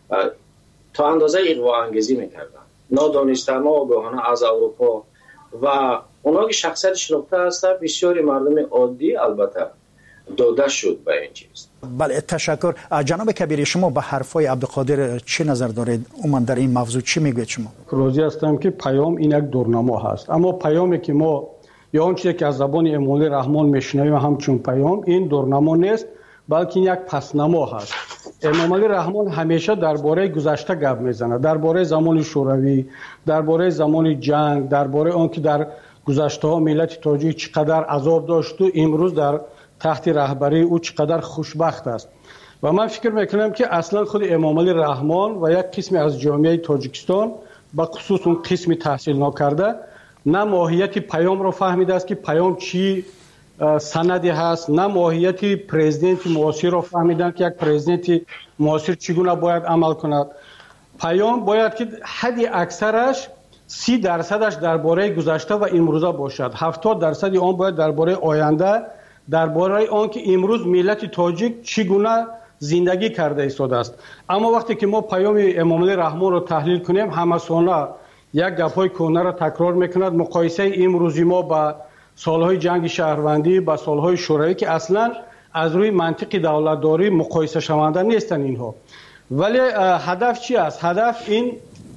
تا اندازه اغوا انگیزی میکردن، نادانسته، ناآگاهانه از اروپا و اونها که شخصیت شناخته هستند. بسیاری مردم عادی البته داده شد به این چیز. بله تشکر. جناب کبیری شما به حرفای عبدالقادر چی نظر دارید؟ عموما در این موضوع چی میگوید شما؟ راضی هستم که پیام این یک دورنما هست، اما پیامی که ما یا اون چیزی که از زبان امامعلی رحمان میشنویم همچون پیام این دورنما نیست، بلکه یک پسنما هست. امامعلی رحمان همیشه درباره گذشته گپ میزنه، درباره زمان شوروی، درباره زمان جنگ، درباره اون که در گذشته ها ملت تاجیک چقدر عذاب داشت و امروز در تحت رهبری او چقدر خوشبخت است. و من فکر میکنم که اصلا خود امامعلی رحمان و یک قسمی از جامعه تاجیکستان به خصوص اون قسم تحصیل ناکرده نه ماهیت پیام رو فهمیده است که پیام چی سندی هست، نه ماهیت پرزیدنت معاصر رو فهمیدن که یک پرزیدنت معاصر چگونه باید عمل کند. پیام باید که حدی اکثرش سی درصدش درباره گذشته و امروزه باشد، هفتاد درصد آن باید درباره آینده، درباره آن که امروز ملت تاجیک چگونه زندگی کرده ایستاده است. اما وقتی که ما پیام امامعلی رحمان رو تحلیل کنیم همسانه یک گپ‌های کهنه را تکرار میکند، مقایسه امروزی ما با سالهای جنگ شهروندی با سالهای شوروی که اصلا از روی منطق دولتداری مقایسه شونده نیستن اینها. ولی هدف چی است؟ هدف این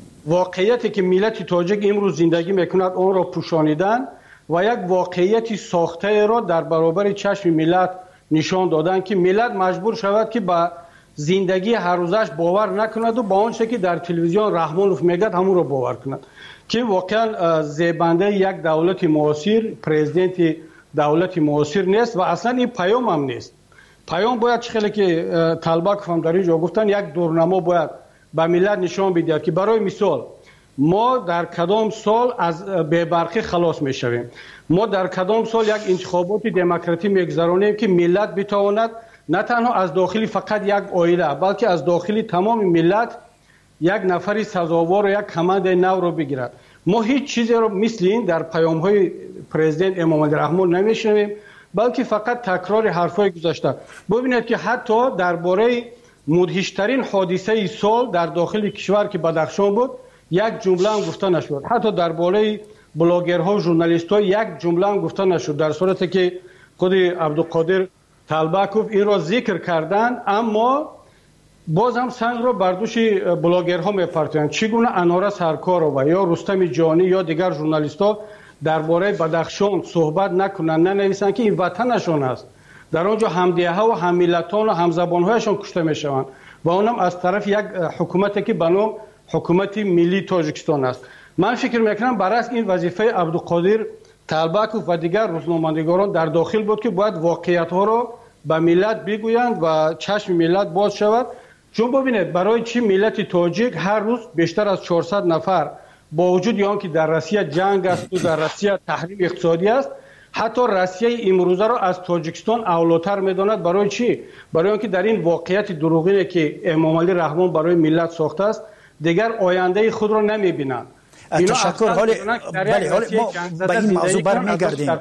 واقعیتی که ملت تاجیک امروز زندگی میکند اون را پوشانیدن و یک واقعیتی ساخته را در برابر چشم ملت نشان دادن که ملت مجبور شود که با زندگی هر روزش باور نکند و با آنچه که در تلویزیون رحمانوف میگد همون رو باور کند که واقعا زیبنده یک دولت معاصر، پرزیدنت دولت معاصر نیست و اصلا این پیام هم نیست. پیام باید خیلی که طلبک هم در اینجا گفتن یک دورنما باید به ملت نشان بدهد که برای مثال ما در کدام سال از بی‌برقی خلاص میشویم، ما در کدام سال یک انتخابات دموکراتیک میگذرانیم که ملت بتواند نه تنها از داخل فقط یک عائله بلکه از داخل تمام ملت یک نفری سزاوار و یک کمند نو رو بگیرد. ما هیچ چیزی رو مثل این در پیام های پرزیدنت امامعلی رحمان نمیشنویم، بلکه فقط تکرار حرفای گذشته. ببینید که حتی درباره مدهشترین حادثه سال در داخل کشور که بدخشان بود یک جمله هم گفته نشد، حتی درباره بلاگرها و ژورنالیست‌ها یک جمله هم گفته نشد، در صورتی که خود عبدالقادر طلبکوف این را ذکر کردن اما باز هم سنگ را بر دوش بلاگرها میپرتند. چگونه اناره سرکارова یا رستم جانی یا دیگر ژورنالیست‌ها درباره بدخشان صحبت نکنند، ننویسند که این وطنشان است، در آنجا همدیه‌ها و هم‌ملتان و همزبان‌هایشان کشته میشوند و اونم از طرف یک حکومتی که به نام حکومت ملی تاجیکستان است. من فکر میکنم برعکس این وظیفه عبدالقادر طلبکوف و دیگر روزنامه‌نگاران در داخل بود که باید واقعیت‌ها را به ملت بگویند و چشم ملت باز شود. چون ببینید برای چی ملت تاجیک هر روز بیشتر از چهارصد نفر با وجود آن که در روسیه جنگ است و در روسیه تحریم اقتصادی است، حتی روسیه امروزه را از تاجیکستان اولاتر میداند. برای چی؟ برای آنکه در این واقعیت دروغینی که امامعلی رحمان برای ملت ساخته است دیگر آینده خود را نمیبینند. تشکر. حالی بله حالی ما به این موضوع برمیگردیم،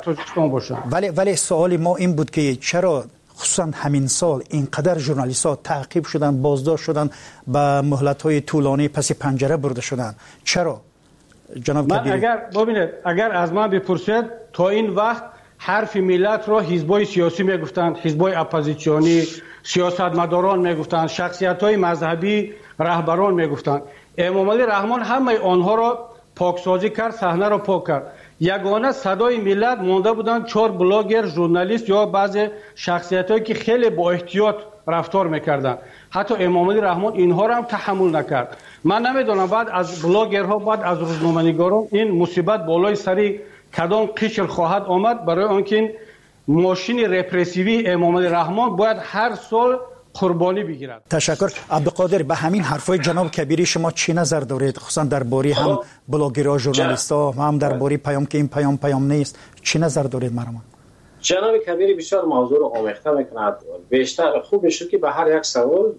ولی ولی سوال ما این بود که چرا خصوصا همین سال اینقدر ژورنالیست ها تعقیب شدن، بازداشت شدن، به مهلت های طولانی پس پنجره برده شدن؟ چرا جناب کبیری؟ اگر ببینید اگر از من بپرسید تا این وقت حرف ملت را حزبای سیاسی میگفتند، حزبای اپوزیسیونی، سیاستمداران میگفتند، شخصیت های مذهبی، رهبران میگفتند. امامعلی رحمان همه آنها را پاکسازی کرد، صحنه را پاک کرد. یگانه صدای ملت مانده بودند چهار بلاگر، ژورنالیست یا بعضی شخصیتایی که خیلی با احتیاط رفتار میکردند. حتی امامعلی رحمان اینها را هم تحمل نکرد. من نمیدونم بعد از بلاگرها، بعد از روزنامه‌نگاران این مصیبت بالای سری کدام قشر خواهد آمد، برای آنکه این ماشین رپرسیوی امامعلی رحمان باید هر سال قربانی بگیرد. تشکر. عبدالقادر به همین حرفای جناب کبیری شما چی نظر دارید؟ خصوصا درباره هم بلاگرها، ژورنالیست‌ها، هم درباره پیام که این پیام پیام نیست، چی نظر دارید مرحوم؟ جناب کبیری بسیار موضوع رو آمیخته میکند. بیشتر خوب میشه که به هر یک سوال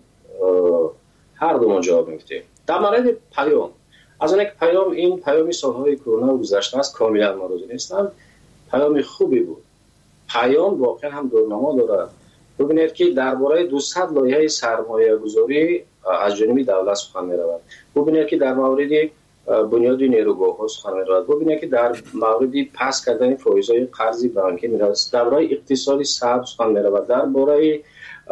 هر دو ما جواب میدیم. در مورد پیام، از اون یک پیام این پیامی سالهای کرونا گذشته است کاملا مورد نیستم، پیام خوبی بود. پیام واقعا هم دورنما دارد. ببینید که درباره دویست لایحه سرمایه گذاری از جانب دولت سخن می رود. ببینید که در مورد بنیاد نیروگاه‌ها سخن می‌رود. ببینید که در مورد پس کردن فایزهای قرض بانکی می‌رود، درباره اقتصادی سبز سخن می‌رود، درباره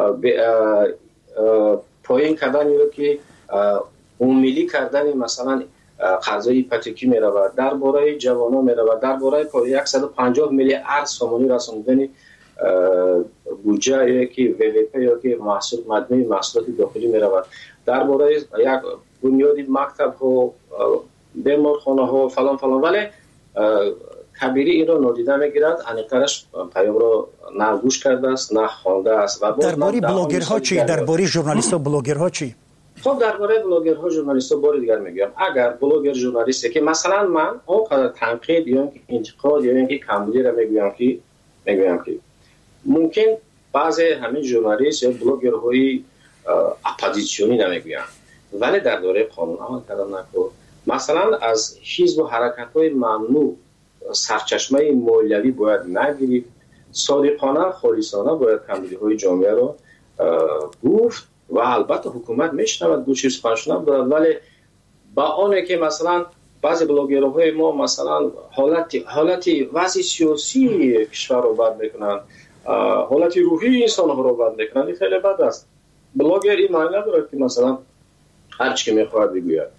پایین کردن یا که عمومی کردن مثلا قرضای ایپاتیکی می‌رود، درباره جوانان می‌رود، درباره صد و پنجاه میلیارد سومانی رساندن بودجه یا که وی وی پی یا که محصول مجموعی محصولات داخلی می‌رود، درباره یک بنیاد مکتب ها، بیمارخانه ها فلان فلان، ولی کبیری این را نادیده میگیرد. انیقترش پیام را نه گوش کرده است نه خوانده است. درباره بلاگرها چی؟ درباره ژورنالیست ها بلاگرها چی؟ خب درباره بلاگرها ژورنالیست ها بار دیگر میگم، اگر بلاگر ژورنالیستی که مثلا من اونقدر تنقید یا انتقاد یا اینکه کمبودی را میگویم که میگویم که ممکن بعضی همین ژورنالیست یا بلاگرهای اپوزیسیونی نمیگویم، ولی در دوره قانون عمل کردن نکن. مثلا از حزب و حرکت‌های ممنوع سرچشمه مالیوی باید نگیرید، صادقانه خالصانه باید کمبودی‌های جامعه را گفت و البته حکومت میشنود دو چیز پنجشنبه دارد، ولی با آنه که مثلا بعضی بلاگرهای ما مثلا حالتی حالتی وضع سیاسی کشور رو بد میکنند، حالتی روحی انسان ها رو بد میکنند، این خیلی بد است. بلاگر این معنی ندارد که مثلا هر چی که میخواهد بگوید.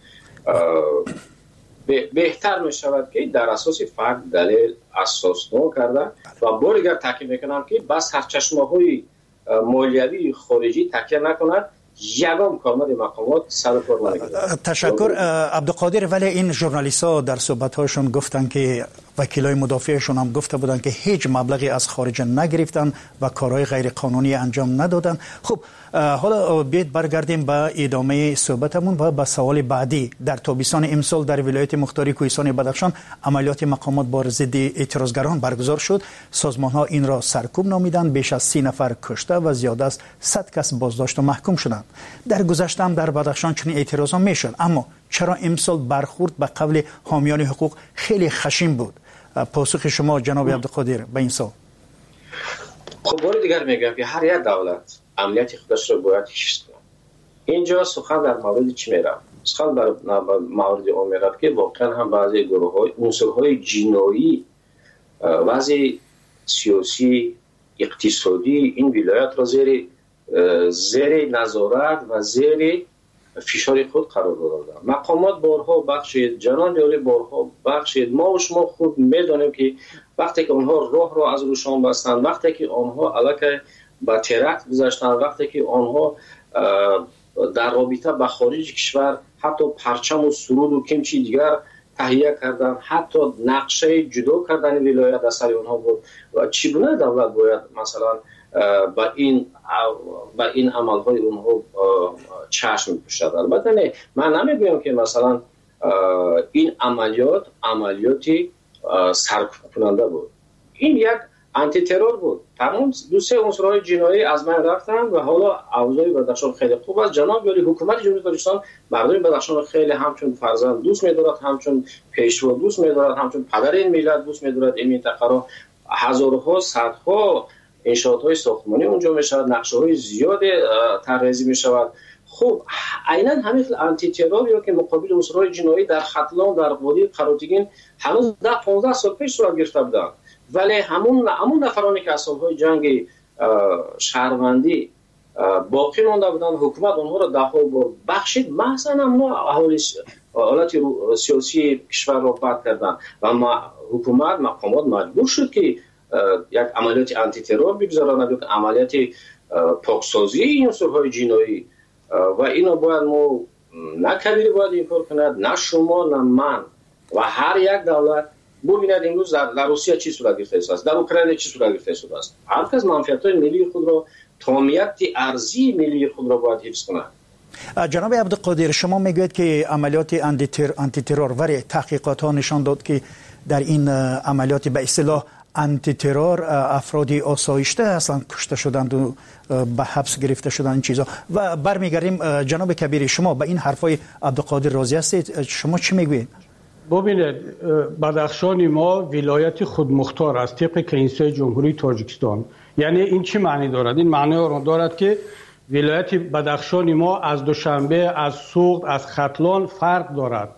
بهتر میشود که در اساس فکت دلیل اساس نو کرده و بارگر تاکید میکنم که بس هر چشمه های مالیوی خارجی تکیه نکند، یگام کارمند مقامات سر کار نگیرد. تشکر عبدالقادر. ولی این ژورنالیست ها در صحبت هاشون گفتن که وکیلای مدافعشون هم گفته بودن که هیچ مبلغی از خارج نگرفتن و کارهای غیر قانونی انجام ندادن. خب حالا بیاید برگردیم به ادامه صحبتمون و به سوال بعدی. در تابستان امسال در ولایت مختاری کوهستان بدخشان عملیات مقامات بر ضد اعتراضگران برگزار شد. سازمان ها این را سرکوب نامیدند. بیش از سی نفر کشته و زیاد از صد کس بازداشت و محکوم شدند. در گذشته هم در بدخشان چنین اعتراضا میشد، اما چرا امسال برخورد به قول حامیان حقوق خیلی خشن بود؟ پاسخ شما جناب عبدالقادر به این سوال. خب بار دیگر میگم که هر یک دولت امنیت خودش رو باید حفظ کنه. اینجا سخن در مورد چی میره؟ سخن در مورد اون میره که واقعا هم بعضی گروه‌های عنصرهای جنایی وضع سیاسی اقتصادی این ولایت را زیر زیر نظارت و زیر فشار خود قرار دادند. مقامات بارها بخشید، جنان جاری بارها بخشید. ما و شما خود میدانیم که وقتی که آنها راه را از روشان بستند، وقتی که آنها علاقه به ترکت گذاشتند، وقتی که آنها در رابطه با خارج کشور حتی پرچم و سرود و کمچی دیگر تهیه کردن، حتی نقشه جدا کردن ولایت از سر آنها بود. و چی بونه دولت باید مثلا با این با این عملهای اونها چشم بپوشد؟ البته نه، من نمیگویم که مثلا این عملیات عملیاتی سرکوب کننده بود. این یک آنتی ترور بود. تمام دو سه عنصرهای جنایی از من رفتن و حالا اوضاع بدخشان خیلی خوب است. جناب یاری حکومت جمهوری تاجیکستان مردم بدخشان خیلی همچون فرزند دوست می‌دارد، همچون پیشوا دوست می‌دارد، همچون پدر این ملت دوست می‌دارد. این منطقه را هزارها صدها انشاءات‌های ساختمانی اونجا می‌شود، نقشه‌های زیاد طراحی می‌شود. خب عیناً همین آنتی ترور یا که مقابل عنصرهای جنایی در ختلان در وادی قراتگین هنوز ده پانزده سال پیش صورت گرفته بودند، ولی همون همون نفرانی که از سال‌های جنگ شهروندی باقی مانده بودند حکومت آنها را ده ها بار بخشید، محضاً اما اهالی حالت سیاسی کشور را بد کردند و ما حکومت مقامات مجبور شد که یک عملیات آنتی ترور بگذارند، یک عملیات پاکسازی این عنصرهای جنایی و اینو باید ما نه کبیری باید این کار کند، نه شما نه من و هر یک دولت. ببینید امروز در, در روسیه چی صورت گرفته است، در اوکراین چی صورت گرفته است. هر کس منفعت‌های ملی خود را، تامینیت ارضی ملی خود را باید حفظ کند. جناب عبدالقادر، شما میگوید که عملیات آنتی ترور ولی تحقیقات ها نشان داد که در این عملیات به اصطلاح آنتی ترور افرادی آسایشته اصلا کشته شدند و به حبس گرفته شدند این چیزا. و برمیگردیم جناب کبیر، شما به این حرفای عبدالقادر راضی هستید؟ شما چی میگوید؟ ببینید بدخشان ما ولایت خودمختار است طبق کنستیتوی جمهوری تاجیکستان. یعنی این چی معنی دارد؟ این معنی را دارد که ولایت بدخشان ما از دوشنبه، از سوخت، از ختلان فرق دارد.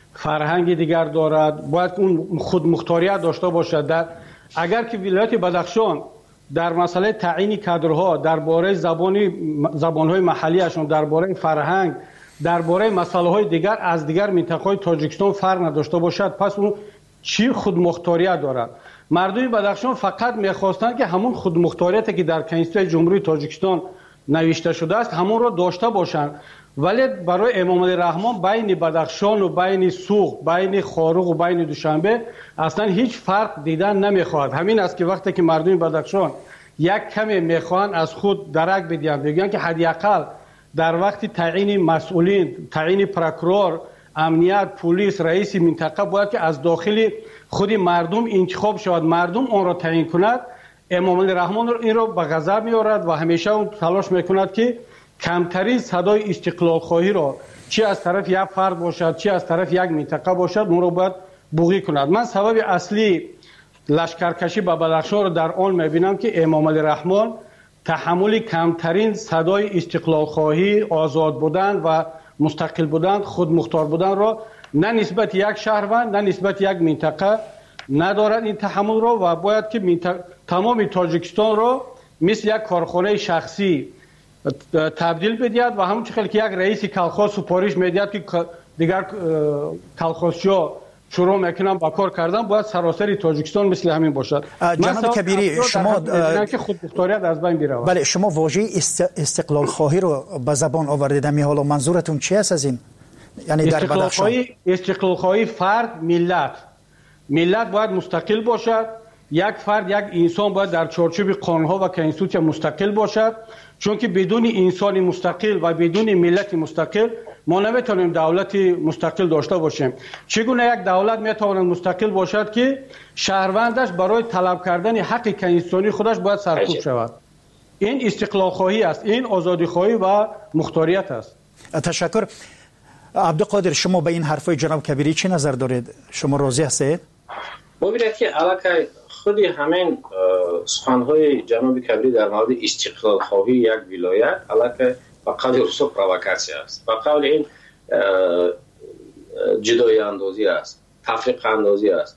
فرهنگ دیگر دارد، باید اون خود مختاریت داشته باشد. در اگر که ولایت بدخشان در مسئله تعیین کادرها درباره زبانی زبان‌های محلیشون، درباره فرهنگ، درباره مسائل دیگر از دیگر منطقه‌های تاجیکستان فرق نداشته باشد، پس اون چی خود مختاریت دارد؟ مردم بدخشان فقط می‌خواستند که همون خود مختاریتی که در کنستیتوسیون جمهوری تاجیکستان نوشته شده است همون را داشته باشند. ولی برای امام علی رحمان بین بدخشان و بین سوق، بین خاروق و بین دوشنبه اصلا هیچ فرق دیدن نمیخواد. همین است که وقتی که مردم بدخشان یک کمی میخوان از خود درک بدین، بگن که حداقل در وقت تعیین مسئولین، تعیین پروکورور، امنیت، پلیس، رئیس منطقه باید که از داخل خود مردم انتخاب شود، مردم آن را تعیین کند. امام علی رحمان این را به غضب میآورد و همیشه اون تلاش میکند که کمترین صدای استقلال خواهی را چی از طرف یک فرد باشد چی از طرف یک منطقه باشد اون را باید بوغی کند. من سبب اصلی لشکرکشی به بدخشان را در آن میبینم که امام علی رحمان تحمل کمترین صدای استقلال خواهی، آزاد بودن و مستقل بودن، خود مختار بودن را نه نسبت یک شهروند نه نسبت یک منطقه ندارد این تحمل را و باید که منطقه تمام تاجیکستان را مثل یک کارخانه شخصی تبدیل بدهد و همون چیزی که یک رئیس کلخاز سپارش میدهد که دیگر کلخازچا شروع میکنن با کار کردن، باید سراسر تاجیکستان مثل همین باشد. جناب کبیری شما که خود مختاریت از بین برود. بله، شما واژه استقلال خواهی رو به زبان آوردید، می حالا منظورتون چی است از این؟ یعنی در بدخشان استقلال خواهی فرد ملت ملت باید مستقل باشد، یک فرد یک انسان باید در چارچوب قانون‌ها و کنستیتوسیون مستقل باشد، چون که بدون انسان مستقل و بدون ملت مستقل ما نمیتونیم دولت مستقل داشته باشیم. چگونه یک دولت میتواند مستقل باشد که شهروندش برای طلب کردن حق کنستیتوسیونی خودش باید سرکوب شود؟ این استقلال خواهی است، این آزادی خواهی و مختاریت است. تشکر. عبدالقادر، شما به این حرفای جناب کبیری چه نظر دارید؟ شما راضی هستید؟ ببینید که علاقه خودی همین سخنهای جناب کبیری در مورد استقلال خواهی یک ولایت علاقه با قول رسو پرووکاسیون است، با قول این جدایی اندازی است، تفریق اندازی است.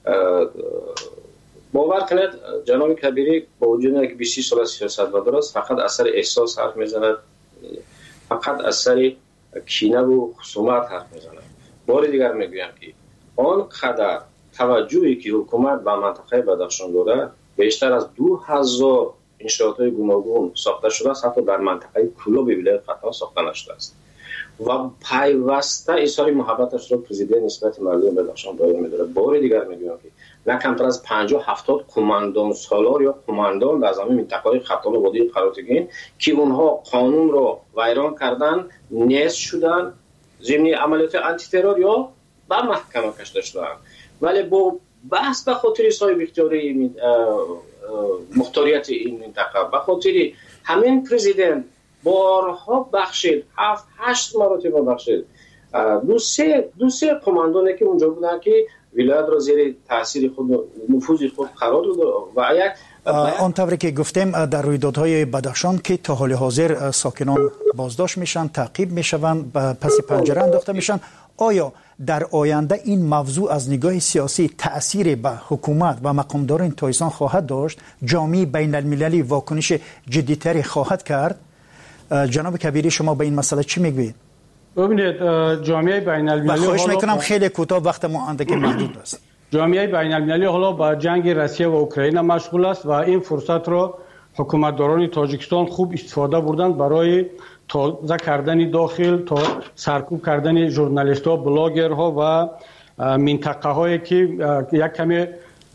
باور کنید جناب کبیری با وجود اینکه بیست و شش سال سیاست مدار است فقط اثر احساس حرف میزند، فقط اثر کینه و خصومت حرف میزند. بار دیگر میگویم که آنقدر توجهی که حکومت به منطقه بدخشان داره بیشتر از دو هزار انشاءات‌های گوناگون ساخته شده است، حتی در منطقه کلوب ولایت ختان ساخته نشده است و پیوسته اظهار محبتش را پرزیدنت نسبت مردم بدخشان دائم می‌داره. بار دیگر میگویم که نه کمتر از پنجاه هفتاد کماندان سالار یا کماندان در زمین منطقه ختان و وادی قراتگین که اونها قانون را ویران کردن، نیست شدن، ضمن عملیات آنتی ترور یا به محکمه کشیده شدن، ولی با بحث به خاطر صاحب اختیاری مختاریت این منطقه به خاطر همین پرزیدنت بارها بخشید، هفت هشت مرتبه بخشید دو سه دو سه کماندانی که اونجا بودن که ولایت را زیر تاثیر خود نفوذ خود قرار داد و یک آنطوری که گفتیم در رویدادهای بدخشان که تا حال حاضر ساکنان بازداشت میشن، تعقیب میشوند، پس پنجره انداخته میشن، آیا در آینده این موضوع از نگاه سیاسی تأثیر به حکومت و مقامداران تایستان خواهد داشت؟ جامعه بین المللی واکنش جدیتری خواهد کرد؟ جناب کبیری شما به این مسئله چی میگوید؟ ببینید جامعه بین المللی خواهش میکنم خیلی کوتاه، وقت ما اندکی محدود است. جامعه بین المللی حالا با جنگ روسیه و اوکراین مشغول است و این فرصت را حکومتداران تاجیکستان خوب استفاده بردند برای تازه کردن داخل، تا سرکوب کردن ژورنالیست‌ها، بلاگرها و منطقه هایی که یک کمی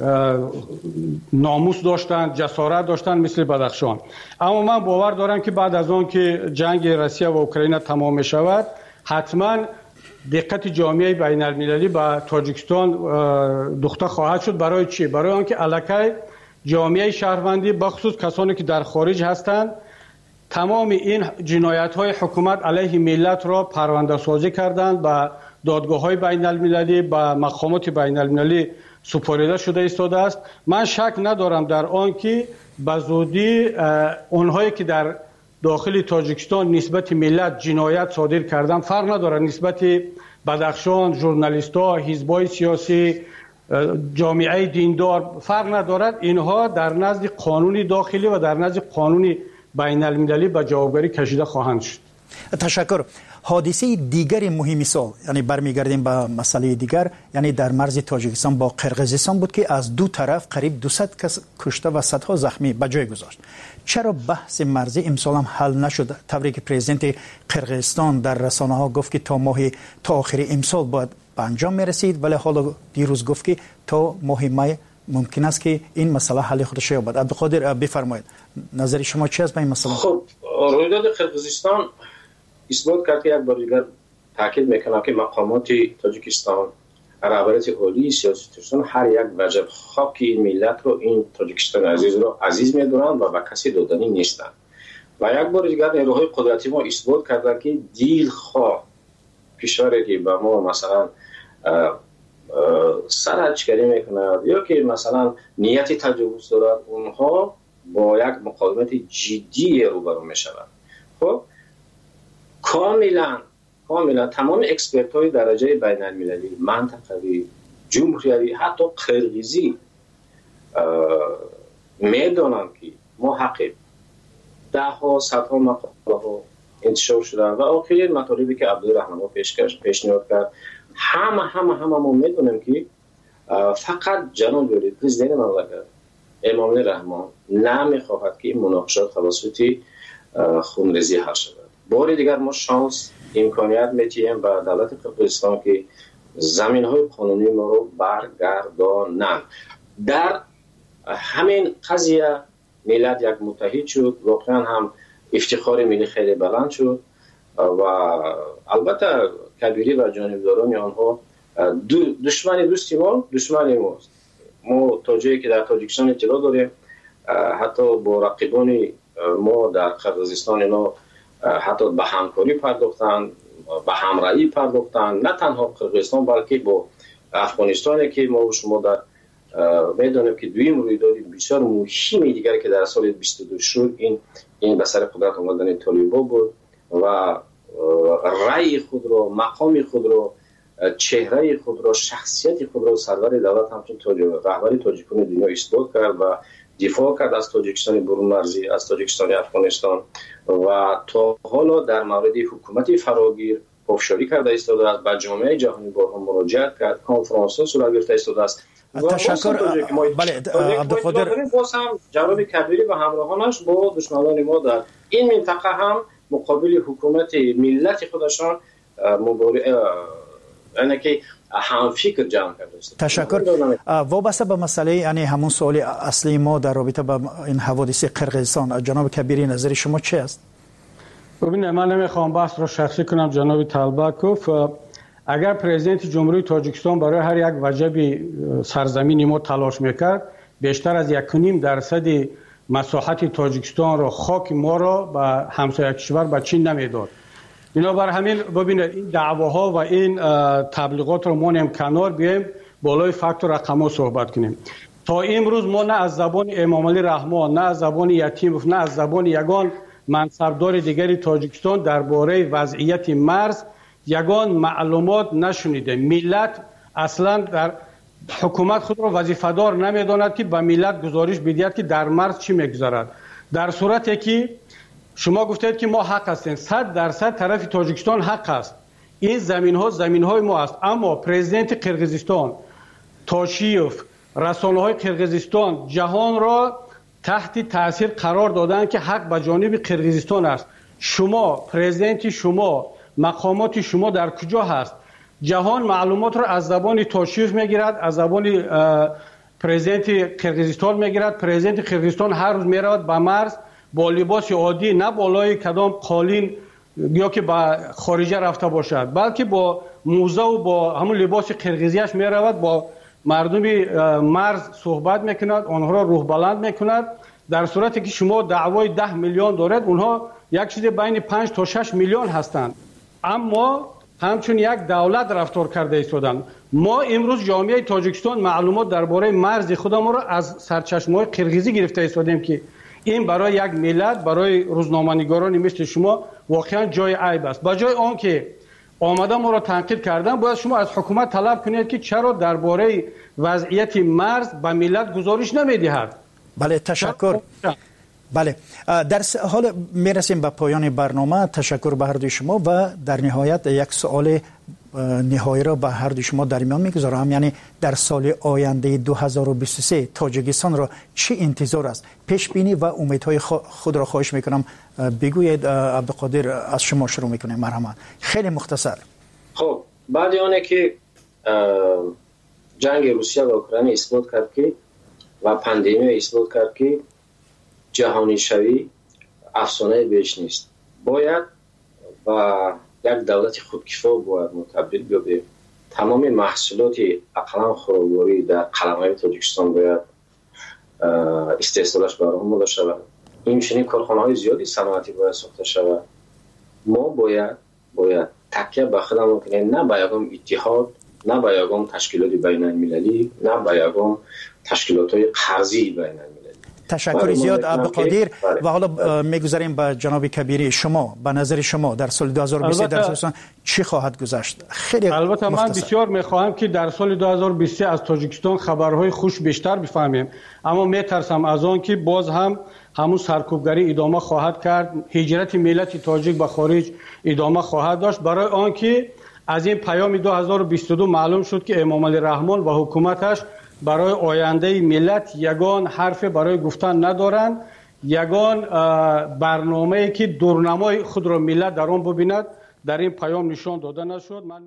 ناموس داشتند، جسارت داشتند مثل بدخشان. اما من باور دارم که بعد از آن که جنگ روسیه و اوکراین تمام می شود حتما دقت جامعه بین المللی به تاجیکستان دوخته خواهد شد. برای چی؟ برای آنکه الکی جامعه شهروندی بخصوص کسانی که در خارج هستند تمام این جنایت های حکومت علیه ملت را پرونده سازی کردند، به دادگاه های بین المللی، به مقامات بین المللی سپرده شده ایستاده است. من شک ندارم در آن که به زودی اونهایی که در داخل تاجیکستان نسبت ملت جنایت صادر کردن، فرق نداره نسبت بدخشان، ژورنالیست‌ها، حزب‌های سیاسی، جامعه دیندار فرق ندارد، اینها در نزد قانون داخلی و در نزد قانون بین المللی به جوابگری کشیده خواهند شد. تشکر. حادثه دیگر مهمی سال، یعنی برمیگردیم به مسئله دیگر، یعنی در مرز تاجیکستان با قرقیزستان بود که از دو طرف قریب دویست کس کشته و صدها زخمی به جای گذاشت. چرا بحث مرزی امسال هم حل نشد؟ طوری که پرزیدنت قرقیزستان در رسانه ها گفت که تا ماه تا آخر امسال باید به انجام میرسید، ولی حالا دیروز گفت که تا ماه می ممکن است که این مسئله حل خودش یابد. عبدالقادر بفرمایید نظر شما چی است به این مسئله؟ خب رویداد قرقیزستان اثبات کرد که یک بار دیگر تاکید میکنم که مقامات تاجیکستان، رهبریت عالی سیاسی تاجیکستان هر یک وجب خاک این ملت رو، این تاجیکستان عزیز رو عزیز میدونند و به کسی دادنی نیستند. و یک بار دیگر نیروهای قدرتی ما اثبات کردن که دیل خواه کشوری که به ما مثلا سرچگری میکنند یا که مثلا نیت تجاوز دارد، اونها با یک مقاومت جدی روبرو میشوند. خب کاملا کاملا تمام اکسپرت های درجه بین المللی، منطقوی، جمهوری، حتی قرقیزی میدانند که ما حقیق ده ها صدها مقاله ها انتشار شدن و آخرین مطالبی که عبدالرحمن پیشکش پیشنهاد کرد، همه همه همه ما میدونیم که فقط جناب جمهوری پرزیدنت مملکت امام رحمان نمیخواهد که این مناقشات توسط خونریزی حل شود. بار دیگر ما شانس امکانیت میتیم به دولت قرقیزستان که زمین های قانونی ما رو برگردانند. در همین قضیه ملت یک متحد شد، واقعا هم افتخار ملی خیلی بلند شد و البته کبیری و جانبداران آنها دشمن دوستی ما دشمن ماست. ما تا جایی که در تاجیکستان اطلاع داریم حتی با رقیبان ما در قرقیزستان اینا حتی به همکاری پرداختن، به همراهی پرداختن، نه تنها قرقیزستان بلکه با افغانستان که ما و شما در میدانیم که دویم رویداد بسیار مهمی دیگر که در سال بیست و دو شد، این این به سر قدرت آمدن طالبان بود و رأی خود رو، مقام خود رو، چهره خود رو، شخصیت خود رو سرور دولت همچون رهبری تاجیکان دنیا اثبات کرد و دفاع کرد از تاجیکستان برون مرزی، از تاجیکستان افغانستان و تا حالا در مورد حکومت فراگیر پافشاری کرده ایستاده است، به جامعه جهانی بارها مراجعت کرد، کنفرانس ها صورت گرفته ایستاده است. تشکر. بله عبدالقادر، باز هم جناب کبیری و همراهانش با دشمنان ما در این منطقه هم مقابل حکومت ملت خودشان مبارزه یعنی که هم فکر جمع کرده است. تشکر. وابسته به مسئله یعنی همون سوال اصلی ما در رابطه با این حوادث قرقیزستان، جناب کبیری نظر شما چی است؟ ببینید من نمیخوام بحث رو شخصی کنم. جناب طلبکوف، اگر پرزیدنت جمهوری تاجیکستان برای هر یک وجب سرزمینی ما تلاش میکرد، بیشتر از یک و نیم درصد مساحت تاجیکستان را، خاک ما را به همسایه کشور به چین نمیداد. اینا بر همین ببینید این دعواها و این تبلیغات رو ما نیم کنار بیایم بالای فکت و رقم‌ها صحبت کنیم. تا امروز ما نه از زبان امام علی رحمان، نه از زبان یتیم، نه از زبان یگان منصبدار دیگری تاجیکستان درباره وضعیت مرز یگان معلومات نشنیده. ملت اصلا در حکومت خود را وظیفه‌دار نمیداند که به ملت گزارش بدهد که در مرز چی میگذرد. در صورتی که شما گفتید که ما حق هستیم، صد درصد طرف تاجیکستان حق است. این زمین ها زمین های ما است، اما پرزیدنت قرقیزستان، تاشیوف، رسانه های قرقیزستان جهان را تحت تاثیر قرار دادن که حق به جانب قرقیزستان است. شما پرزیدنت شما، مقامات شما در کجا هست؟ جهان معلومات را از زبان تاشیوف میگیرد، از زبان پرزیدنت قرقیزستان میگیرد. پرزیدنت قرقیزستان هر روز میرود به مرز با لباس عادی، نه بالای کدام قالین یا که با خارجه رفته باشد، بلکه با موزه و با همون لباس قرقیزیش می رود، با مردم مرز صحبت میکند، آنها را روح بلند میکند. در صورتی که شما دعوای ده میلیون دارد، اونها یک چیز بین پنج تا شش میلیون هستند، اما همچون یک دولت رفتار کرده ایستادند. ما امروز جامعه تاجیکستان معلومات درباره مرز خودمون را از سرچشمه‌های قرقیزی گرفته ایستادیم که این برای یک ملت، برای روزنامه‌نگارانی مثل شما واقعا جای عیب است. با جای آن که آمده ما را تنقید کردن. باید شما از حکومت طلب کنید که چرا درباره وضعیت مرز به ملت گزارش نمیدهد. بله تشکر. بله در حال میرسیم به پایان برنامه. تشکر به هر دوی شما و در نهایت یک سوال نهایی را به هر دوی شما در میان میگذارم، یعنی در سال آینده دو هزار و بیست و سه تاجیکستان را چه انتظار است؟ پیش بینی و امیدهای خود را خواهش میکنم بگویید. عبدالقادر از شما شروع میکنیم. مرحمت. خیلی مختصر. خب بعد آنه که جنگ روسیه و اوکراین اثبات کرد که و پاندمی اثبات کرد که جهانی شوی افسانه بیش نیست، باید و یک دولت خودکفا باید متبدل بیابیم. تمام محصولات اقلام خوراکواری در قلمرو تاجیکستان باید استحصالش برآمده مدار شود. این چنین کارخانه‌های زیادی صنعتی باید ساخته شود. ما باید باید تکیه به خودمون کنیم، نه به یگام اتحاد، نه به یگام تشکیلات بین المللی، نه به یگام تشکیلات‌های قرضی بین المللی. تشکر زیاد عبدالقادر. و حالا میگذاریم به جناب کبیری. شما به نظر شما در سال دو هزار و بیست در تاجیکستان چی خواهد گذشت؟ خیلی البته مختصر. من بسیار میخواهم که در سال دو هزار و بیست از تاجیکستان خبرهای خوش بیشتر بفهمیم، اما میترسم از آن که باز هم همون سرکوبگری ادامه خواهد کرد، هجرت ملت تاجیک به خارج ادامه خواهد داشت، برای آنکه از این پیام دو هزار و بیست و دو معلوم شد که امام علی رحمان و حکومتش برای آینده ملت یگان حرف برای گفتن ندارند، یگان برنامه‌ای که دورنمای خود را ملت در آن ببیند در این پیام نشان داده نشد. من